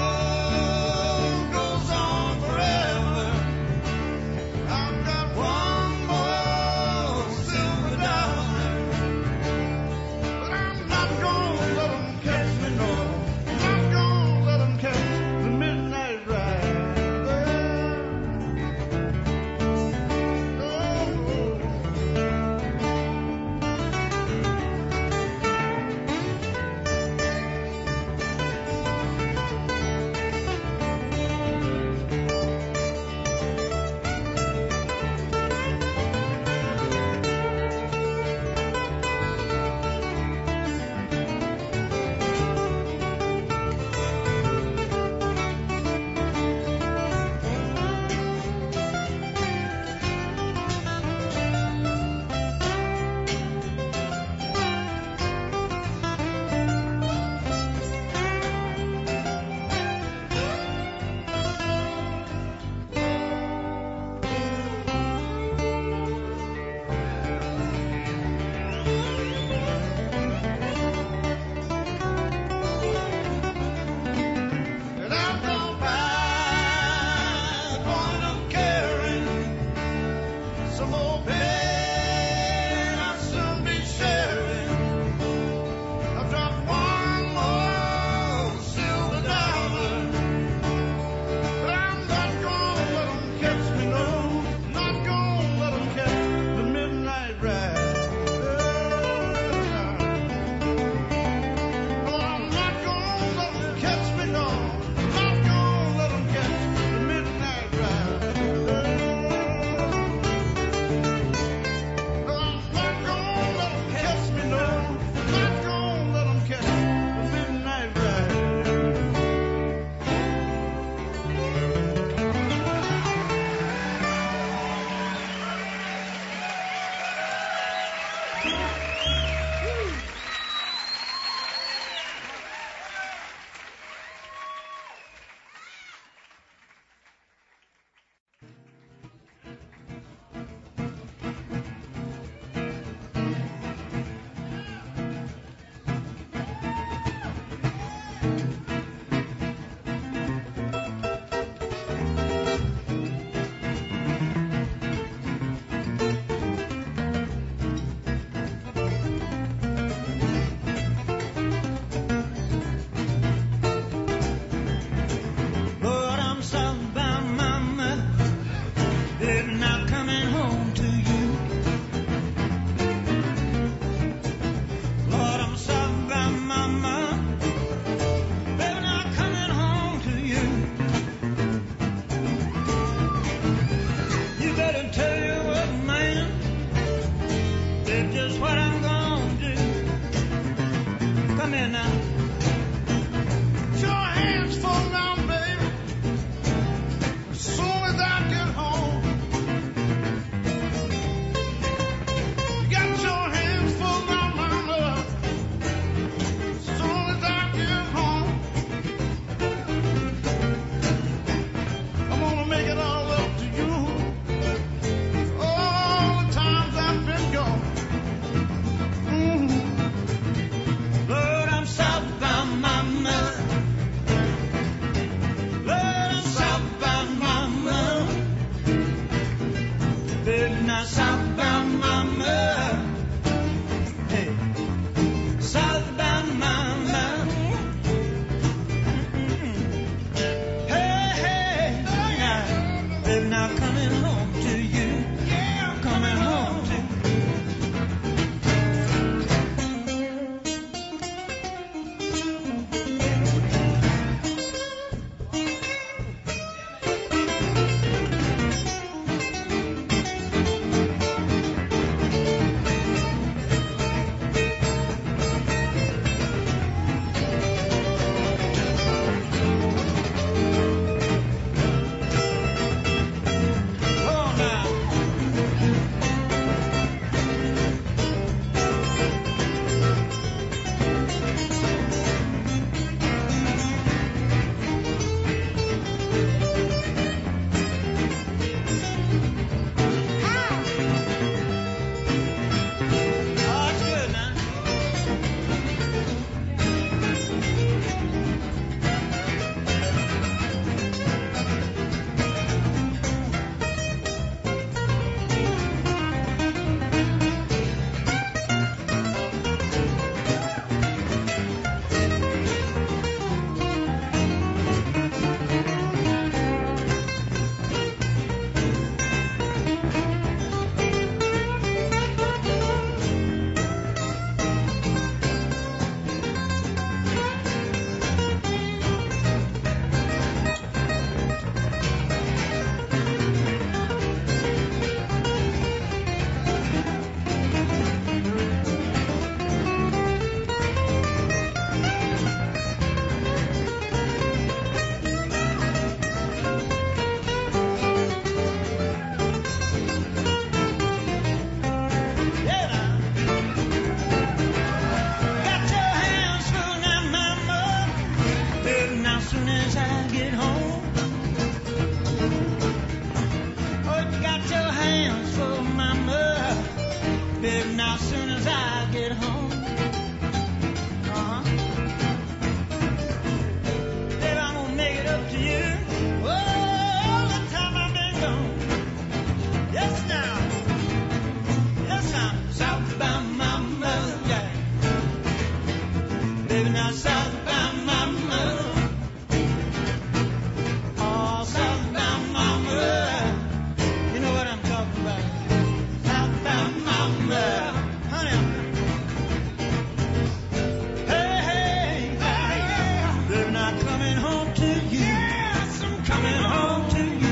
coming home to you.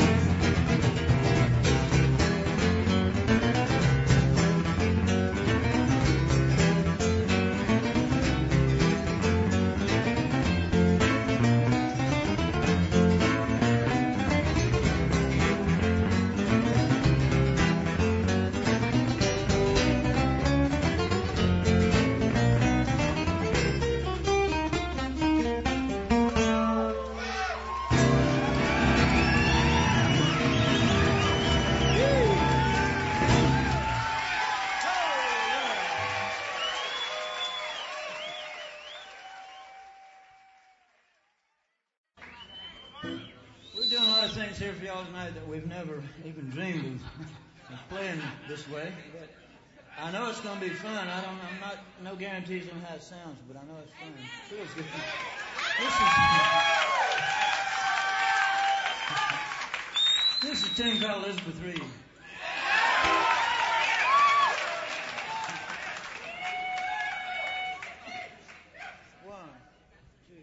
We're doing a lot of things here for y'all tonight that we've never even dreamed of, of playing this way. But I know it's going to be fun. I don't. I'm not. No guarantees on how it sounds, but I know it's fun. It feels good. This is. This is a tune called Elizabeth Reed. One, two.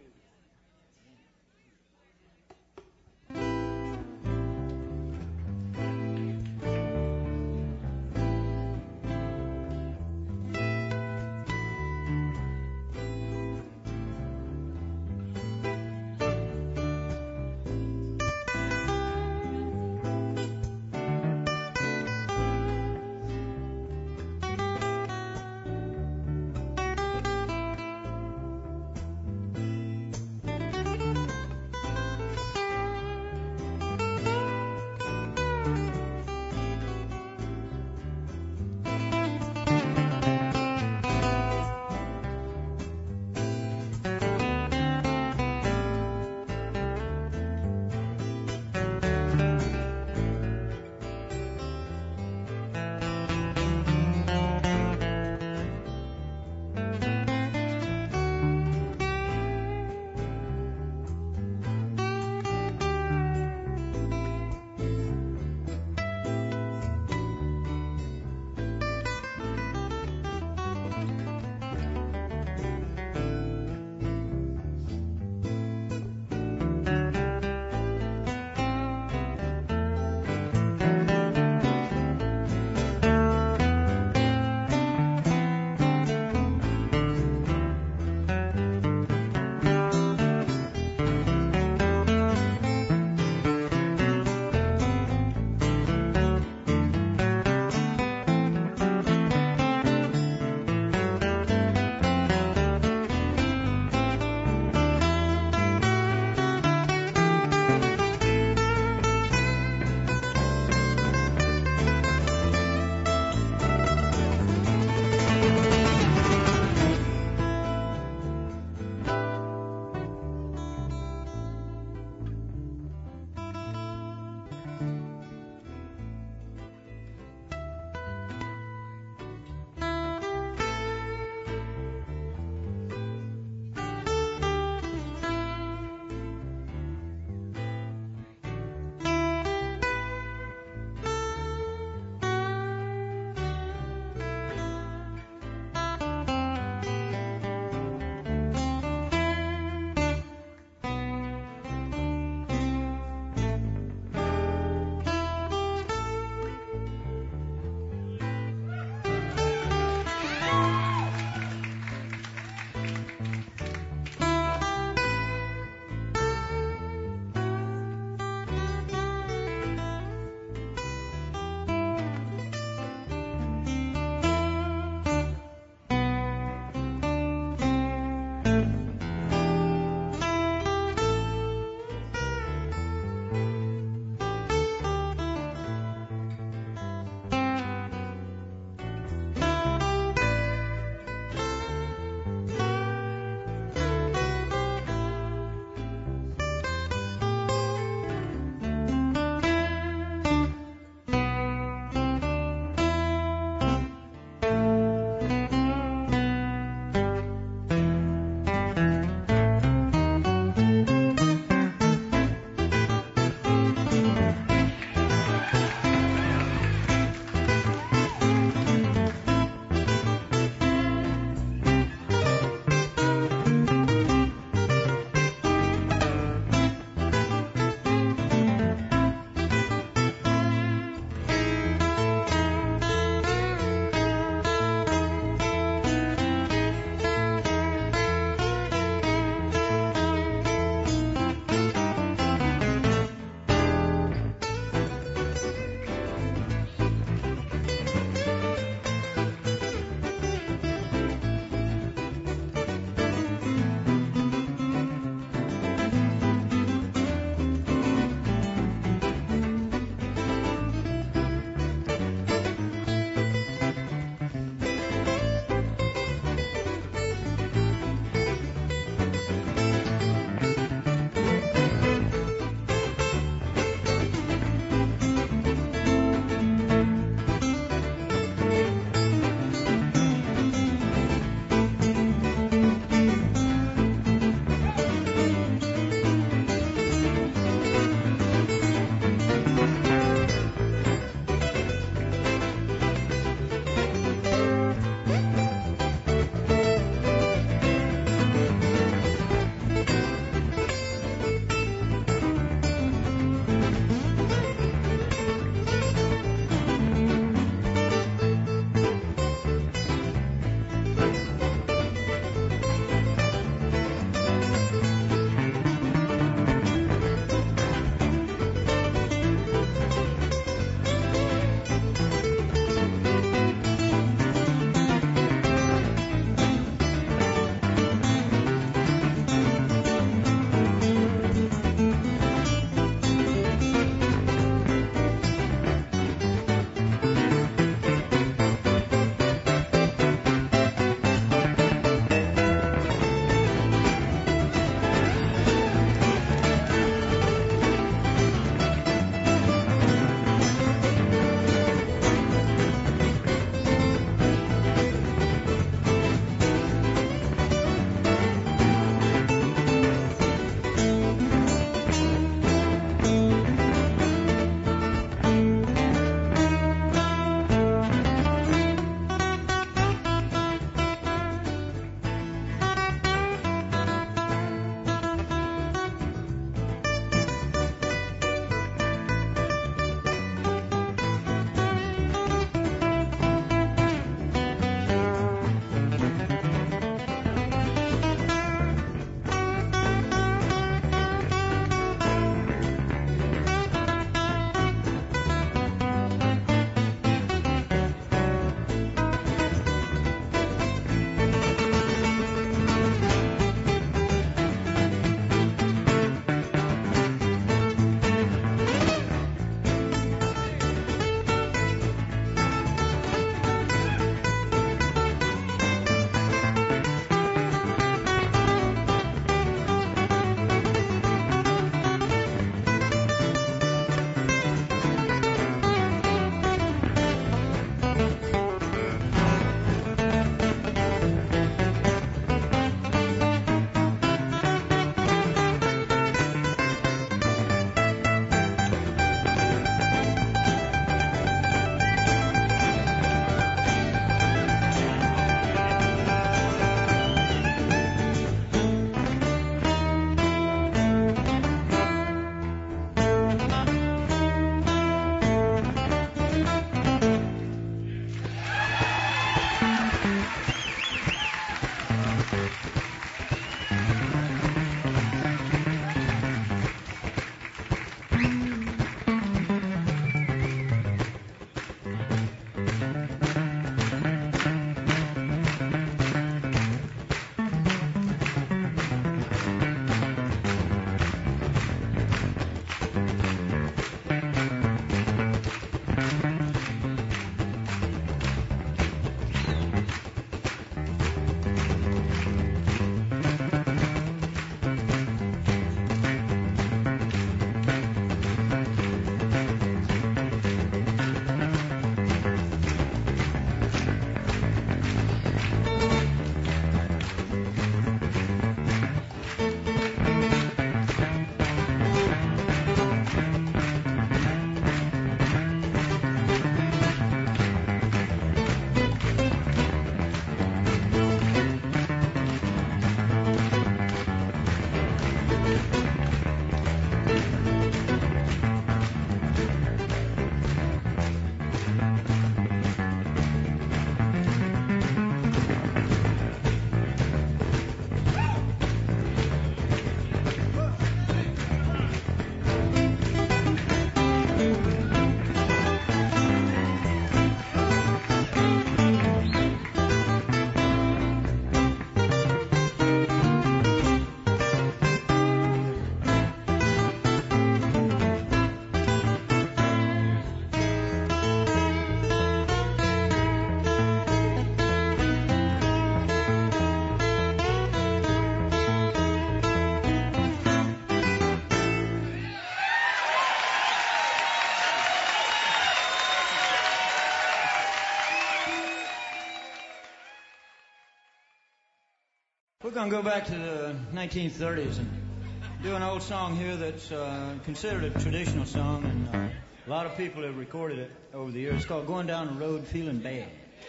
want to go back to the nineteen thirties and do an old song here that's uh, considered a traditional song, and uh, a lot of people have recorded it over the years. It's called Going Down the Road Feeling Bad.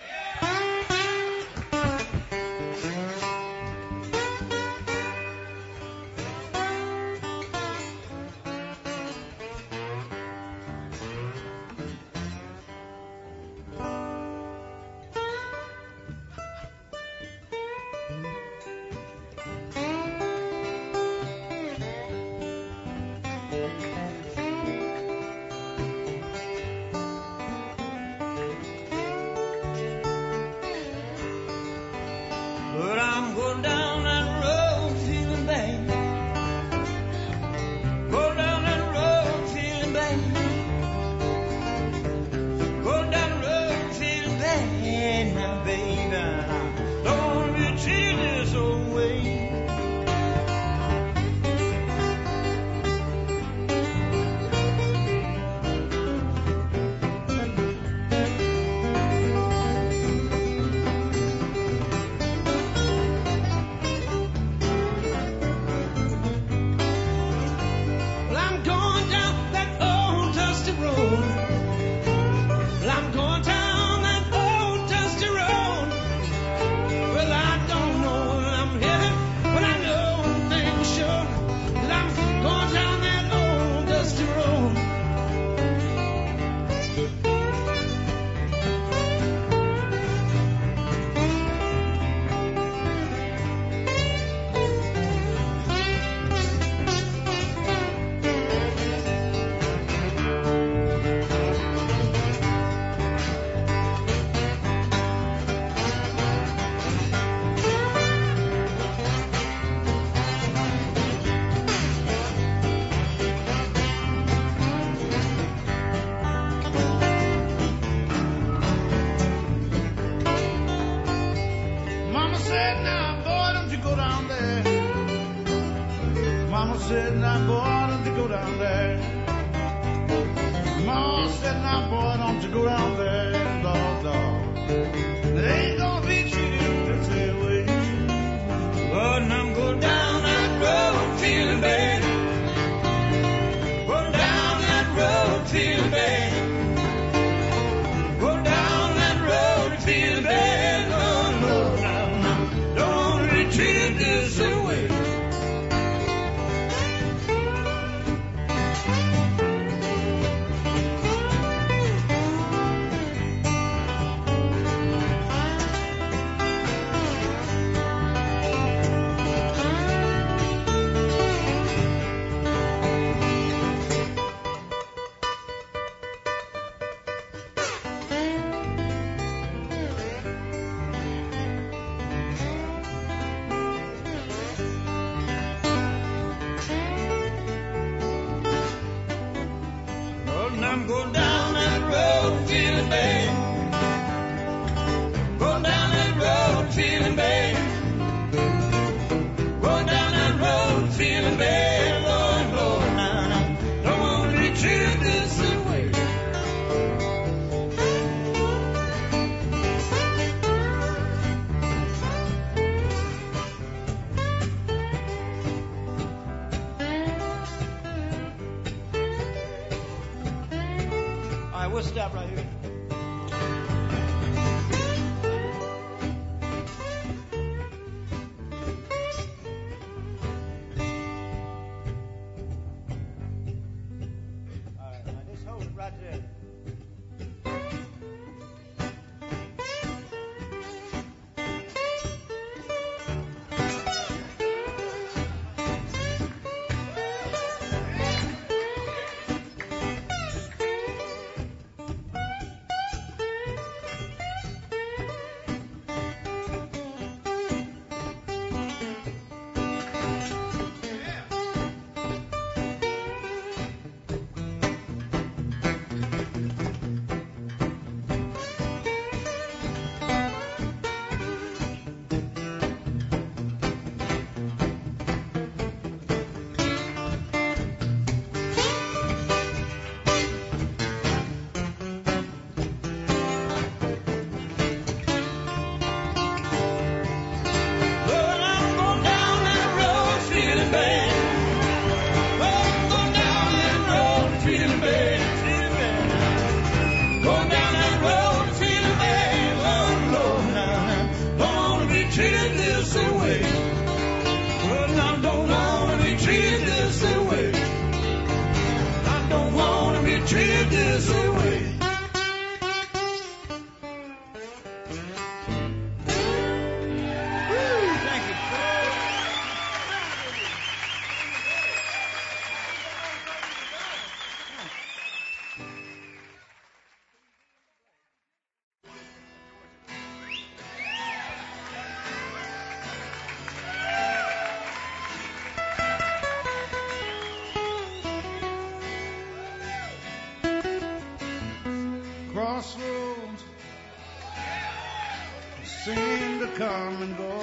But I'm going down that road feeling bad. Going down that road feeling bad. Going down the road feeling bad now, baby. I don't want to be treated this old way. Well, I'm going down that old dusty road. Well, I'm going down that old dusty road. Well, I don't know where I'm headed, but I know one thing for sure. Well, I'm going down that old dusty road. Mama said, now, boy, don't you go down there. Mama said, now, boy, don't you go down there. Mama said, now, boy, don't you go down there, dog, dog. They ain't gonna be treated this way. But I'm going down that road feeling bad. Going down that road feeling bad. Going down that road feeling bad. Oh, no, no, no. Don't want to be treated this way. Well, I'm going down that road feeling bad. Going down that road feeling bad. Going down that road feeling bad. Lord, Lord, now, now. Don't want to be treated this way. All right, we'll stop right here. All right, now just hold it right there. seem to come and go.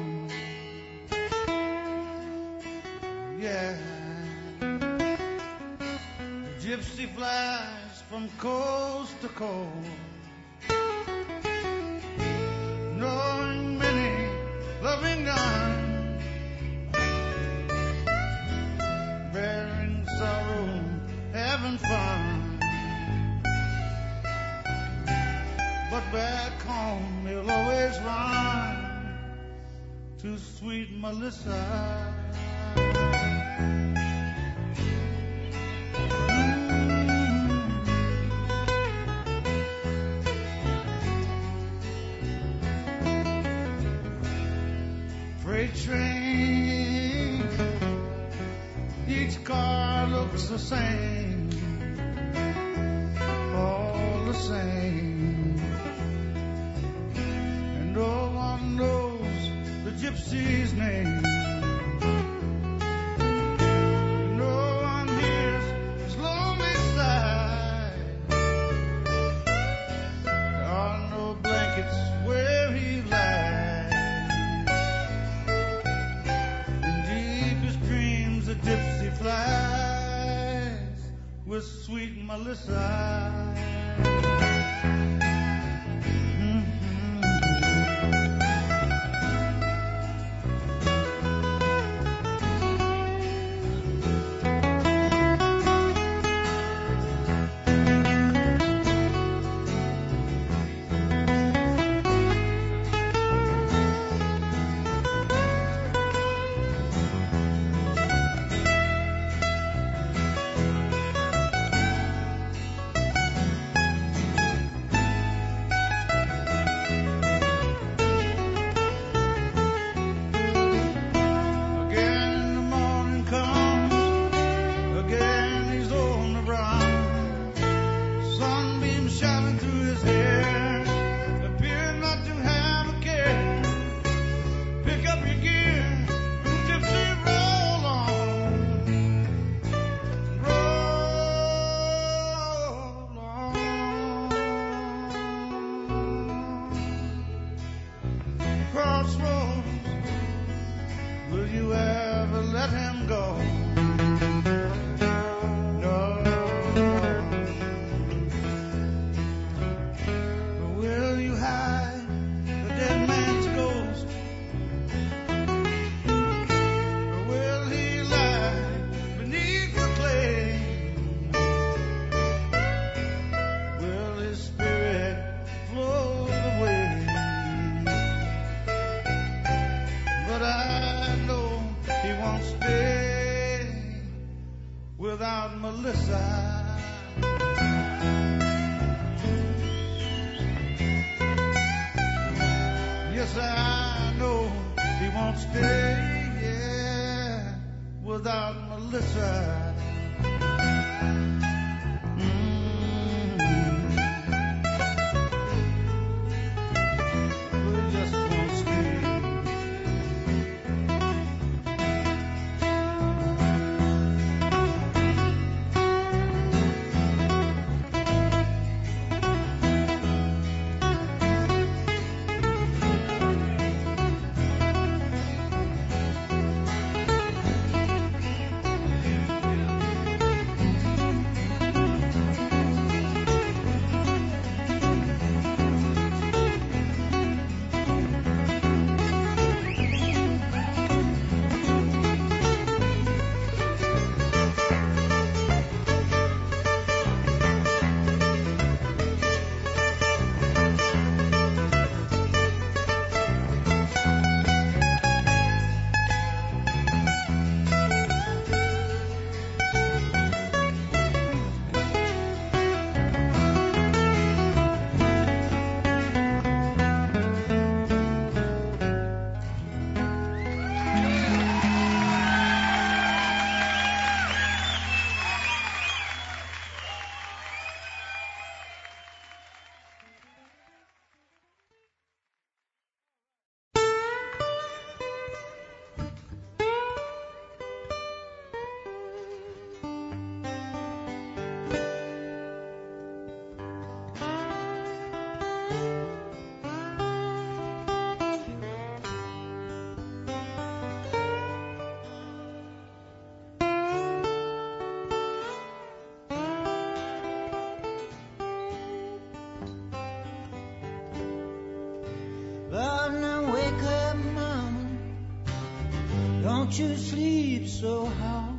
Yeah, the gypsy flies from coast to coast, knowing many loving guns, bearing sorrow, having fun. But back home he'll always run to sweet Melissa. Freight train, each car looks the same, all the same, and no one knows the gypsy's name. No one hears his lonely sigh. There are no blankets where he lies. In deepest dreams the gypsy flies with sweet Melissa. Don't you sleep so hard.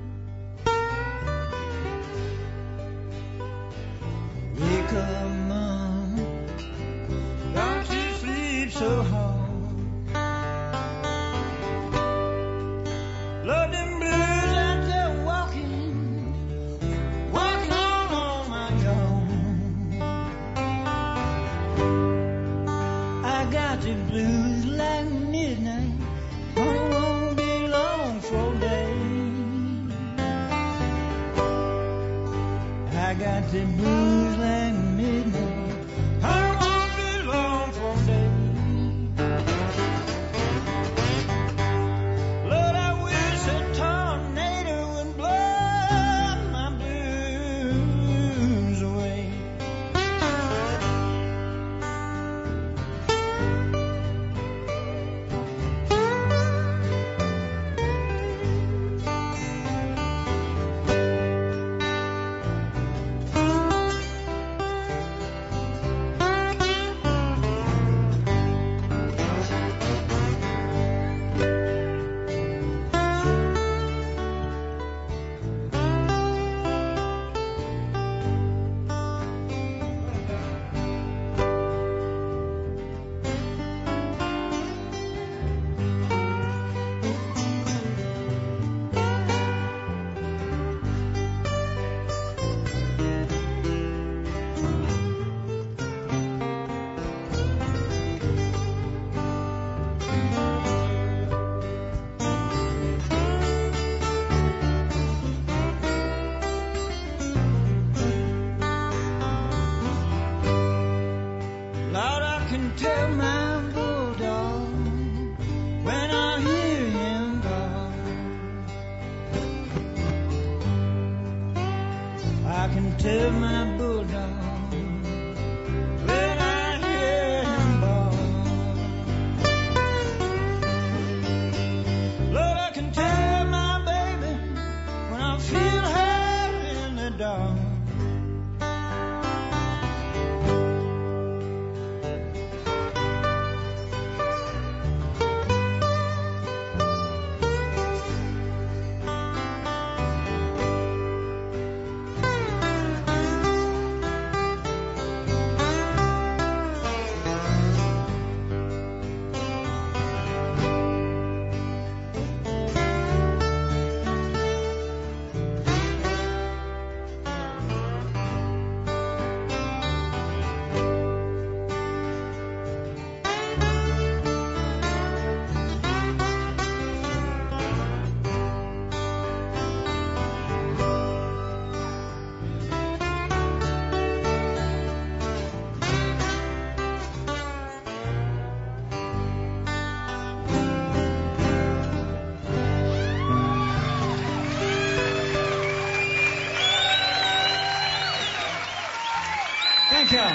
Wake up, Mom. Don't you sleep so hard. Lord, them blues out there walking, walking on on my own. I got the blues like midnight. Honey, won't be long for day. I got the blues like midnight. Honey, won't be long for day. Lord, I wish a tornado would blow my blues away. Lord, I can tell my bulldog when I hear him call. I can tell my bulldog when I hear him bawl. Lord, I can tell my baby when I feel her in the dark. Thank you.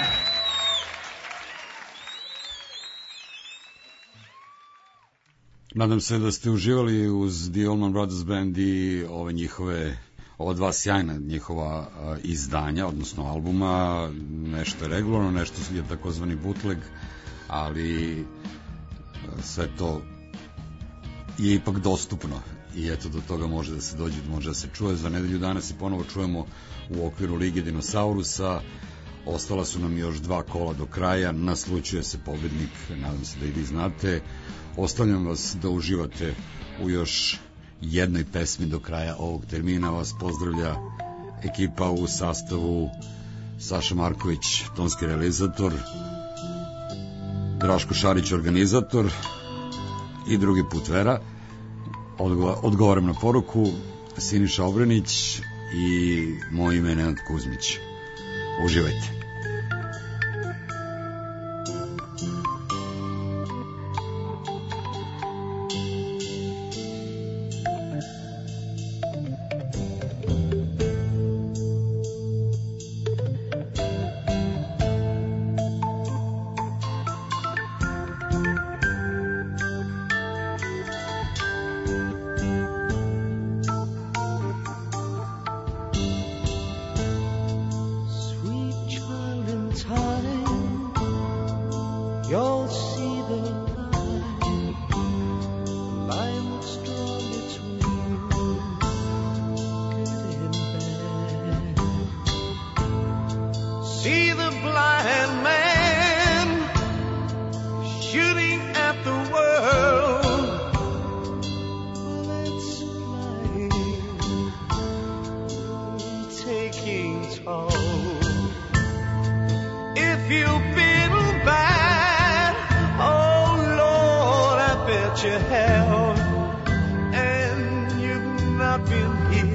Nadam se da ste uživali uz The Allman Brothers Band i ove njihove, ova dva sjajna njihova a, izdanja, odnosno albuma, nešto je regularno, nešto je takozvani bootleg, ali a, sve to je ipak dostupno i eto do toga može da se dođe, može da se čuje. Za nedelju danas i ponovo čujemo u okviru Lige Dinosaurusa. Ostala su nam još dva kola do kraja, naslučuje se pobednik, nadam se da i vi znate. Ostavljam vas da uživate u još jednoj pesmi do kraja ovog termina. Vas pozdravlja ekipa u sastavu Saša Marković, tonski realizator, Draško Šarić, organizator i drugi put Vera. Odgo- odgovaram na poruku Siniša Obrenić i moje ime je Nenad Kuzmić. Uživajte. Sweet child. been here.